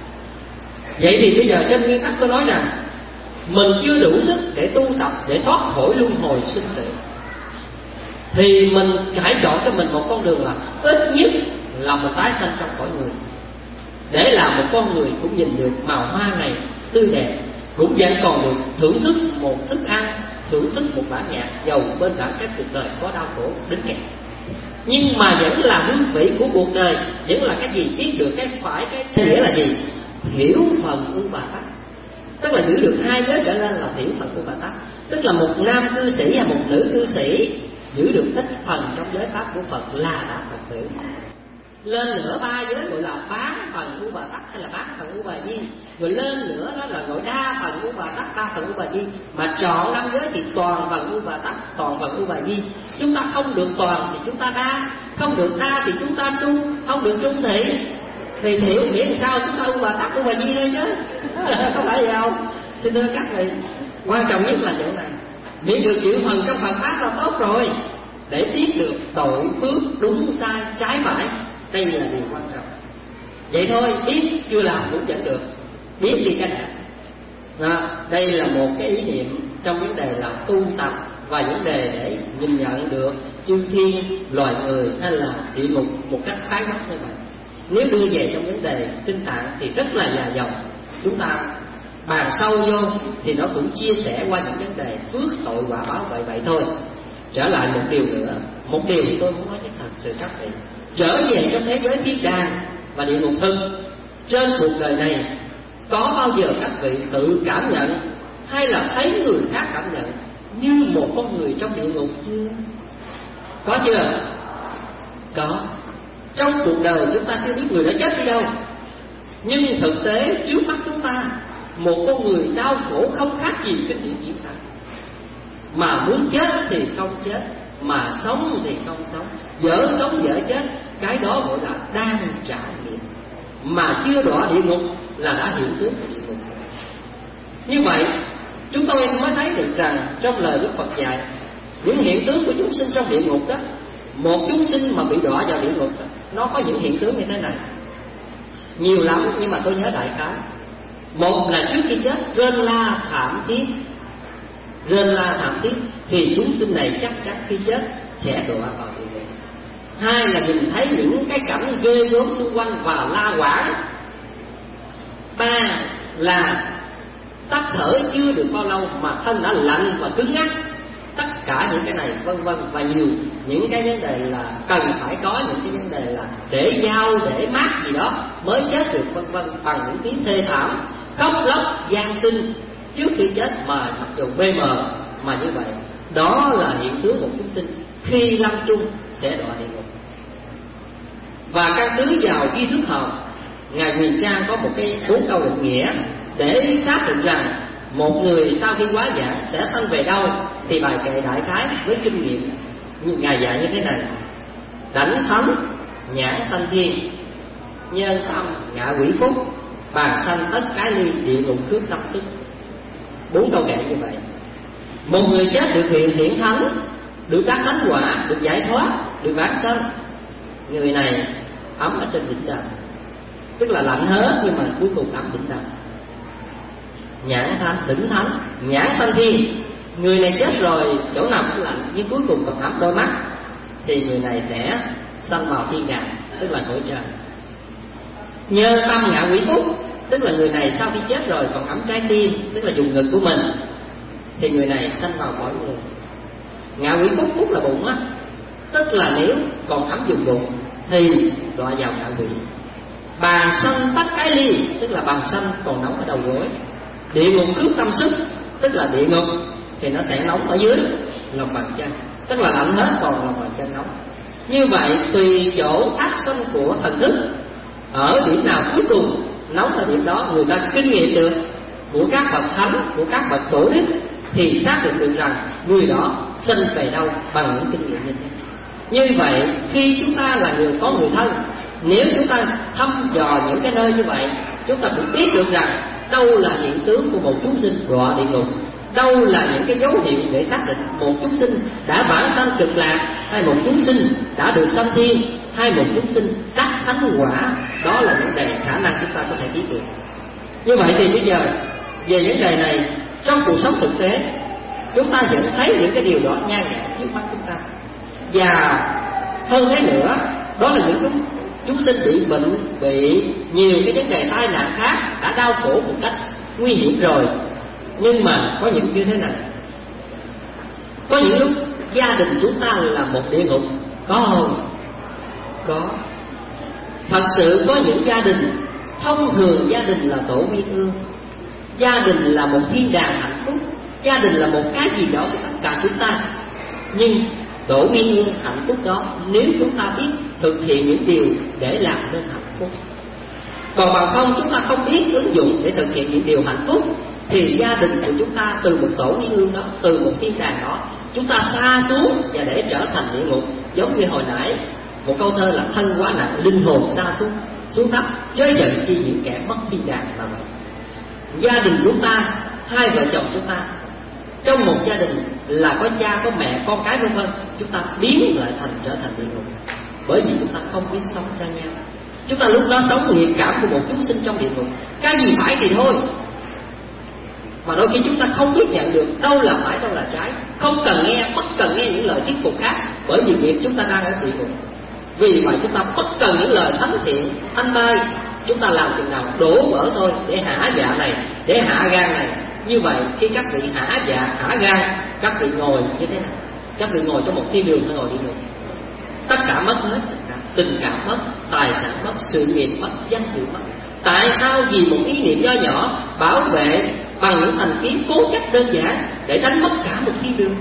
Vậy thì bây giờ trên nguyên tắc tôi nói rằng mình chưa đủ sức để tu tập, để thoát khỏi luân hồi sinh tử, thì mình hãy chọn cho mình một con đường là ít nhất là mình tái sanh trong cõi người, để làm một con người cũng nhìn được màu hoa này tươi đẹp, cũng vẫn còn được thưởng thức một thức ăn thưởng thức một bản nhạc giàu bên bản chất cuộc đời có đau khổ đến kẹt, nhưng mà vẫn là hương vị của cuộc đời, vẫn là cái gì biết được cái phải, cái nghĩa là gì? Hiểu phần ưu bà tắc, tức là giữ được hai giới trở lên là hiểu phần ưu bà tắc, tức là một nam cư sĩ hay một nữ cư sĩ giữ được ít phần trong giới pháp của Phật là đã Phật tử. Lên nữa ba giới gọi là bán phần ưu bà tắc hay là bán phần ưu bà di, rồi lên nữa đó là gọi đa phần ưu bà tắc, đa phần ưu bà di, mà trọn năm giới thì toàn phần ưu bà tắc, toàn phần ưu bà di. Chúng ta không được toàn thì chúng ta đa, không được đa thì chúng ta trung, không được trung thì thì hiểu nghĩa làm sao chúng ta ưu bà tắc ưu bà di đây chứ không phải vậy không? Xin thưa các vị, quan trọng nhất là chỗ này, miễn được chịu phần trong phần pháp là tốt rồi, để biết được tội phước đúng sai trái phải, đây là điều quan trọng. Vậy thôi, biết chưa làm cũng vẫn được, biết đi cái đã. À, đây là một cái ý niệm trong vấn đề là tu tập và vấn đề để nhìn nhận được chư thiên, loài người hay là địa ngục một cách khái quát như vậy. Nếu đưa về trong vấn đề tinh tạng thì rất là dài dòng, chúng ta bàn sâu vô thì nó cũng chia sẻ qua những vấn đề phước tội quả báo vậy vậy thôi. Trở lại một điều nữa, một điều tôi muốn nói với thật sự các vị, trở về trong thế giới thiên đàng và địa ngục thực, trên cuộc đời này có bao giờ các vị tự cảm nhận hay là thấy người khác cảm nhận như một con người trong địa ngục chưa? Có chưa? Có. Trong cuộc đời chúng ta chưa biết người đã chết đi đâu, nhưng thực tế trước mắt chúng ta một con người đau khổ không khác gì kinh điển diễn tả, mà muốn chết thì không chết, mà sống thì không sống, dở sống dở chết. Cái đó gọi là đang trải nghiệm, mà chưa đọa địa ngục là đã hiện tướng của địa ngục. Như vậy chúng tôi mới thấy được rằng trong lời Đức Phật dạy, những hiện tướng của chúng sinh trong địa ngục đó, một chúng sinh mà bị đọa vào địa ngục đó, nó có những hiện tướng như thế này, nhiều lắm nhưng mà tôi nhớ đại khái. Một là trước khi chết rên la thảm thiết, rên la thảm thiết thì chúng sinh này chắc chắn khi chết sẽ đọa vào địa ngục. Hai là nhìn thấy những cái cảnh ghê gớm xung quanh và la quảng. Ba là tắt thở chưa được bao lâu mà thân đã lạnh và cứng ngắc. Tất cả những cái này vân vân và nhiều những cái vấn đề là cần phải có những cái vấn đề là để dao để mát gì đó mới chết được vân vân, bằng những tiếng thê thảm khóc lóc gian sinh trước khi chết mà mặc dù bê mờ mà như vậy. Đó là hiện tướng một chúng sinh khi lâm chung sẽ đọa địa ngục. Và căn cứ vào tri thức học, ngài Huyền Trang có một cái bốn câu định nghĩa để xác định rằng một người sau khi quá giảng sẽ sanh về đâu, thì bài kệ đại khái với kinh nghiệm như ngài dạy như thế này: đảnh thánh nhãn sanh thiên, nhân tâm ngạ quỷ phúc, bàn sanh tất cái ly, địa ngục khước tâm sức. Bốn câu kệ như vậy. Một người chết được hiện hiển thánh, được đắc thánh quả, được giải thoát, được vãng sanh, người này ấm ở trên đỉnh đầu, tức là lạnh hết nhưng mà cuối cùng ấm đỉnh đầu. Nhãn thánh, đỉnh thánh, nhãn sanh thiên, người này chết rồi chỗ nào cũng lạnh nhưng cuối cùng còn ấm đôi mắt, thì người này sẽ sanh vào thiên đàng, tức là cõi trời. Nhân tâm ngạ quỷ phúc, tức là người này sau khi chết rồi còn ấm trái tim, tức là vùng ngực của mình, thì người này sanh vào cõi người. Ngạ quỷ phúc, phúc là bụng á, tức là nếu còn ấm vùng bụng thì đọa vào ngạ quỷ. Bàn sanh tắt cái ly, tức là bàn sanh còn nóng ở đầu gối. Địa ngục khước tâm sức, tức là địa ngục thì nó sẽ nóng ở dưới lòng bàn chân, tức là lạnh hết còn lòng bàn chân nóng. Như vậy tùy chỗ ác sanh của thần thức ở điểm nào cuối cùng nóng ở điểm đó, người ta kinh nghiệm được của các bậc thánh, của các bậc tổ đức, thì xác định được rằng người đó sinh về đâu bằng những kinh nghiệm như thế. Như vậy khi chúng ta là người có người thân, nếu chúng ta thăm dò những cái nơi như vậy, chúng ta cũng biết được rằng đâu là hiện tướng của một chúng sinh đọa địa ngục, đâu là những cái dấu hiệu để xác định một chúng sinh đã vãng sanh cực lạc, hay một chúng sinh đã được sanh thiên, hay một chúng sinh đắc thánh quả. Đó là vấn đề khả năng chúng ta có thể biết được. Như vậy thì bây giờ về vấn đề này, trong cuộc sống thực tế chúng ta vẫn thấy những cái điều đó nhan nhản trước mắt chúng ta. Và hơn thế nữa, đó là những chúng, chúng sinh bị bệnh, bị nhiều cái vấn đề tai nạn khác, đã đau khổ một cách nguy hiểm rồi. Nhưng mà có những như thế này, Có những lúc gia đình chúng ta là một địa ngục, có không? Có. Thật sự có những gia đình, thông thường gia đình là tổ uyên ương, gia đình là một thiên đàng hạnh phúc, gia đình là một cái gì đó với tất cả chúng ta. Nhưng tổ uyên ương hạnh phúc đó, nếu chúng ta biết thực hiện những điều để làm nên hạnh phúc. Còn bằng không chúng ta không biết ứng dụng để thực hiện những điều hạnh phúc, thì gia đình của chúng ta từ một tổ uyên ương đó, từ một thiên đàng đó, chúng ta xa xuống và để trở thành địa ngục. Giống như hồi nãy một câu thơ là thân quá nặng, linh hồn xa xuống xuống thấp, chớ giận chi những kẻ mất thiên đàng là vậy. Gia đình chúng ta, hai vợ chồng chúng ta, trong một gia đình là có cha, có mẹ, con cái vân vân, chúng ta biến lại thành trở thành địa ngục, bởi vì chúng ta không biết sống cho nhau. Chúng ta lúc đó sống nghiệp cảm của một chúng sinh trong địa ngục. Cái gì phải thì thôi, mà đôi khi chúng ta không biết nhận được đâu là phải, đâu là trái. Không cần nghe, bất cần nghe những lời thuyết phục khác, bởi vì việc chúng ta đang ở địa ngục. Vì vậy chúng ta bất cần những lời thánh thiện, thanh mai. Chúng ta làm chừng nào đổ vỡ thôi, để hả dạ này, để hạ gan này. Như vậy khi các vị hả dạ, hả gan, các vị ngồi như thế nào? Các vị ngồi trong một thiên đường hay ngồi địa ngục? Tất cả mất hết, tất cả tình cảm mất, tài sản mất, sự nghiệp mất, danh dự mất. Tại sao vì một ý niệm nho nhỏ bảo vệ bằng những thành kiến cố chấp đơn giản để đánh mất cả một thiên đường?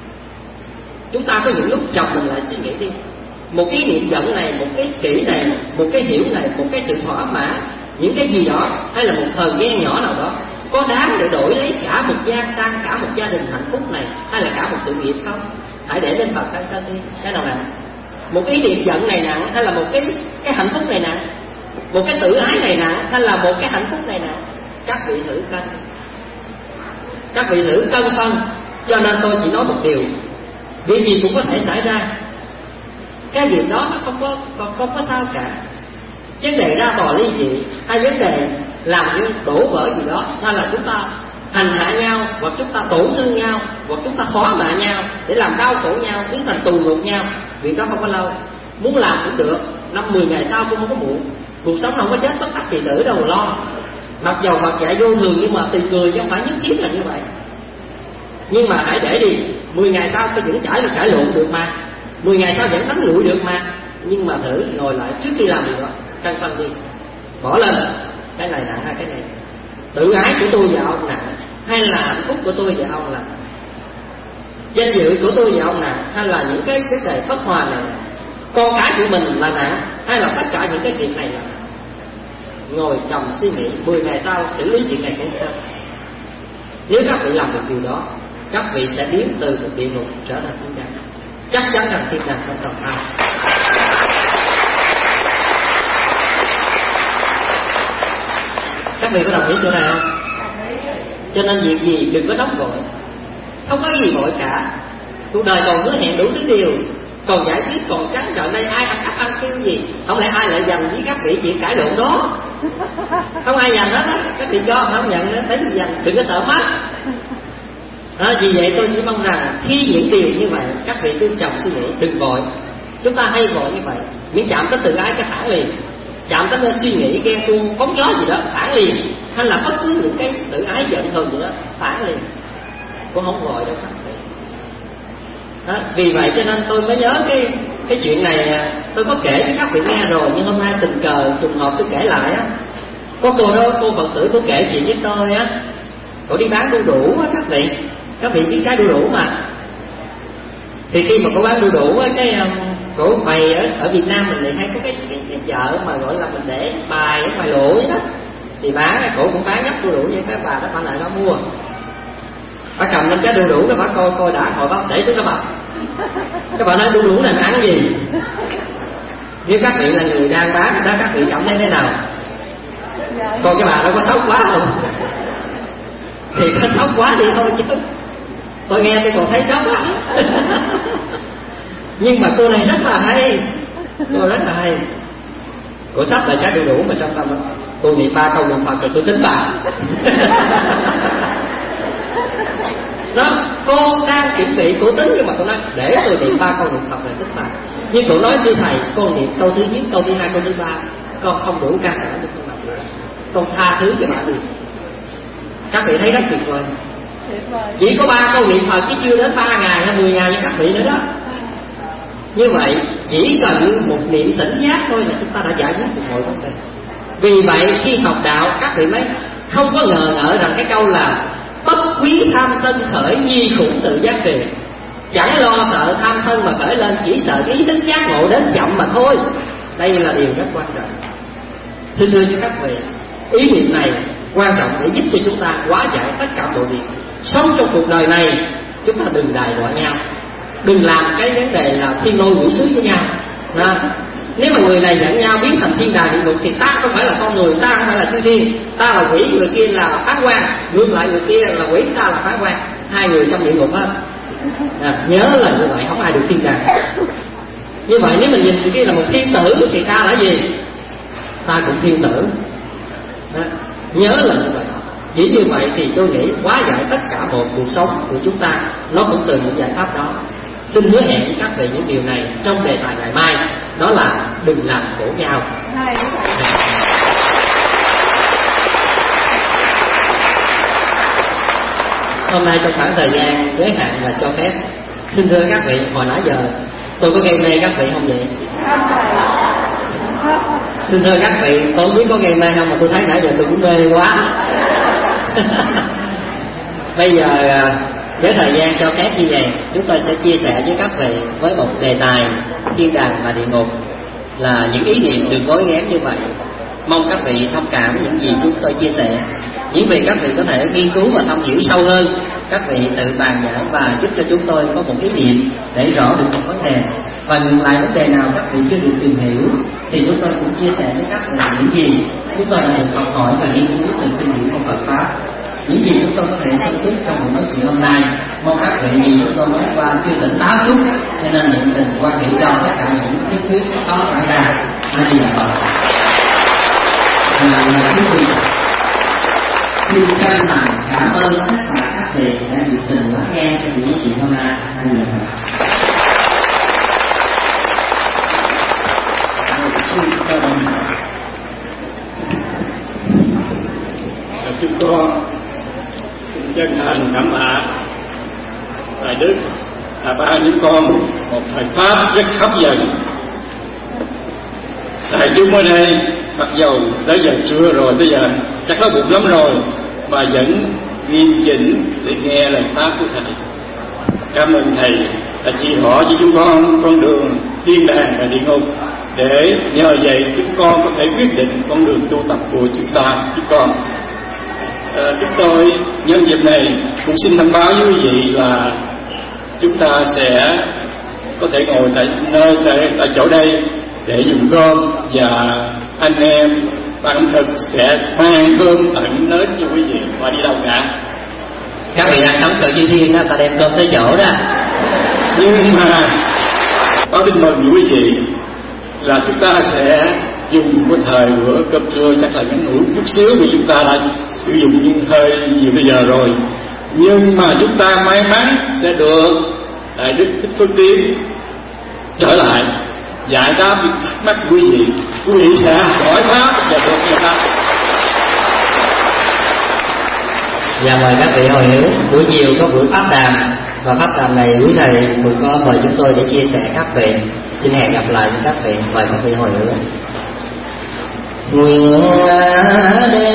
Chúng ta có những lúc chồng mình lại suy nghĩ đi, một cái niệm giận này, một cái kỹ này, một cái hiểu này, một cái sự thỏa mãn, những cái gì đó, hay là một thời gian nhỏ nào đó, có đáng để đổi lấy cả một gia sang, cả một gia đình hạnh phúc này, hay là cả một sự nghiệp không? Hãy để lên bàn cân cân đi, cái nào nặng? Một ý niệm giận này nặng, hay là một cái cái hạnh phúc này nặng? Một cái tự ái này nặng, hay là một cái hạnh phúc này nặng? Các vị thử cân, các vị thử cân phân. Cho nên tôi chỉ nói một điều, việc gì cũng có thể xảy ra. Cái việc đó nó không có không, không có sao cả. Vấn đề ra tòa ly dị, hay vấn đề làm những đổ vỡ gì đó, hay là chúng ta hành hạ nhau, hoặc chúng ta tổn thương nhau, hoặc chúng ta thỏa mãn nhau để làm đau khổ nhau, biến thành tù ngục nhau. Việc đó không có lâu, muốn làm cũng được, năm mười ngày sau cũng không có muộn. Cuộc sống không có chết bất đắc kỳ tử đâu mà lo. Mặc dầu Phật dạy vô thường, nhưng mà tùy người chứ không phải nhất thiết là như vậy. Nhưng mà hãy để đi, mười ngày sau tôi vẫn chảy được cãi lộn được mà, mười ngày sau vẫn đánh lụi được mà. Nhưng mà thử ngồi lại trước khi làm điều đó, cân phân đi, bỏ lên cái này nặng hay cái này, tự ái của tôi và ông nặng, hay là hạnh phúc của tôi và ông nặng, danh dự của tôi và ông nặng, hay là những cái vấn đề bất hòa này, con cái của mình là nặng, hay là tất cả những cái việc này là nặng. Ngồi chồng suy nghĩ, mười ngày sau xử lý chuyện này cũng sao. Nếu các vị làm được điều đó, các vị sẽ biến từ một địa ngục trở thành thiên đàng. Chắc chắn rằng thiên đàng không tầm ai. Các vị có đồng ý chỗ này không? Cho nên việc gì đừng có nóng vội, không có gì vội cả. Cuộc đời còn hứa hẹn đủ thứ điều, còn giải quyết, còn trắng trợn đây ai ăn cắp ăn tiêu gì. Không lẽ ai lại dành với các vị chuyện cãi lộn đó? Không ai dành hết á, các vị cho không nhận nó tới gì dành, đừng có sợ mất. Đó, vì vậy tôi chỉ mong rằng khi những điều như vậy các vị cứ chồng suy nghĩ, đừng vội. Chúng ta hay vội như vậy, miễn chạm tới tự ái cái phản liền, chạm tới suy nghĩ ghen tuông phóng gió gì đó phản liền, hay là bất cứ những cái tự ái giận hờn gì đó phản liền, cũng không vội đâu các vị. Đó, vì vậy cho nên tôi mới nhớ cái cái chuyện này, tôi có kể với các vị nghe rồi, nhưng hôm nay tình cờ trùng hợp tôi kể lại á. Có cô đó, cô Phật tử cô kể chuyện với tôi á, cô đi bán đu đủ á các vị, các vị biết cái đu đủ mà. Thì khi mà cô bán đu đủ á, cái cổ bày ở ở Việt Nam mình thì hay có cái, cái, cái chợ mà gọi là mình để bài ở ngoài lộ vậy đó, thì bán cổ cũng bán nhấp đu đủ vậy. Cái bà đó bà lại đó mua, bà cầm lên trái đu đủ, cái bà coi coi đã hồi bà để xuống cái bà, các bạn nói đu đủ này mà ăn gì? Nếu các vị là người đang bán đó, các vị cảm thấy thế nào? Còn cái bà đó có sốc quá không? Thì có sốc quá thì thôi chứ. Tôi nghe tôi còn thấy sốc lắm. Nhưng mà cô này rất là hay, cô rất là hay. Cô sắp lại trái đu đủ mà trong tâm cô niệm ba câu niệm Phật rồi tôi tính bà. Đó, cô đang chuẩn bị cô tính, nhưng mà cô nói để tôi niệm ba câu niệm Phật rồi tính bà. Nhưng cô nói thưa thầy, con niệm câu thứ nhất, câu thứ hai, câu thứ ba, con không đủ can đảm để con làm được, con tha thứ cho bà đi. Các vị thấy rất tuyệt vời. Chỉ có ba câu niệm Phật chứ chưa đến ba ngày hay mười ngày như các vị nữa đó. Như vậy chỉ cần một niệm tỉnh giác thôi là chúng ta đã giải quyết được mọi vấn đề. Vì vậy khi học đạo các vị mới không có ngờ ngợ rằng cái câu là bất quý tham sân khởi nhi khủng tự giác trì. Chẳng lo sợ tham sân mà khởi lên, chỉ sợ ý thức giác ngộ đến chậm mà thôi. Đây là điều rất quan trọng. Xin thưa cho các vị, ý niệm này quan trọng để giúp cho chúng ta hóa giải tất cả mọi việc. Sống trong cuộc đời này chúng ta đừng đài đọa nhau, đừng làm cái vấn đề là thiên lôi quỷ sứ với nhau. À, nếu mà người này dẫn nhau biến thành thiên đàng địa ngục thì ta không phải là con người, ta không phải là chư thiên, ta là quỷ, người kia là phán quan, ngược lại người kia là quỷ, ta là phán quan, hai người trong địa ngục hết. À, nhớ là như vậy, không ai được thiên đàng. Như vậy nếu mình nhìn người kia là một thiên tử thì ta là gì? Ta cũng thiên tử. À, nhớ là như vậy. Chỉ như vậy thì tôi nghĩ hóa giải tất cả một cuộc sống của chúng ta nó cũng từ những giải pháp đó. Xin hứa hẹn với các vị những điều này trong đề tài ngày mai, đó là đừng làm khổ nhau. Hôm nay trong khoảng thời gian giới hạn là cho phép, xin thưa các vị, hồi nãy giờ tôi có gây mê các vị không vậy? Xin thưa các vị, tôi không biết có gây mê không mà tôi thấy nãy giờ tôi cũng mê quá. Bây giờ với thời gian cho phép như vậy, chúng tôi sẽ chia sẻ với các vị với một đề tài thiên đàng và địa ngục, là những ý niệm đừng gói ghém như vậy. Mong các vị thông cảm những gì chúng tôi chia sẻ. Những vị các vị có thể nghiên cứu và thâm hiểu sâu hơn, các vị tự bàn giải và giúp cho chúng tôi có một ý niệm để rõ được một vấn đề. Và ngược lại vấn đề nào các vị chưa được tìm hiểu thì chúng tôi cũng chia sẻ với các vị những gì chúng tôi đã được học hỏi và nghiên cứu từ kinh điển của Phật pháp. Những gì chúng tôi có thể sơ xuất trong buổi nói chuyện hôm nay, mong các vị vì chúng tôi nói qua chưa tỉnh táo chút, cho nên niệm tình quan hệ cho tất cả những thiết quyết có xảy ra. A Di Đà Phật. Là quý vị, xin chân thành cảm ơn tất cả các vị đã nhiệt tình lắng nghe trong buổi nói chuyện hôm nay. A Di Đà Phật. Chúng con chân thành cảm tạ Đại Đức là ba những con một thời pháp rất hấp dẫn. Đại chúng ở đây mặc dầu tới giờ trưa rồi, bây giờ chắc nó bụng lắm rồi mà vẫn nghiêm chỉnh để nghe lời pháp của thầy. Cảm ơn thầy đã chỉ rõ cho chúng con con đường thiên đàng và địa ngục, để nhờ vậy chúng con có thể quyết định con đường tu tập của chúng ta. Chúng con à, chúng tôi nhân dịp này cũng xin thông báo với quý vị là chúng ta sẽ có thể ngồi tại nơi tại, tại chỗ đây để dùng cơm, và anh em ban ẩm thực sẽ mang cơm tận đến cho quý vị và đi đâu cả. Các vị đang sống cỡ chư thiên đó, ta đem cơm tới chỗ đó. Nhưng mà có tin mừng với quý vị là chúng ta sẽ dùng một thời bữa cơm trưa chắc là ngắn ngủi chút xíu, vì chúng ta đã sử dụng những hơi nhiều bây giờ rồi. Nhưng mà chúng ta may mắn sẽ được Đại Đức Thích Phước Tiến trở lại giải đáp những thắc mắc quý vị. Quý vị sẽ hỏi pháp và được giải đáp. Và mời các vị hồi hướng. Buổi chiều có buổi pháp đàm, và pháp đàm này quý thầy cũng có mời chúng tôi để chia sẻ các vị. Xin hẹn gặp lại với các vị. Mời các vị hồi hướng. Nguyện